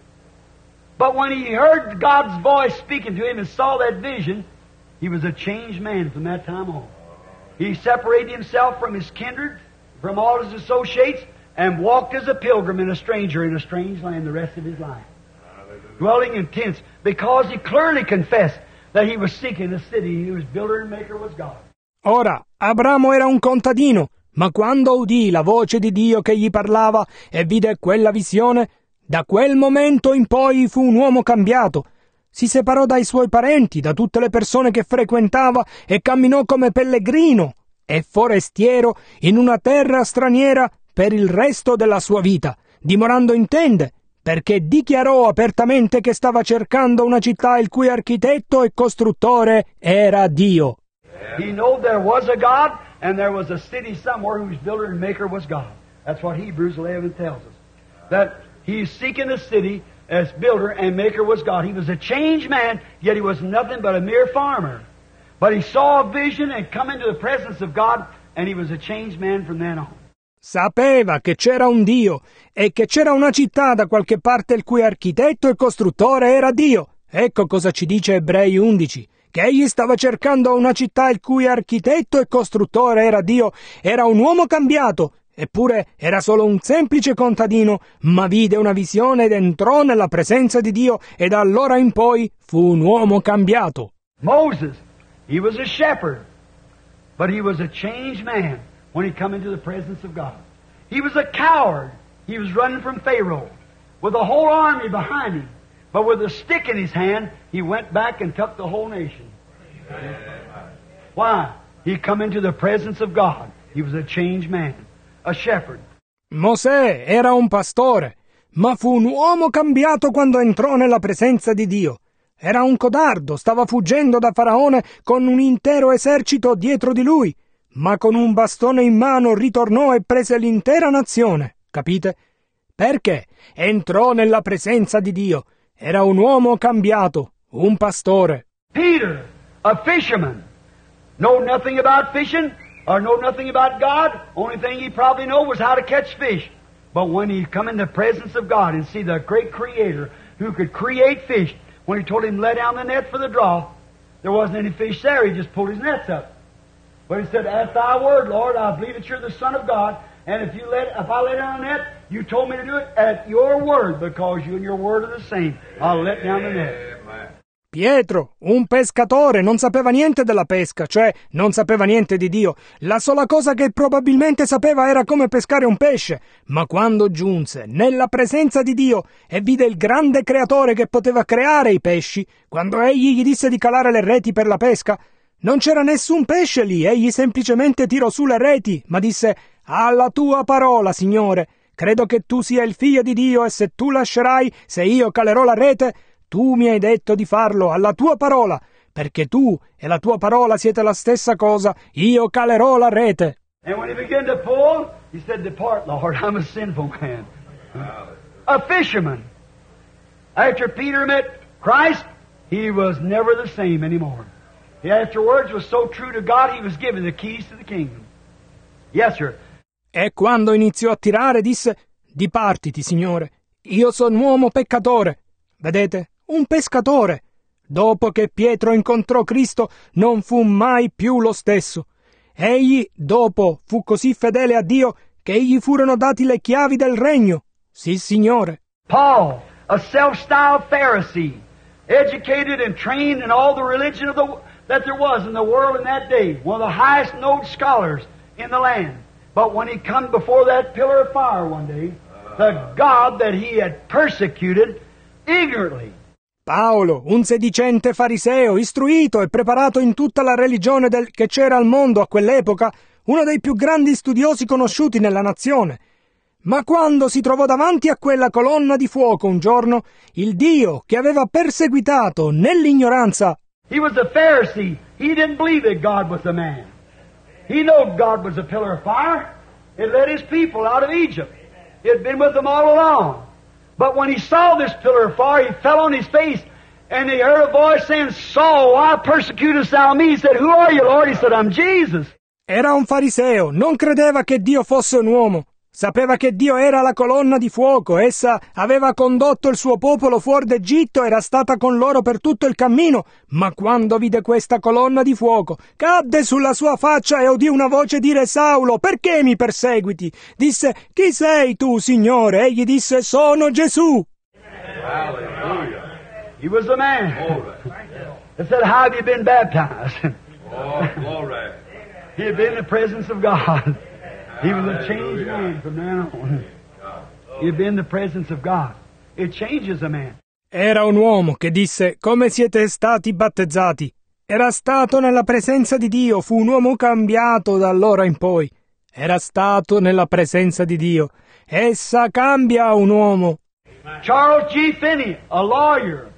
But when he heard God's voice speaking to him and saw that vision, he was a changed man from that time on. He separated himself from his kindred, from all his associates, and walked as a pilgrim and a stranger in a strange land the rest of his life. dwelling in tents, because he clearly confessed that he was seeking the city whose builder and maker was God. Ora, Abramo era un contadino, ma quando udì la voce di Dio che gli parlava e vide quella visione, da quel momento in poi fu un uomo cambiato. Si separò dai suoi parenti, da tutte le persone che frequentava e camminò come pellegrino e forestiero in una terra straniera per il resto della sua vita, dimorando in tende, perché dichiarò apertamente che stava cercando una città il cui architetto e costruttore era Dio. He knew there was a God, and there was a city somewhere whose builder and maker was God. That's what Hebrews eleven tells us. That he's seeking a city as builder and maker was God. He was a changed man, yet he was nothing but a mere farmer. But he saw a vision and come into the presence of God, and he was a changed man from then on. Sapeva che c'era un Dio e che c'era una città da qualche parte il cui architetto e costruttore era Dio. Ecco cosa ci dice Ebrei undici. Che egli stava cercando una città il cui architetto e costruttore era Dio, era un uomo cambiato, eppure era solo un semplice contadino, ma vide una visione ed entrò nella presenza di Dio e da allora in poi fu un uomo cambiato. Moses, he was a shepherd, but he was a changed man when he come into the presence of God. He was a coward. He was running from Pharaoh with a whole army behind him. But with a stick in his hand, he went back and took the whole nation. Why? He come into the presence of God. He was a changed man, a shepherd. Mosè era un pastore, ma fu un uomo cambiato quando entrò nella presenza di Dio. Era un codardo, stava fuggendo da Faraone con un intero esercito dietro di lui, ma con un bastone in mano ritornò e prese l'intera nazione. Capite? Perché entrò nella presenza di Dio. Era un uomo cambiato, un pastore. Peter, a fisherman, know nothing about fishing or know nothing about God. Only thing he probably know was how to catch fish. But when he come in the presence of God and see the great Creator who could create fish, when he told him lay down the net for the draw, there wasn't any fish there. He just pulled his nets up. But he said, "At thy word, Lord, I believe that you're the Son of God. And if you let, if I lay down the net, you told me to do it at your word, because you and your word are the same. I'll let down the net." Pietro, un pescatore, non sapeva niente della pesca, cioè non sapeva niente di Dio. La sola cosa che probabilmente sapeva era come pescare un pesce. Ma quando giunse nella presenza di Dio e vide il grande creatore che poteva creare i pesci, quando egli gli disse di calare le reti per la pesca, non c'era nessun pesce lì, egli semplicemente tirò su le reti, ma disse: "Alla tua parola, Signore, credo che tu sia il Figlio di Dio, e se tu lascerai, se io calerò la rete, tu mi hai detto di farlo alla tua parola, perché tu e la tua parola siete la stessa cosa, io calerò la rete." And when he began to pull, he said, "Depart, Lord, I'm a sinful man." A fisherman. After Peter met Christ, he was never the same anymore. He afterwards was so true to God, he was given the keys to the kingdom. Yes, sir. E quando iniziò a tirare disse: "Dipartiti, Signore, io sono un uomo peccatore." Vedete, un pescatore. Dopo che Pietro incontrò Cristo non fu mai più lo stesso. Egli, dopo, fu così fedele a Dio che gli furono dati le chiavi del regno. Sì, Signore. Paul, a self-styled Pharisee, educated and trained in all the religion of the, that there was in the world in that day, one of the highest known scholars in the land. But when he come before that pillar of fire one day, the God that he had persecuted ignorantly. Paolo, un sedicente fariseo, istruito e preparato in tutta la religione del, che c'era al mondo a quell'epoca, uno dei più grandi studiosi conosciuti nella nazione. Ma quando si trovò davanti a quella colonna di fuoco un giorno, il Dio che aveva perseguitato nell'ignoranza. He was a Pharisee. He didn't believe that God was a man. He knew God was a pillar of fire. It led his people out of Egypt. He had been with them all along. But when he saw this pillar of fire, he fell on his face, and he heard a voice saying, "Saul, why persecutest thou me?" He said, "Who are you, Lord?" He said, "I'm Jesus." Era un fariseo, non credeva che Dio fosse un uomo. Sapeva che Dio era la colonna di fuoco, essa aveva condotto il suo popolo fuori d'Egitto, era stata con loro per tutto il cammino, ma quando vide questa colonna di fuoco, cadde sulla sua faccia e udì una voce dire: "Saulo, perché mi perseguiti?" Disse: "Chi sei tu, Signore?" Egli disse: "Sono Gesù." Hallelujah. He was the man. He said, how have you been baptized? Oh, glory. He had been in the presence of God. He was a changed man from then on. He had been in the presence of God. It changes a man. Era un uomo che disse, come siete stati battezzati? Era stato nella presenza di Dio, fu un uomo cambiato da allora in poi. Era stato nella presenza di Dio. Essa cambia un uomo. Charles G. Finney, a lawyer,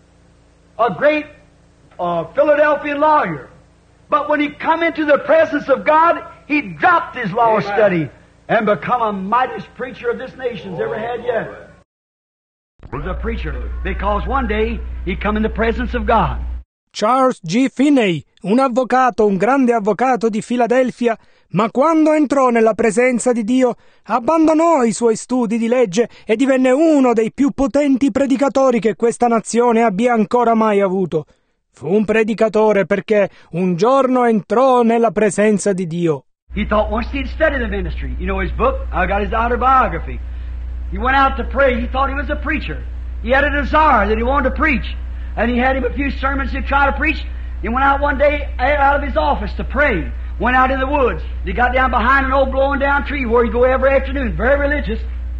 a great uh, Philadelphia lawyer. But when he come into the presence of God, he dropped his law Amen. study and become a mightiest preacher of this nation's ever had yet. Was a preacher because one day he come in the presence of God. Charles G. Finney, un avvocato, un grande avvocato di Filadelfia, ma quando entrò nella presenza di Dio, abbandonò i suoi studi di legge e divenne uno dei più potenti predicatori che questa nazione abbia ancora mai avuto. Fu un predicatore perché un giorno entrò nella presenza di Dio. He thought once he'd studied the ministry, you know his book, I got his autobiography. He went out to pray, he thought he was a preacher. He had a desire that he wanted to preach. And he had him a few sermons to try to preach. He went out one day out of his office to pray. Went out in the woods. He got down behind an old blowing down tree where he'd go every afternoon. Very religious.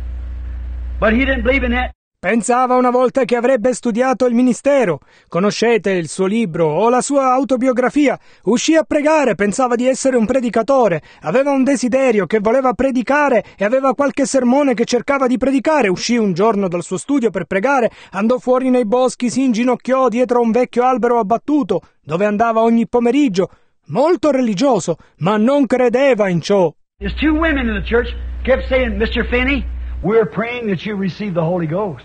But he didn't believe in that. Pensava una volta che avrebbe studiato il ministero. Conoscete il suo libro o la sua autobiografia. Uscì a pregare, pensava di essere un predicatore. Aveva un desiderio che voleva predicare e aveva qualche sermone che cercava di predicare. Uscì un giorno dal suo studio per pregare, andò fuori nei boschi, si inginocchiò dietro a un vecchio albero abbattuto, dove andava ogni pomeriggio. Molto religioso, ma non credeva in ciò. There's two women in the church kept saying, Mister Finney, we're praying that you receive the Holy Ghost.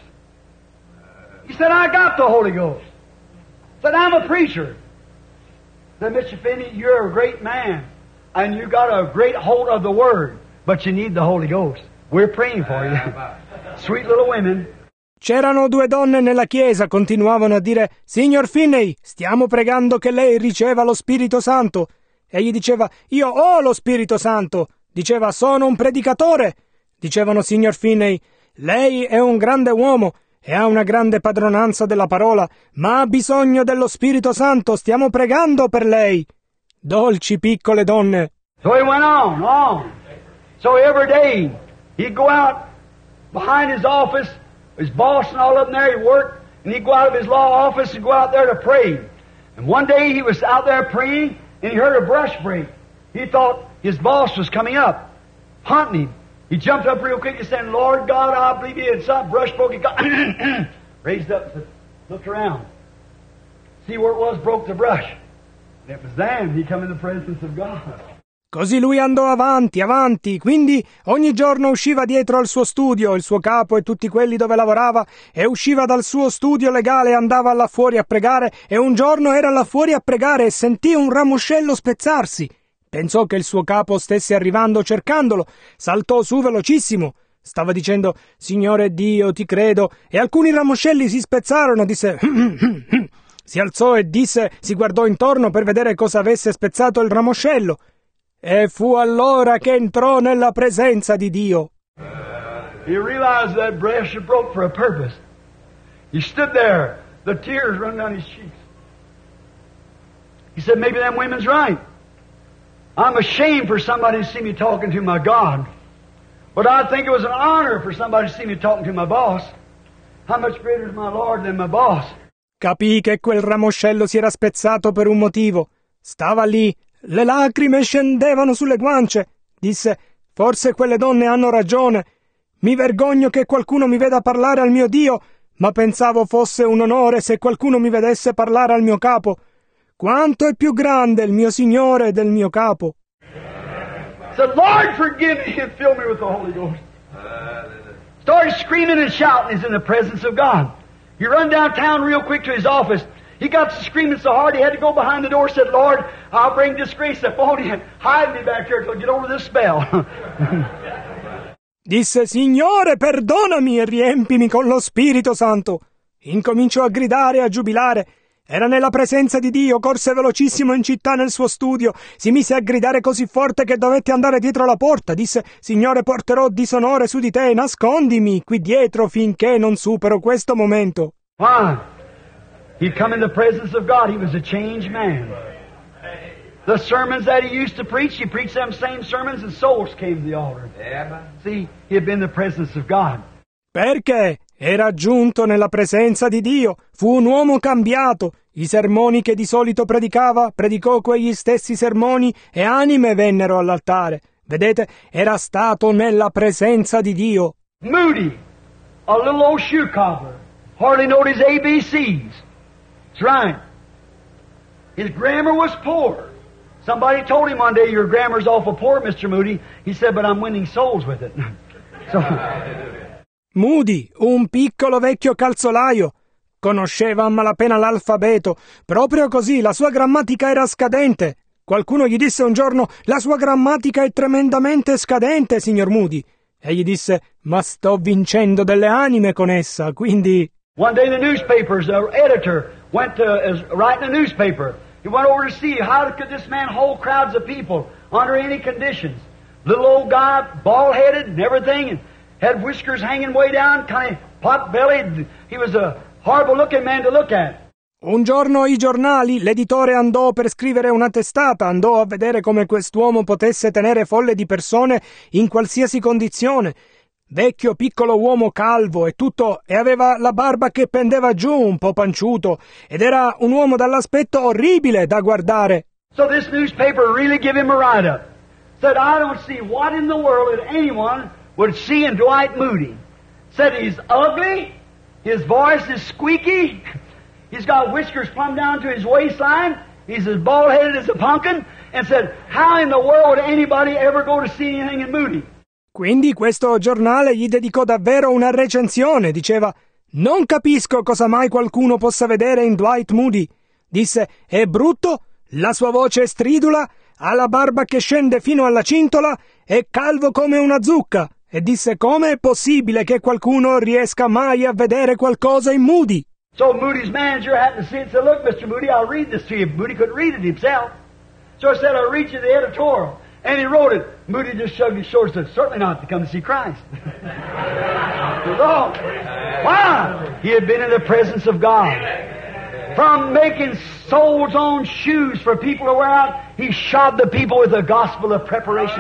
He said, I got the Holy Ghost. Said, I'm a preacher. Said, Mister Finney, you're a great man, and you got a great hold of the Word, but you need the Holy Ghost. We're praying for you. Sweet little women. C'erano due donne nella chiesa, continuavano a dire, Signor Finney, stiamo pregando che lei riceva lo Spirito Santo. Egli diceva, io ho lo Spirito Santo. Diceva, sono un predicatore. Dicevano, Signor Finney, lei è un grande uomo e ha una grande padronanza della parola, ma ha bisogno dello Spirito Santo, stiamo pregando per lei. Dolci piccole donne. So he went on, on. So every day he'd go out behind his office, his boss and all of them there, he'd work, and he'd go out of his law office and go out there to pray. And one day he was out there praying, and he heard a brush break. He thought his boss was coming up, hunting him. He jumped up real quick and said, Lord God, I believe he had some brush broke. He got raised up and said, looked around. See where it was, broke the brush. And it was then he come in the presence of God. Così lui andò avanti, avanti, quindi ogni giorno usciva dietro al suo studio, il suo capo e tutti quelli dove lavorava, e usciva dal suo studio legale e andava là fuori a pregare, e un giorno era là fuori a pregare e sentì un ramoscello spezzarsi. Pensò che il suo capo stesse arrivando cercandolo, saltò su velocissimo. Stava dicendo, Signore Dio, ti credo, e alcuni ramoscelli si spezzarono, disse, si alzò e disse, si guardò intorno per vedere cosa avesse spezzato il ramoscello. E fu allora che entrò nella presenza di Dio. He realized that brush had broke for a purpose. He stood there, the tears running down his cheeks. He said, maybe them women's right. I'm ashamed for somebody to see me talking to my God. But I think it was an honor for somebody to see me talking to my boss. How much greater is my Lord than my boss? Capì che quel ramoscello si era spezzato per un motivo. Stava lì, le lacrime scendevano sulle guance. Disse, forse quelle donne hanno ragione. Mi vergogno che qualcuno mi veda parlare al mio Dio, ma pensavo fosse un onore se qualcuno mi vedesse parlare al mio capo. Quanto è più grande il mio Signore del mio capo. Said, Lord, forgive me and fill me with the Holy Ghost. Started screaming and shouting. He's in the presence of God. He run downtown real quick to his office. He got to screaming so hard he had to go behind the door. Said, Lord, I'll bring disgrace upon you. Hide me back here till I get over this spell. Disse, Signore, perdonami e riempimi con lo Spirito Santo. Incominciò a gridare e a giubilare. Era nella presenza di Dio, corse velocissimo in città nel suo studio, si mise a gridare così forte che dovette andare dietro la porta. Disse, Signore, porterò disonore su di te, nascondimi qui dietro finché non supero questo momento. Why? He'd come in the presence of God. He was a changed man. The sermons that he used to preach, he preached them same sermons and souls came to the altar. See, he had been in the presence of God. Perché era giunto nella presenza di Dio, fu un uomo cambiato. I sermoni che di solito predicava, predicò quegli stessi sermoni e anime vennero all'altare. Vedete, era stato nella presenza di Dio. Moody, a little old shoe cobbler, hardly knowed his A B Cs. That's right. His grammar was poor. Somebody told him one day, your grammar's awful poor, Mister Moody. He said, but I'm winning souls with it. So, Moody, un piccolo vecchio calzolaio, conosceva a malapena l'alfabeto. Proprio così, la sua grammatica era scadente. Qualcuno gli disse un giorno, la sua grammatica è tremendamente scadente, signor Moody. E gli disse, ma sto vincendo delle anime con essa, quindi... One day the newspaper's uh, editor went to, is writing a newspaper. He went over to see how could this man hold crowds of people under any conditions. Little old guy, bald-headed and everything, and had whiskers hanging way down, kind of pot-bellied. He was a horrible-looking man to look at. Un giorno i giornali, l'editore andò per scrivere una testata, andò a vedere come quest'uomo potesse tenere folle di persone in qualsiasi condizione. Vecchio piccolo uomo calvo e tutto, e aveva la barba che pendeva giù, un po' panciuto, ed era un uomo dall'aspetto orribile da guardare. So this newspaper really gave him a write-up. Said, I don't see what in the world that anyone would see in Dwight Moody. Said he's ugly, his voice is squeaky, he's got whiskers plumb down to his waistline, he's as bald-headed as a pumpkin, and said, how in the world would anybody ever go to see anything in Moody? Quindi questo giornale gli dedicò davvero una recensione, diceva, non capisco cosa mai qualcuno possa vedere in Dwight Moody. Disse, è brutto, la sua voce è stridula, ha la barba che scende fino alla cintola, è calvo come una zucca. E disse, come è possibile che qualcuno riesca mai a vedere qualcosa in Moody? So Moody's manager happened to see it and said, look, Mister Moody, I'll read this to you. Moody couldn't read it himself. So I said, I'll read you the editorial. And he wrote it. Moody just shrugged his shoulders and said, certainly not to come to see Christ. Wrong. Why? He had been in the presence of God. From making soles on shoes for people to wear out, he shod the people with the gospel of preparation.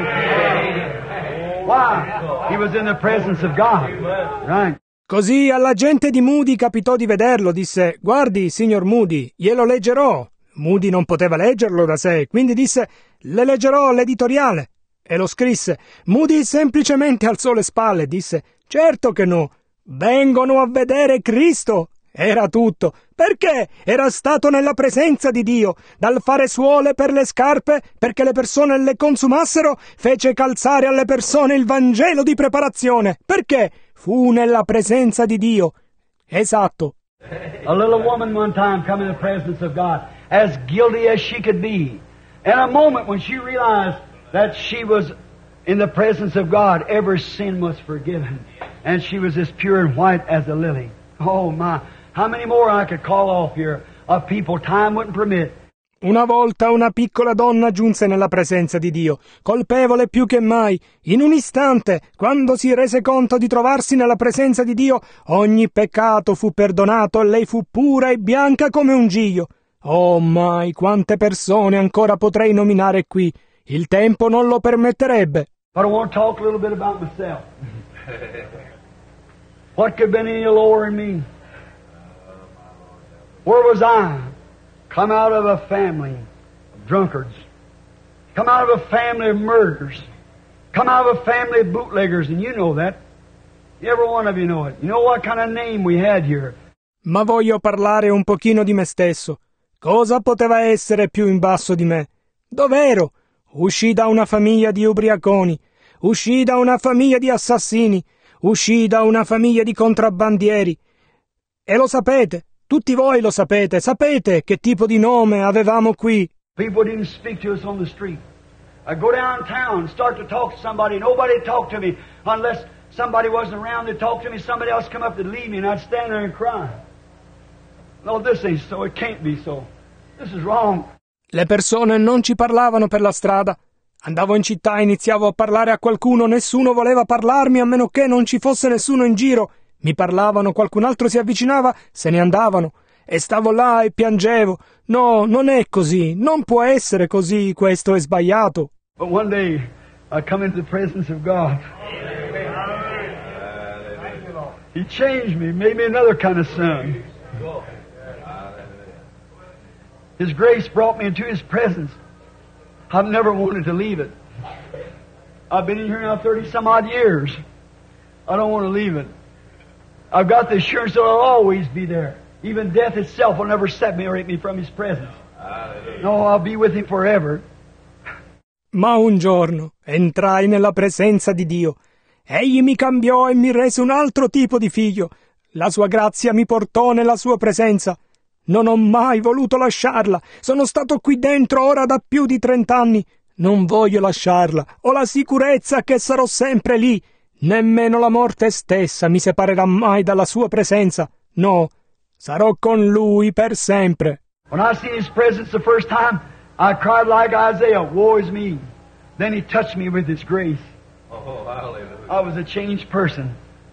Why? He was in the presence of God. Right. Così alla gente di Moody capitò di vederlo, disse, guardi, signor Moody, glielo leggerò. Moody non poteva leggerlo da sé, quindi disse, le leggerò l'editoriale. E lo scrisse. Moody semplicemente alzò le spalle e disse, certo che no, vengono a vedere Cristo. Era tutto. Perché? Era stato nella presenza di Dio. Dal fare suole per le scarpe, perché le persone le consumassero, fece calzare alle persone il Vangelo di preparazione. Perché? Fu nella presenza di Dio. Esatto. A little woman one time come in the presence of God, as guilty as she could be. And a moment when she realized that she was in the presence of God, every sin was forgiven. And she was as pure and white as a lily. Oh my, how many more I could call off here of people time wouldn't permit. Una volta una piccola donna giunse nella presenza di Dio, colpevole più che mai. In un istante, quando si rese conto di trovarsi nella presenza di Dio, ogni peccato fu perdonato e lei fu pura e bianca come un giglio. Oh mai, quante persone ancora potrei nominare qui. Il tempo non lo permetterebbe. But I want to talk a little bit about myself. What could have been any lower in me? Where was I? Come out of a family of drunkards. Come out of a family of murderers. Come out of a family of bootleggers, and you know that. Every one of you know it. You know what kind of name we had here. Ma voglio parlare un pochino di me stesso. Cosa poteva essere più in basso di me? Dov'ero? Uscì da una famiglia di ubriaconi. Uscì da una famiglia di assassini. Uscì da una famiglia di contrabbandieri. E lo sapete. Tutti voi lo sapete, sapete che tipo di nome avevamo qui. People didn't speak to us on the street. I go downtown, start to talk to somebody, nobody talked to me unless somebody wasn't around to talk to me, somebody else come up to leave me, and I'd stand there and cry. No, this ain't so, it can't be so. This is wrong. Le persone non ci parlavano per la strada. Andavo in città e iniziavo a parlare a qualcuno, nessuno voleva parlarmi a meno che non ci fosse nessuno in giro. Mi parlavano, qualcun altro si avvicinava, se ne andavano. e stavo là e piangevo. No, non è così, non può essere così, questo è sbagliato. But one day, I come into the presence of God. He changed me, made me another kind of son. His grace brought me into His presence. I've never wanted to leave it. I've been in here now thirty some odd years. I don't want to leave it. I've got the assurance that I'll always be there. Even death itself will never separate me from His presence. No, I'll be with Him forever. Ma un giorno entrai nella presenza di Dio. Egli mi cambiò e mi rese un altro tipo di figlio. La sua grazia mi portò nella sua presenza. Non ho mai voluto lasciarla. Sono stato qui dentro ora da più di trent'anni. Non voglio lasciarla. Ho la sicurezza che sarò sempre lì. Nemmeno la morte stessa mi separerà mai dalla sua presenza. No, sarò con Lui per sempre. When I seen His presence the first time, I cried like Isaiah, woe is me. Then He touched me with His grace. Oh, hallelujah. I was a changed person.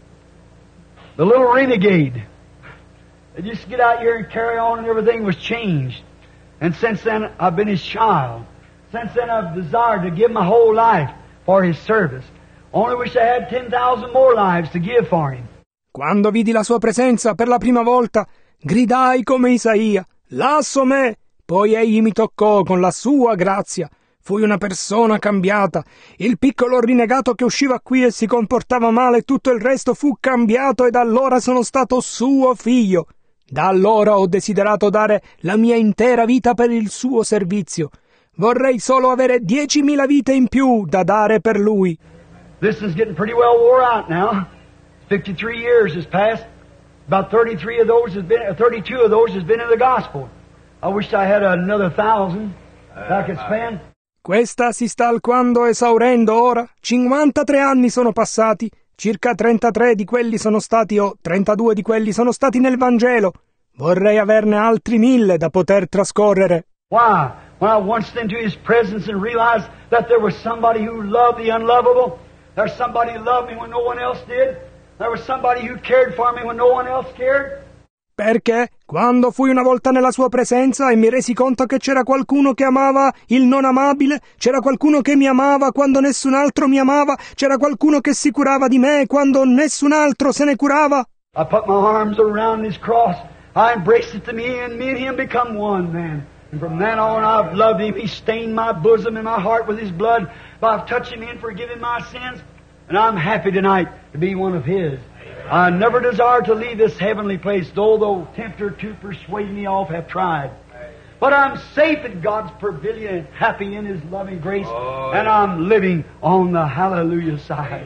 The little renegade that used to get out here and carry on and everything was changed. And since then, I've been His child. Since then, I've desired to give my whole life for His service. Only wish I had ten thousand more lives to give for Him. Quando vidi la sua presenza per la prima volta, gridai come Isaia, lasso me! Poi Egli mi toccò con la sua grazia. Fui una persona cambiata. Il piccolo rinnegato che usciva qui e si comportava male e tutto il resto fu cambiato, e da allora sono stato suo figlio. Da allora ho desiderato dare la mia intera vita per il suo servizio. Vorrei solo avere diecimila vite in più da dare per Lui. This is getting pretty well wore out now. fifty-three years has passed. About thirty-three of those has been, thirty-two of those has been in the gospel. I wish I had another thousand that I could spend. Questa si sta alquando esaurendo ora. cinquantatré anni sono passati. Circa trentatré di quelli sono stati, o trentadue di quelli sono stati nel Vangelo. Vorrei averne altri mille da poter trascorrere. Why? When I once into His presence and realized that there was somebody who loved the unlovable, there's somebody who loved me when no one else did, there was somebody who cared for me when no one else cared. Perché quando fui una volta nella sua presenza e mi resi conto che c'era qualcuno che amava il non amabile, c'era qualcuno che mi amava quando nessun altro mi amava, c'era qualcuno che si curava di me quando nessun altro se ne curava. I put my arms around His cross. I embraced it to me, and me and Him become one, man. And from then on, I've loved Him. He stained my bosom and my heart with His blood by touching me and forgiving my sins. And I'm happy tonight to be one of His. I never desire to leave this heavenly place, though the tempter to persuade me off have tried. But I'm safe in God's pavilion, happy in His loving grace, and I'm living on the hallelujah side.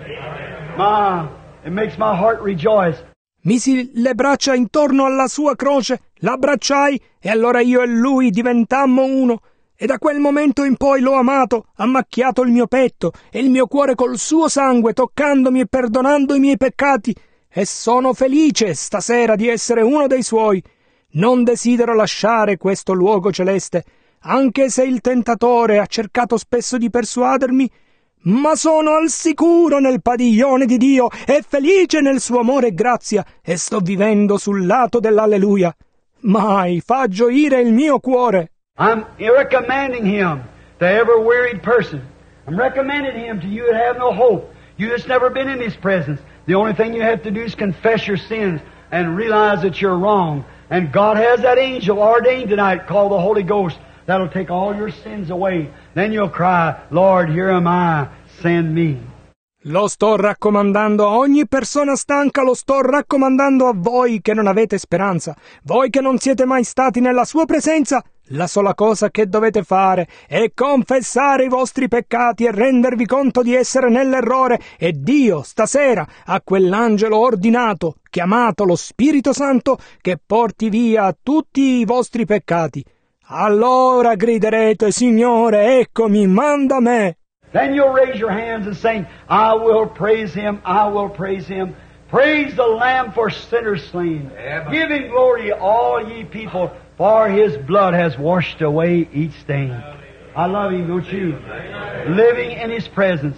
My, it makes my heart rejoice. Misi le braccia intorno alla sua croce, l'abbracciai, e allora io e Lui diventammo uno. E da quel momento in poi l'ho amato, ha macchiato il mio petto e il mio cuore col suo sangue, toccandomi e perdonando i miei peccati. E sono felice stasera di essere uno dei Suoi. Non desidero lasciare questo luogo celeste, anche se il tentatore ha cercato spesso di persuadermi, ma sono al sicuro nel padiglione di Dio e felice nel suo amore e grazia, e sto vivendo sul lato dell'alleluia. Mai fa gioire il mio cuore. I'm recommending Him to every wearied person. I'm recommending Him to you that have no hope. You that's never been in His presence. The only thing you have to do is confess your sins and realize that you're wrong. And God has that angel ordained tonight called the Holy Ghost that'll take all your sins away. Then you'll cry, Lord, here am I, send me. Lo sto raccomandando a ogni persona stanca, lo sto raccomandando a voi che non avete speranza, voi che non siete mai stati nella sua presenza. La sola cosa che dovete fare è confessare i vostri peccati e rendervi conto di essere nell'errore, e Dio stasera ha quell'angelo ordinato, chiamato lo Spirito Santo, che porti via tutti i vostri peccati. Allora griderete, Signore, eccomi, manda me. Then you'll raise your hands and sing, I will praise Him, I will praise Him. Praise the Lamb for sinners slain. Amen. Give Him glory, all ye people, for His blood has washed away each stain. I love Him, don't you? Living in His presence.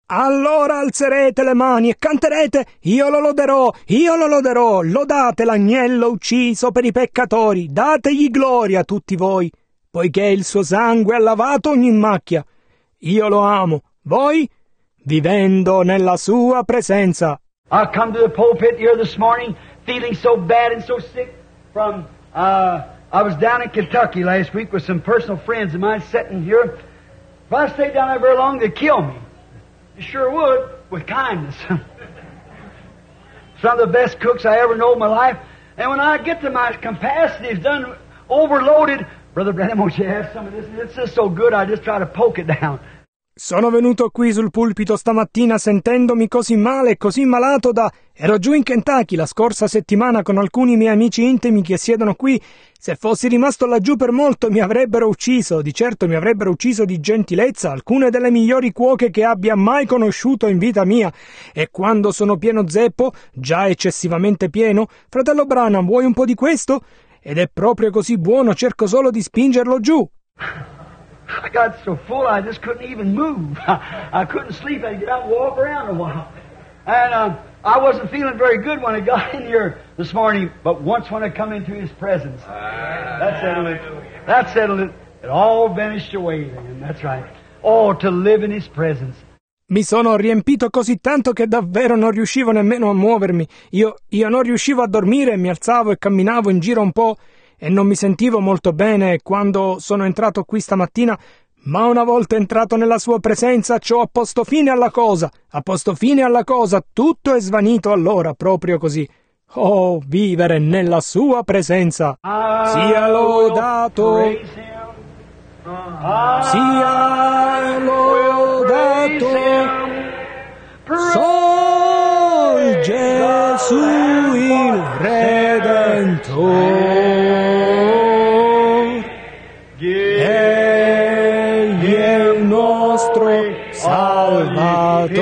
Allora alzerete le mani e canterete: io lo loderò, io lo loderò, lodate l'agnello ucciso per i peccatori, dategli gloria tutti voi, poiché il suo sangue ha lavato ogni macchia. Io lo amo, voi? Vivendo nella sua presenza. I come to the pulpit here this morning feeling so bad and so sick from, uh, I was down in Kentucky last week with some personal friends of mine sitting here. If I stayed down there very long, they'd kill me. You sure would, with kindness. Some of the best cooks I ever know in my life. And when I get to my capacity is done overloaded, Brother Branham, won't you have some of this? It's just so good, I just try to poke it down. Sono venuto qui sul pulpito stamattina sentendomi così male e così malato da... Ero giù in Kentucky la scorsa settimana con alcuni miei amici intimi che siedono qui. Se fossi rimasto laggiù per molto mi avrebbero ucciso, di certo mi avrebbero ucciso di gentilezza, alcune delle migliori cuoche che abbia mai conosciuto in vita mia. E quando sono pieno zeppo, già eccessivamente pieno, fratello Branham, vuoi un po' di questo? Ed è proprio così buono, cerco solo di spingerlo giù. I got so full I just couldn't even move. I, I couldn't sleep. I had to get out and walk around a while. And uh, I wasn't feeling very good when I got in here this morning, but once when I come into His presence, that settled it. That settled it. It all vanished away then. That's right. Oh, to live in His presence. Mi sono riempito così tanto che davvero non riuscivo nemmeno a muovermi. Io, io non riuscivo a dormire, mi alzavo e camminavo in giro un po' e non mi sentivo molto bene quando sono entrato qui stamattina, ma una volta entrato nella sua presenza ciò ha posto fine alla cosa, ha posto fine alla cosa, tutto è svanito allora, proprio così. Oh, vivere nella sua presenza! Sia lodato! Sia lodato! Sol Gesù il Redentore! Egli è il nostro Salvatore,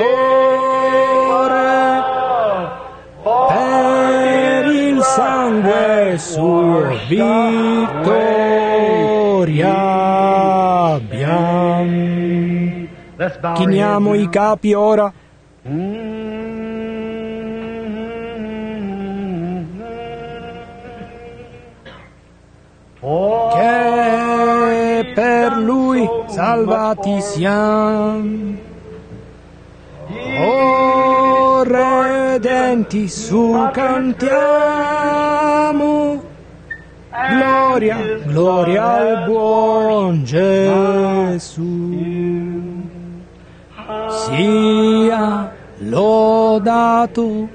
per il sangue suo vittoria abbiamo. Chiniamo i capi ora. Che per lui salvati siamo. Oh, redenti su cantiamo. Gloria, gloria al buon Gesù. Sia lodato,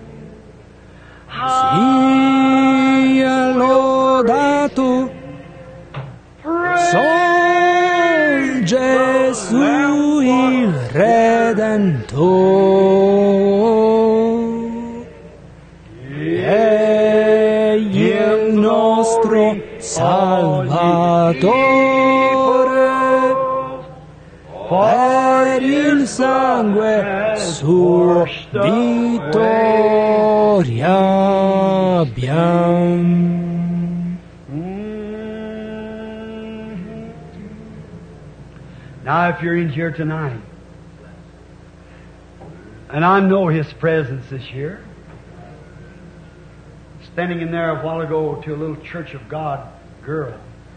sia lodato, Sol Gesù il Redentore. Egli è il nostro Salvatore, per il sangue suo vittoria abbiamo. Now, if you're in here tonight, and I know His presence this year, standing in there a while ago to a little Church of God girl,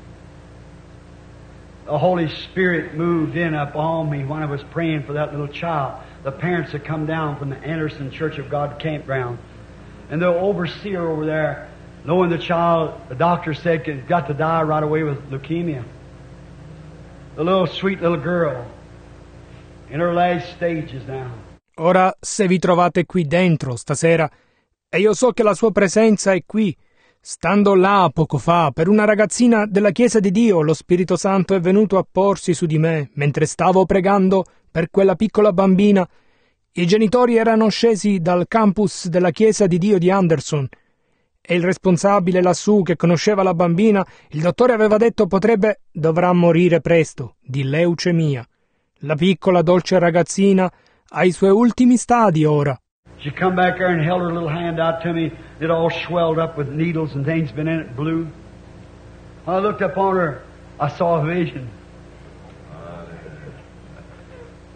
the Holy Spirit moved in upon me when I was praying for that little child. The parents had come down from the Anderson Church of God campground, and the overseer over there, knowing the child, the doctor said had got to die right away with leukemia. The little sweet little girl in her last stages now. Ora, se vi trovate qui dentro stasera, e io so che la sua presenza è qui, stando là poco fa, per una ragazzina della Chiesa di Dio, lo Spirito Santo è venuto a porsi su di me, mentre stavo pregando per quella piccola bambina. I genitori erano scesi dal campus della Chiesa di Dio di Anderson, e il responsabile lassù che conosceva la bambina, il dottore aveva detto potrebbe, dovrà morire presto, di leucemia. La piccola dolce ragazzina ai suoi ultimi stadi ora. She come back there and held her little hand out to me. It all swelled up with needles and things been in it, blue. When I looked upon her, I saw a vision.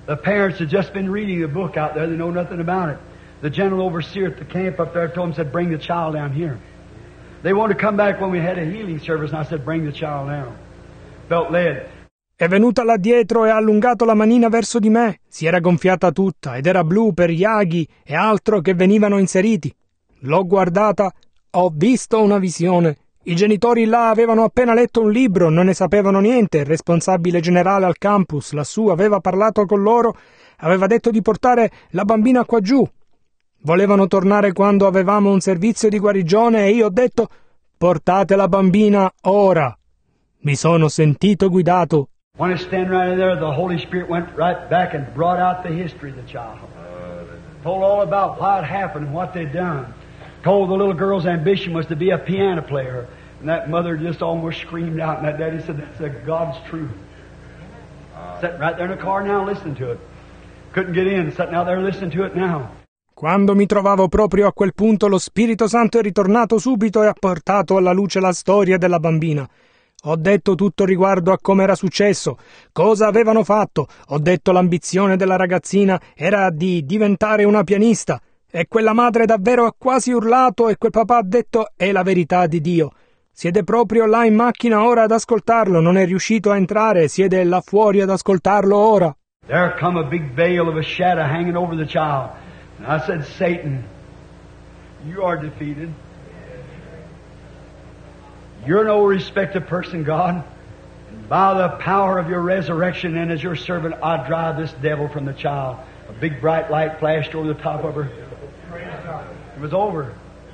The parents had just been reading the book out there. They know nothing about it. The general overseer at the camp up there told them, said, bring the child down here. They wanted to come back when we had a healing service, and I said, bring the child down. Felt led. È venuta là dietro e ha allungato la manina verso di me. Si era gonfiata tutta ed era blu per gli aghi e altro che venivano inseriti. L'ho guardata, ho visto una visione. I genitori là avevano appena letto un libro, non ne sapevano niente. Il responsabile generale al campus, lassù, aveva parlato con loro, aveva detto di portare la bambina qua giù. Volevano tornare quando avevamo un servizio di guarigione e io ho detto, portate la bambina ora. Mi sono sentito guidato. When I stand right there, the Holy Spirit went right back and brought out the history of the child. Told all about why it happened and what they'd done. Told the little girl's ambition was to be a piano player. And that mother just almost screamed out, and that daddy said, that's a God's truth. Sitting right there in the car now listening to it. Couldn't get in, sitting out there listening to it now. Quando mi trovavo proprio a quel punto, lo Spirito Santo è ritornato subito e ha portato alla luce la storia della bambina. Ho detto tutto riguardo a come era successo, cosa avevano fatto. Ho detto l'ambizione della ragazzina era di diventare una pianista. E quella madre davvero ha quasi urlato e quel papà ha detto è la verità di Dio. Siede proprio là in macchina ora ad ascoltarlo, non è riuscito a entrare, siede là fuori ad ascoltarlo ora. There come a big veil of a shadow hanging over the child. And I said, Satan, you are defeated. You're no respected person, God. And by the power of your resurrection and as your servant, I drive this devil from the child. A big bright light flashed over the top of her. It was over.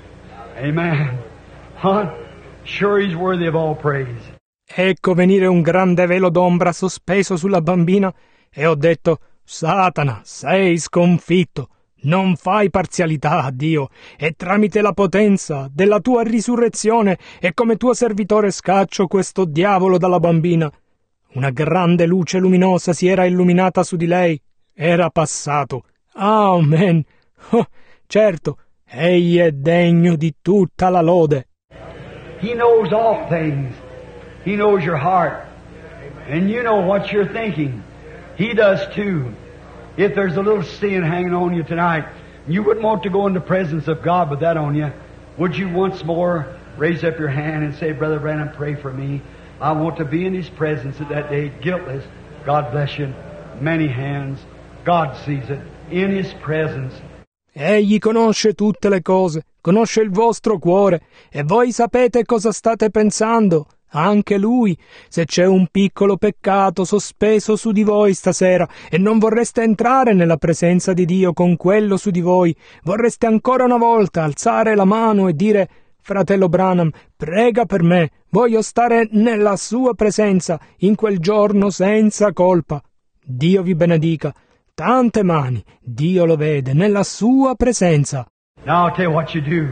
Amen. Huh? Sure he's worthy of all praise. Ecco venire un grande velo d'ombra sospeso sulla bambina e ho detto, Satana, sei sconfitto. Non fai parzialità a Dio, e tramite la potenza della tua risurrezione e come tuo servitore scaccio questo diavolo dalla bambina. Una grande luce luminosa si era illuminata su di lei. Era passato. Amen. Oh, certo, egli è degno di tutta la lode. He knows all things. He knows your heart. And you know what you're thinking. He does too. If there's a little sin hanging on you tonight, you wouldn't want to go in the presence of God with that on you, would you once more raise up your hand and say, Brother Branham, pray for me. I want to be in His presence at that day, guiltless. God bless you. Many hands. God sees it. In His presence. Egli conosce tutte le cose, conosce il vostro cuore, e voi sapete cosa state pensando. Anche Lui, se c'è un piccolo peccato sospeso su di voi stasera e non vorreste entrare nella presenza di Dio con quello su di voi, vorreste ancora una volta alzare la mano e dire «Fratello Branham, prega per me, voglio stare nella sua presenza in quel giorno senza colpa». Dio vi benedica. Tante mani, Dio lo vede nella sua presenza. Now I'll tell you what you do.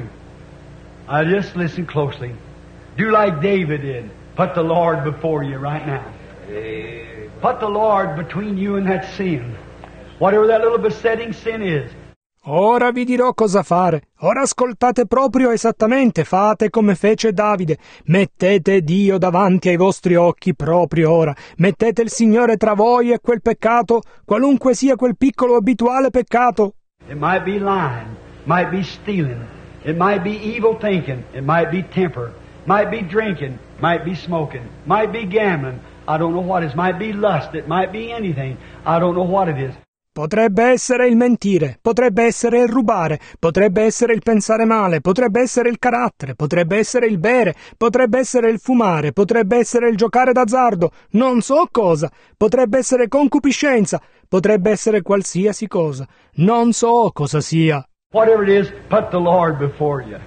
I just listen closely. Do like David did. Put the Lord before you right now. Put the Lord between you and that sin. Whatever that little besetting sin is. Ora vi dirò cosa fare. Ora ascoltate proprio esattamente. Fate come fece Davide. Mettete Dio davanti ai vostri occhi proprio ora. Mettete il Signore tra voi e quel peccato, qualunque sia quel piccolo abituale peccato. It might be lying. Might be stealing. It might be evil thinking. It might be temper. Might be drinking, might be smoking, might be gambling. I don't know what it is. Might be lust. It might be anything. I don't know what it is. Potrebbe essere il mentire, potrebbe essere il rubare, potrebbe essere il pensare male, potrebbe essere il carattere, potrebbe essere il bere, potrebbe essere il fumare, potrebbe essere il giocare d'azzardo, non so cosa, potrebbe essere concupiscenza, potrebbe essere qualsiasi cosa, non so cosa sia. Whatever it is, put the Lord before you.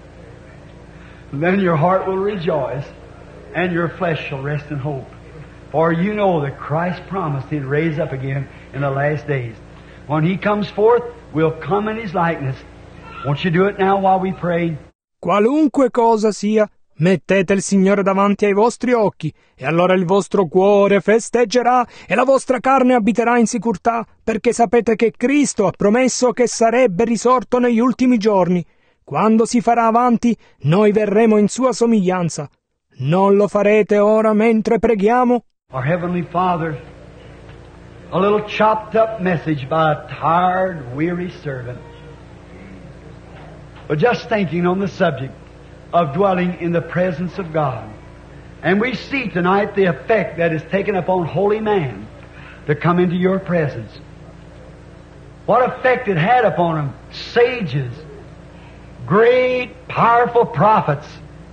Then your heart will rejoice, and your flesh shall rest in hope. For you know that Christ promised He'd raise up again in the last days. When He comes forth, we'll come in His likeness. Won't you do it now while we pray? Qualunque cosa sia, mettete il Signore davanti ai vostri occhi, e allora il vostro cuore festeggerà e la vostra carne abiterà in sicurtà, perché sapete che Cristo ha promesso che sarebbe risorto negli ultimi giorni. Quando si farà avanti, noi verremo in sua somiglianza. Non lo farete ora mentre preghiamo? Our Heavenly Father, a little chopped up message by a tired, weary servant. But just thinking on the subject of dwelling in the presence of God. And we see tonight the effect that is taken upon holy man to come into your presence. What effect it had upon them. Sages, great, powerful prophets,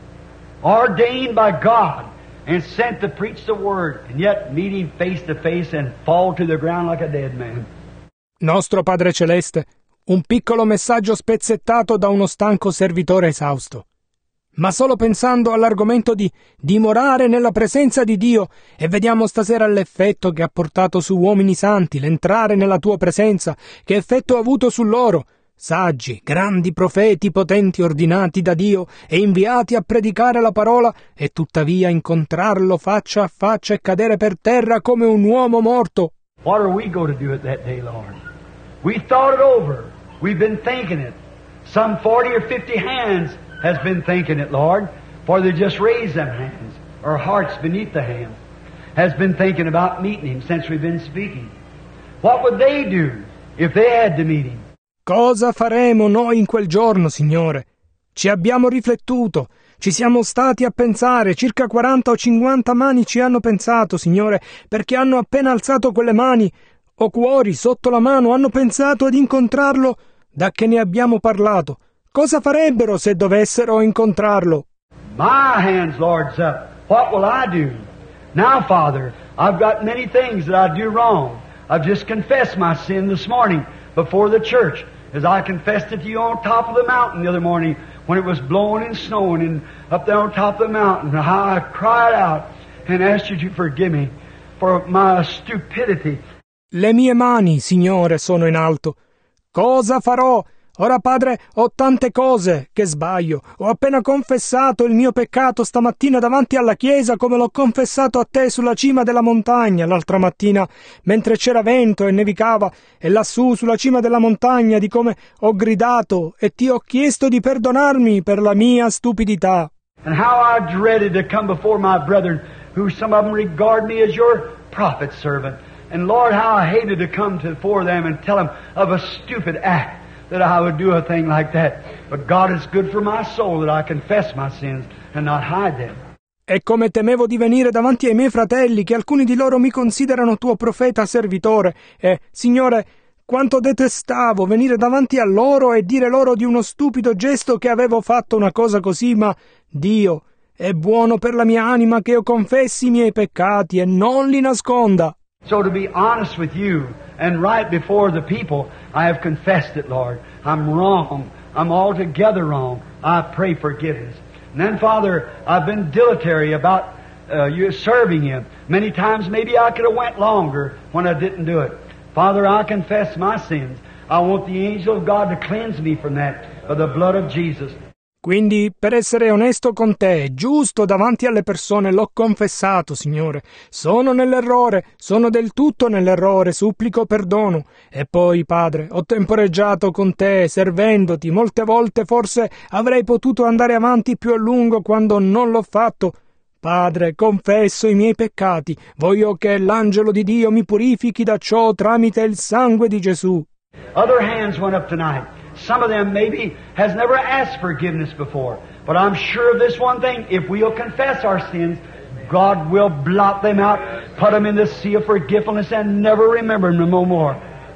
ordained by God and sent to preach the Word, and yet meeting face to face and fall to the ground like a dead man. Nostro Padre Celeste, un piccolo messaggio spezzettato da uno stanco servitore esausto. Ma solo pensando all'argomento di dimorare nella presenza di Dio, e vediamo stasera l'effetto che ha portato su uomini santi l'entrare nella tua presenza, che effetto ha avuto su loro, saggi, grandi profeti potenti ordinati da Dio e inviati a predicare la parola, e tuttavia incontrarlo faccia a faccia e cadere per terra come un uomo morto. What are we going to do at that day, Lord? We thought it over. We've been thinking it. Some forty or fifty hands has been thinking it, Lord, for they just raised them hands, or hearts beneath the hands, has been thinking about meeting Him since we've been speaking. What would they do if they had to meet Him? Cosa faremo noi in quel giorno, Signore? Ci abbiamo riflettuto, ci siamo stati a pensare, circa quaranta o cinquanta mani ci hanno pensato, Signore, perché hanno appena alzato quelle mani, o cuori sotto la mano, hanno pensato ad incontrarlo da che ne abbiamo parlato. Cosa farebbero se dovessero incontrarlo? My hands, Lord's up. What will I do? Now, Father, I've got many things that I do wrong. I've just confessed my sin this morning before the church, as I confessed it to you on top of the mountain the other morning when it was blowing and snowing and up there on top of the mountain, how I cried out and asked you to forgive me for my stupidity. Le mie mani, Signore, sono in alto. Cosa farò? Ora, Padre, ho tante cose che sbaglio. Ho appena confessato il mio peccato stamattina davanti alla chiesa, come l'ho confessato a te sulla cima della montagna l'altra mattina, mentre c'era vento e nevicava, e lassù sulla cima della montagna di come ho gridato e ti ho chiesto di perdonarmi per la mia stupidità. And how I dreaded to come before my brethren, who some of them regard me as your prophet servant. And Lord, how I hated to come before them and tell them of a stupid act, that I would do a thing like that. But God is good for my soul that I confess my sins and not hide them. E come temevo di venire davanti ai miei fratelli, che alcuni di loro mi considerano tuo profeta servitore. E, Signore, quanto detestavo venire davanti a loro e dire loro di uno stupido gesto che avevo fatto una cosa così, ma Dio è buono per la mia anima che io confessi i miei peccati e non li nasconda. So to be honest with you and right before the people, I have confessed it, Lord. I'm wrong. I'm altogether wrong. I pray forgiveness. And then, Father, I've been dilatory about uh, you serving you. Many times maybe I could have went longer when I didn't do it. Father, I confess my sins. I want the angel of God to cleanse me from that by the blood of Jesus. Quindi, per essere onesto con te, giusto davanti alle persone, l'ho confessato, Signore. Sono nell'errore, sono del tutto nell'errore, supplico perdono. E poi, Padre, ho temporeggiato con te, servendoti. Molte volte forse avrei potuto andare avanti più a lungo quando non l'ho fatto. Padre, confesso i miei peccati. Voglio che l'angelo di Dio mi purifichi da ciò tramite il sangue di Gesù. Other hands went up tonight. Some of them maybe has never asked forgiveness before. But I'm sure of this one thing. If we'll confess our sins, God will blot them out, put them in the sea of forgetfulness and never remember them no more.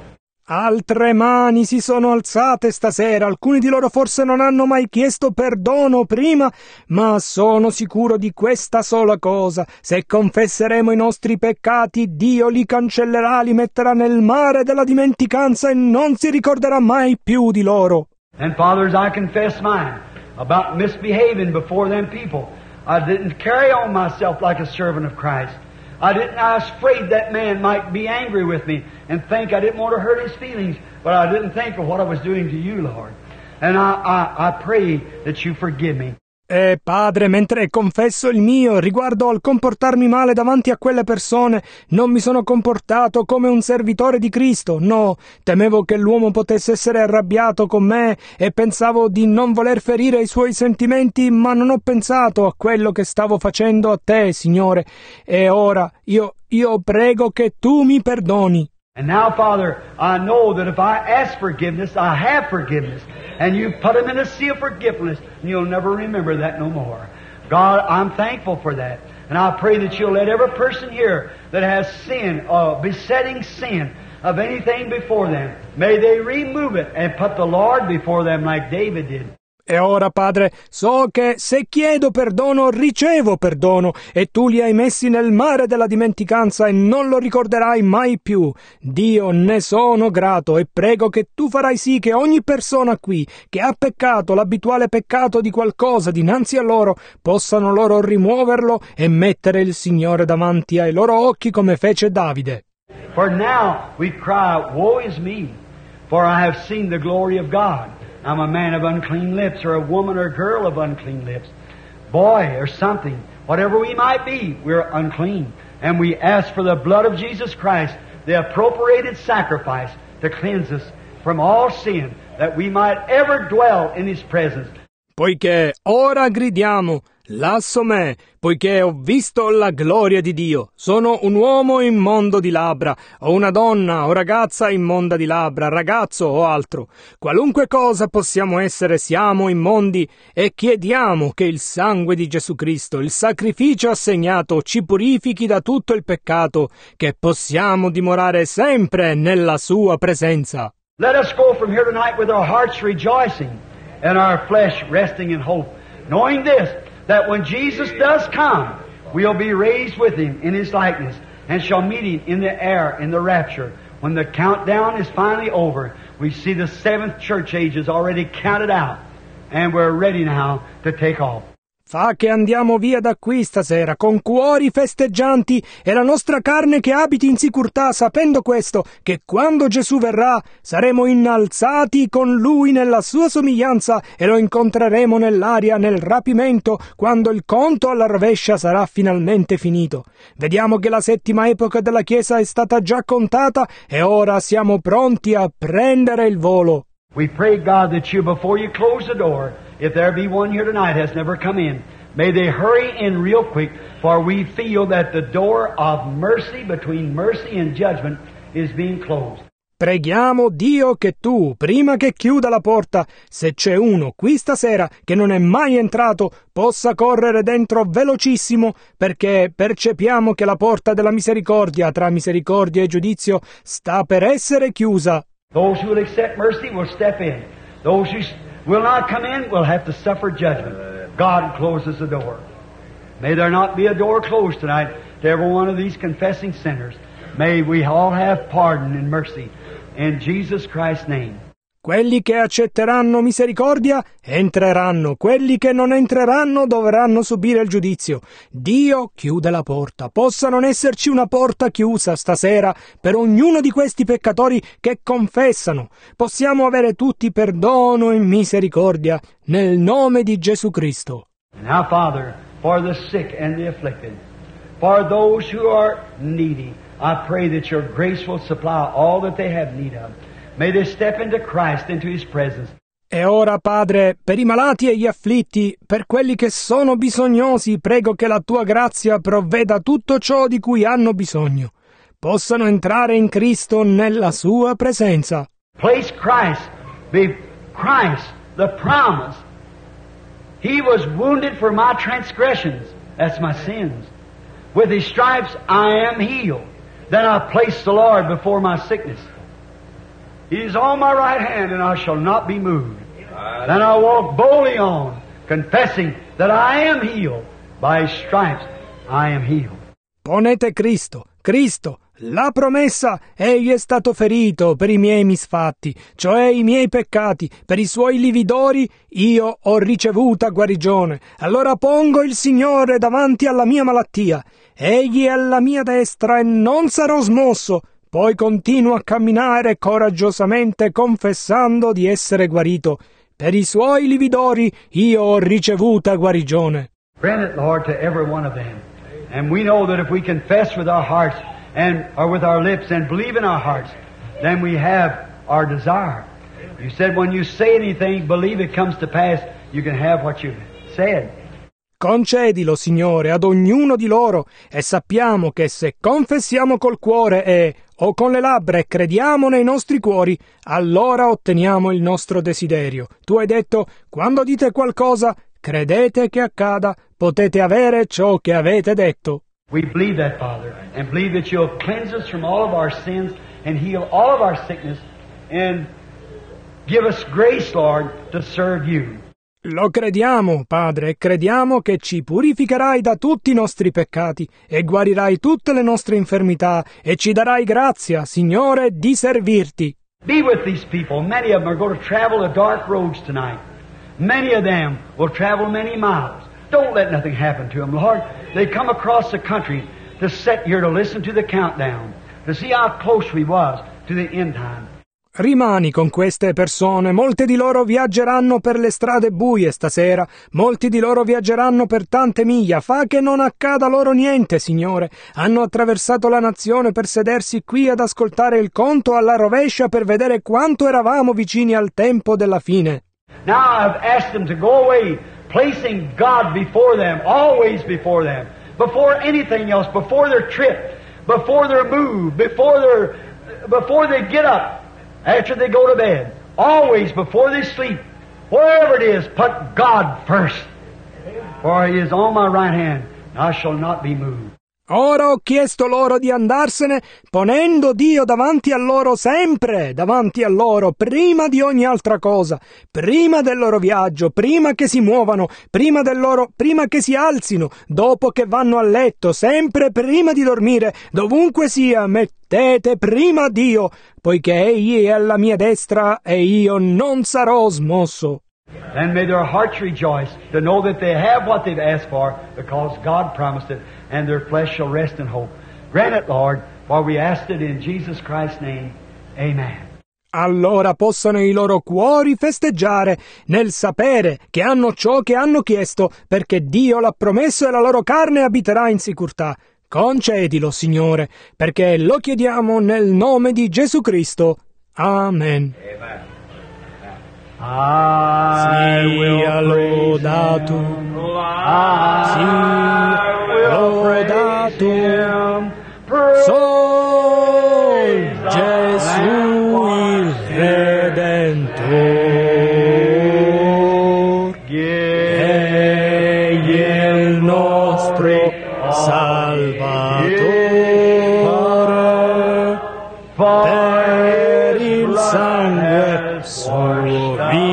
Altre mani si sono alzate stasera. Alcuni di loro forse non hanno mai chiesto perdono prima, ma sono sicuro di questa sola cosa. Se confesseremo i nostri peccati, Dio li cancellerà, li metterà nel mare della dimenticanza e non si ricorderà mai più di loro. And fathers, I confess mine about misbehaving before them people. I didn't carry on myself like a servant of Christ. I didn't, I was afraid that man might be angry with me and think I didn't want to hurt his feelings, but I didn't think of what I was doing to you, Lord. And I, I, I pray that you forgive me. E Padre, mentre confesso il mio riguardo al comportarmi male davanti a quelle persone, non mi sono comportato come un servitore di Cristo, no, temevo che l'uomo potesse essere arrabbiato con me e pensavo di non voler ferire i suoi sentimenti, ma non ho pensato a quello che stavo facendo a te, Signore, e ora io, io prego che tu mi perdoni. And now, Father, I know that if I ask forgiveness, I have forgiveness. And you put them in a sea of forgiveness, and you'll never remember that no more. God, I'm thankful for that. And I pray that you'll let every person here that has sin, uh, besetting sin of anything before them, may they remove it and put the Lord before them like David did. E ora, Padre, so che se chiedo perdono, ricevo perdono, e tu li hai messi nel mare della dimenticanza e non lo ricorderai mai più. Dio, ne sono grato e prego che tu farai sì che ogni persona qui che ha peccato, l'abituale peccato di qualcosa dinanzi a loro, possano loro rimuoverlo e mettere il Signore davanti ai loro occhi come fece Davide. For now we cry, woe is me, for I have seen the glory of God. I'm a man of unclean lips, or a woman or girl of unclean lips, boy or something. Whatever we might be, we're unclean. And we ask for the blood of Jesus Christ, the appropriated sacrifice, to cleanse us from all sin, that we might ever dwell in His presence. Poiché ora gridiamo, lasso me, poiché ho visto la gloria di Dio. Sono un uomo immondo di labbra, o una donna o ragazza immonda di labbra, ragazzo o altro. Qualunque cosa possiamo essere, siamo immondi e chiediamo che il sangue di Gesù Cristo, il sacrificio assegnato, ci purifichi da tutto il peccato, che possiamo dimorare sempre nella sua presenza. Let us go from here tonight with our hearts rejoicing and our flesh resting in hope, knowing this, that when Jesus does come, we'll be raised with Him in His likeness and shall meet Him in the air, in the rapture. When the countdown is finally over, we see the seventh church age is already counted out, and we're ready now to take off. Fa che andiamo via da qui stasera con cuori festeggianti e la nostra carne che abiti in sicurtà, sapendo questo, che quando Gesù verrà saremo innalzati con Lui nella sua somiglianza e lo incontreremo nell'aria, nel rapimento, quando il conto alla rovescia sarà finalmente finito. Vediamo che la settima epoca della Chiesa è stata già contata e ora siamo pronti a prendere il volo. We pray, God, that you, before you close the door, if there be one here tonight has never come in, may they hurry in real quick, for we feel that the door of mercy between mercy and judgment is being closed. Preghiamo Dio che tu, prima che chiuda la porta, se c'è uno qui stasera che non è mai entrato, possa correre dentro velocissimo, perché percepiamo che la porta della misericordia tra misericordia e giudizio sta per essere chiusa. Those who will accept mercy will step in. Those who will not come in will have to suffer judgment. God closes the door. May there not be a door closed tonight to every one of these confessing sinners. May we all have pardon and mercy. In Jesus Christ's name. Quelli che accetteranno misericordia entreranno, quelli che non entreranno dovranno subire il giudizio. Dio chiude la porta. Possa non esserci una porta chiusa stasera per ognuno di questi peccatori che confessano. Possiamo avere tutti perdono e misericordia nel nome di Gesù Cristo. Now, Father, for the sick and the afflicted, for those who are needy, I pray that your grace will supply all that they have need of. May they step into Christ, into His presence. E ora, Padre, per i malati e gli afflitti, per quelli che sono bisognosi, prego che la tua grazia provveda tutto ciò di cui hanno bisogno. Possano entrare in Cristo nella sua presenza. Place Christ, be Christ, the promise. He was wounded for my transgressions, that's my sins. With His stripes I am healed. Then I place the Lord before my sickness. He is on my right hand, and I shall not be moved. Then I walk boldly on, confessing that I am healed. By His stripes I am healed. Ponete Cristo, Cristo, la promessa, Egli è stato ferito per i miei misfatti, cioè i miei peccati, per i Suoi lividori io ho ricevuta guarigione. Allora pongo il Signore davanti alla mia malattia. Egli è alla mia destra e non sarò smosso. Poi continuo a camminare coraggiosamente confessando di essere guarito. Per i Suoi lividori io ho ricevuta guarigione. Grant it, Lord, to every one of them. And we know that if we confess with our hearts and or with our lips and believe in our hearts, then we have our desire. You said when you say anything, believe it comes to pass, you can have what you've said. Concedilo, Signore, ad ognuno di loro, e sappiamo che se confessiamo col cuore e o con le labbra e crediamo nei nostri cuori, allora otteniamo il nostro desiderio. Tu hai detto, quando dite qualcosa, credete che accada, potete avere ciò che avete detto. We believe that, Father, and believe that you'll cleanse us from all of our sins and heal all of our sickness and give us grace, Lord, to serve you. Lo crediamo, Padre, e crediamo che ci purificherai da tutti i nostri peccati e guarirai tutte le nostre infermità e ci darai grazia, Signore, di servirti. Be with these people. Many of them are going to travel the dark roads tonight. Many of them will travel many miles. Don't let nothing happen to them, Lord. They come across the country to sit here to listen to the countdown, to see how close we was to the end time. Rimani con queste persone, molte di loro viaggeranno per le strade buie stasera, molti di loro viaggeranno per tante miglia, fa che non accada loro niente, Signore. Hanno attraversato la nazione per sedersi qui ad ascoltare il conto alla rovescia per vedere quanto eravamo vicini al tempo della fine. Now I've asked them to go away, placing God before them, always before them, before anything else, before their trip, before their move, before their, before they get up. After they go to bed, always before they sleep, wherever it is, put God first. For He is on my right hand, and I shall not be moved. Ora ho chiesto loro di andarsene, ponendo Dio davanti a loro sempre, davanti a loro, prima di ogni altra cosa, prima del loro viaggio, prima che si muovano, prima del loro, prima che si alzino, dopo che vanno a letto, sempre prima di dormire, dovunque sia, mettete prima Dio, poiché Egli è alla mia destra e io non sarò smosso. Then may their hearts rejoice to know that they have what they've asked for, because God promised it, and their flesh shall rest in hope. Grant it, Lord, for we asked it in Jesus Christ's name. Amen. Allora possano i loro cuori festeggiare nel sapere che hanno ciò che hanno chiesto, perché Dio l'ha promesso e la loro carne abiterà in sicurtà. Concedilo, Signore, perché lo chiediamo nel nome di Gesù Cristo. Amen. Amen. Sia lodato, sia lodato, sol Gesù il Redentor, Egli è il nostro Salvatore, per il sangue suo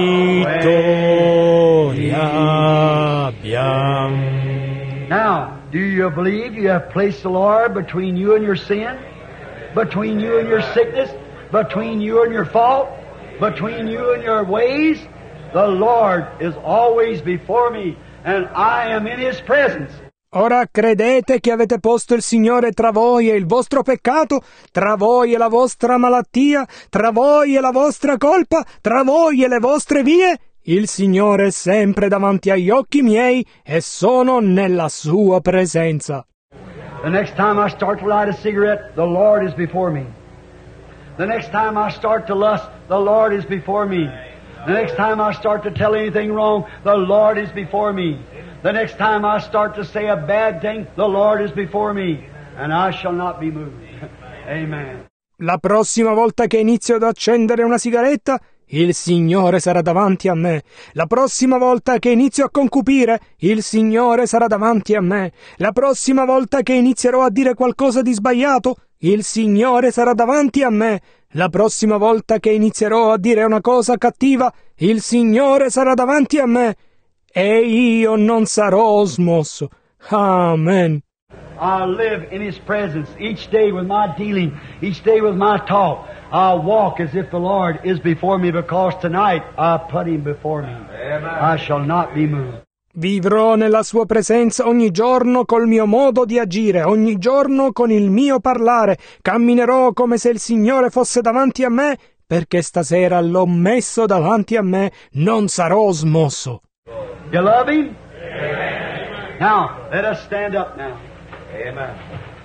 vittoria abbiamo. Now, do you believe you have placed the Lord between you and your sin? Between you and your sickness? Between you and your fault? Between you and your ways? The Lord is always before me, and I am in His presence. Ora credete che avete posto il Signore tra voi e il vostro peccato, tra voi e la vostra malattia, tra voi e la vostra colpa, tra voi e le vostre vie? Il Signore è sempre davanti agli occhi miei e sono nella sua presenza. The next time I start to light a cigarette, the Lord is before me. The next time I start to lust, the Lord is before me. The next time I start to tell anything wrong, the Lord is before me. The next time I start to say a bad thing, the Lord is before me, and I shall not be moved. Amen. La prossima volta che inizio ad accendere una sigaretta, il Signore sarà davanti a me. La prossima volta che inizio a concupire, il Signore sarà davanti a me. La prossima volta che inizierò a dire qualcosa di sbagliato, il Signore sarà davanti a me. La prossima volta che inizierò a dire una cosa cattiva, il Signore sarà davanti a me. E io non sarò smosso. Amen. I'll live in His presence each day with my dealing, each day with my talk. I'll walk as if the Lord is before me, because tonight I put Him before me. Amen. I shall not be moved. Vivrò nella sua presenza ogni giorno col mio modo di agire, ogni giorno con il mio parlare. Camminerò come se il Signore fosse davanti a me, perché stasera l'ho messo davanti a me, non sarò smosso. You love Him? Amen. Now, let us stand up now. Amen.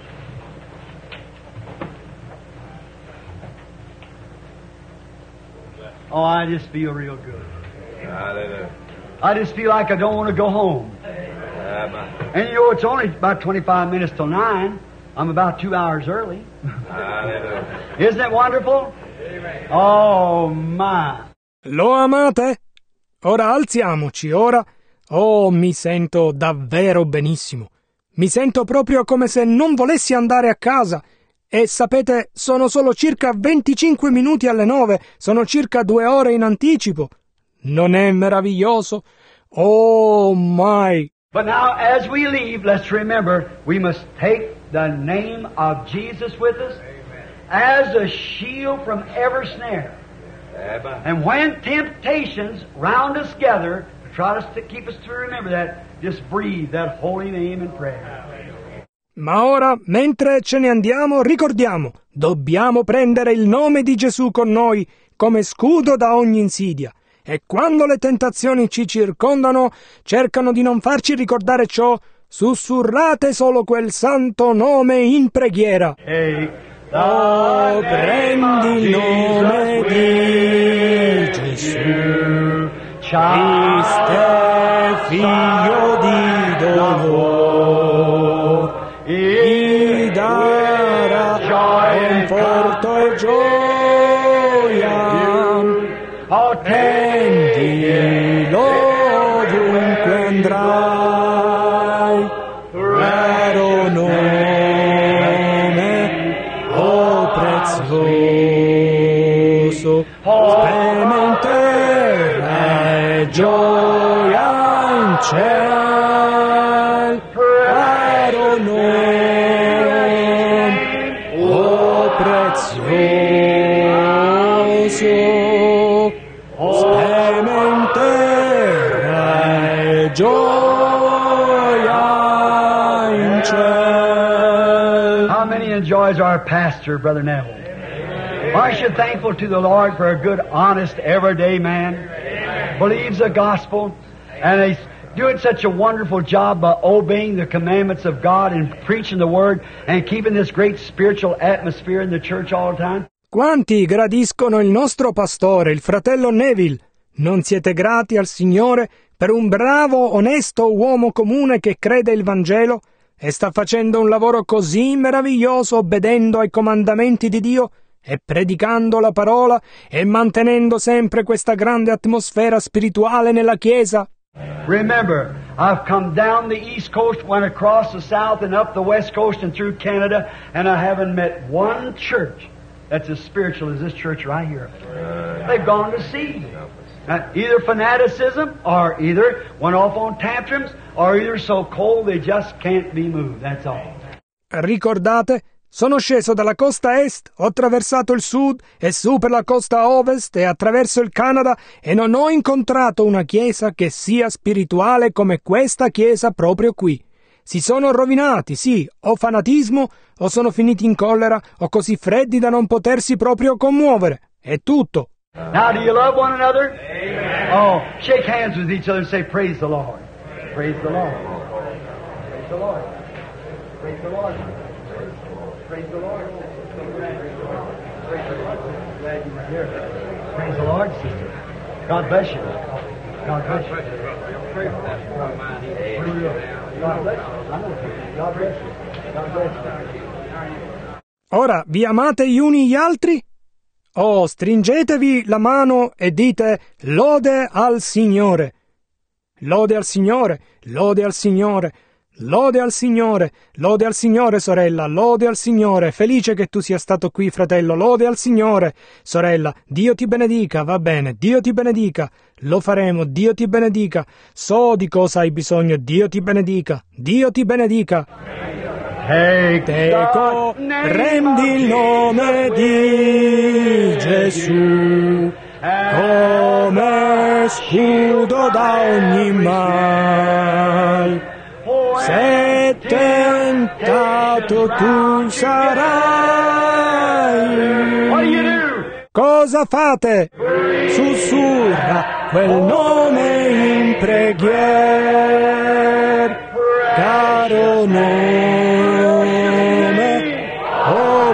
Oh, I just feel real good. Hallelujah. I just feel like I don't want to go home. And you know, it's only about twenty-five minutes till nine. I'm about two hours early. Isn't it wonderful? Oh, my. Lo amate? Ora alziamoci, ora. Oh, mi sento davvero benissimo. Mi sento proprio come se non volessi andare a casa. E sapete, sono solo circa venticinque minuti alle nove, sono circa due ore in anticipo. Non è meraviglioso? Oh, my. But now, as we leave, let's remember, we must take the name of Jesus with us as a shield from every snare. And when temptations round us gather, to try to keep us to remember that, just breathe that holy name in prayer. Ma ora, mentre ce ne andiamo, ricordiamo, dobbiamo prendere il nome di Gesù con noi come scudo da ogni insidia. E quando le tentazioni ci circondano, cercano di non farci ricordare ciò, sussurrate solo quel santo nome in preghiera. Hey, oh, prendi il nome di Gesù, Cristo, figlio di dolore, gli darà conforto e gioia. Attendilo ovunque andrai, vero nome, oh prezioso, sperimenterai gioia in ciel, vero nome, oh prezioso. Sperimenterai gioia in ciel. How many enjoys our pastor, Brother Neville? Aren't you thankful to the Lord for a good, honest, everyday man? Believes the gospel, and he's doing such a wonderful job by obeying the commandments of God and preaching the Word and keeping this great spiritual atmosphere in the church all the time. Quanti gradiscono il nostro pastore, il fratello Neville? Non siete grati al Signore per un bravo, onesto uomo comune che crede il Vangelo e sta facendo un lavoro così meraviglioso obbedendo ai comandamenti di Dio e predicando la parola e mantenendo sempre questa grande atmosfera spirituale nella Chiesa? Remember, I've come down the East Coast, went across the South and up the West Coast and through Canada, and I haven't met one church that's as spiritual as this church right here. They've gone to seed. Uh, either fanaticism, or either went off on tantrums, or either so cold they just can't be moved. That's all. Ricordate? Sono sceso dalla costa est, ho attraversato il sud e su per la costa ovest e attraverso il Canada e non ho incontrato una chiesa che sia spirituale come questa chiesa proprio qui. Si sono rovinati, sì, o fanatismo, o sono finiti in collera, o così freddi da non potersi proprio commuovere. È tutto. Now, do you love one another? Amen. Oh, shake hands with each other and say, praise the Lord. Praise the Lord. Praise the Lord. Praise the Lord. Praise the Lord. Praise the Lord. Glad you were here. Praise the Lord, sister. God bless you. God bless you. Pray for that. God bless you. God bless you. God bless you. Ora, vi amate gli uni gli altri? Oh, stringetevi la mano e dite lode al Signore. Lode al Signore, lode al Signore, lode al Signore, lode al Signore, sorella, lode al Signore. Felice che tu sia stato qui, fratello, lode al Signore. Sorella, Dio ti benedica, va bene, Dio ti benedica. Lo faremo, Dio ti benedica. So di cosa hai bisogno, Dio ti benedica, Dio ti benedica. Teco, prendi il nome di Gesù come scudo da ogni mal. Se tentato tu sarai. Cosa fate? Sussurra quel nome in preghiera, caro nome, oh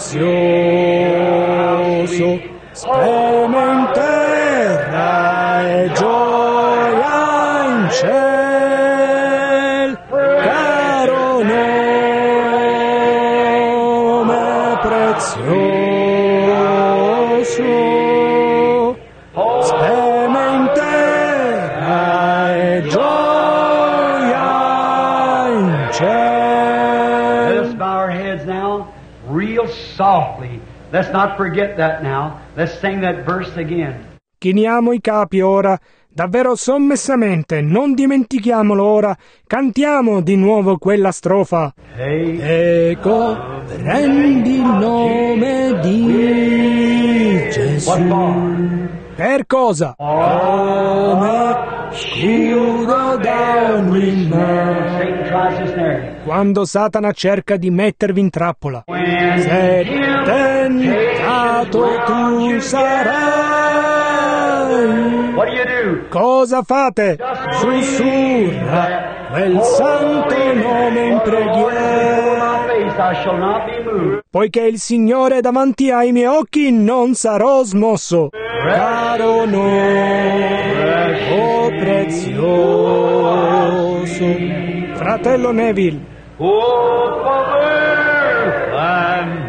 prezioso, sperimenterai gioia in ciel, prezioso, splementerà e gioia in cielo. Let us bow our heads now, real softly. Let's not forget that now. Let's sing that verse again. Chiniamo i capi ora, davvero sommessamente, non dimentichiamolo ora, cantiamo di nuovo quella strofa. Ecco, prendi il nome di Gesù. Per cosa? Come scudo da ogni male. Satan tries to snare you. Quando Satana cerca di mettervi in trappola. Se tentato tu sarai. What do you do? Cosa fate? Sussurra quel santo nome in preghiera. Face, I shall not be moved. Poiché il Signore è davanti ai miei occhi, non sarò smosso. Caro nome, oh prezioso. Fratello Neville. Oh, Father, and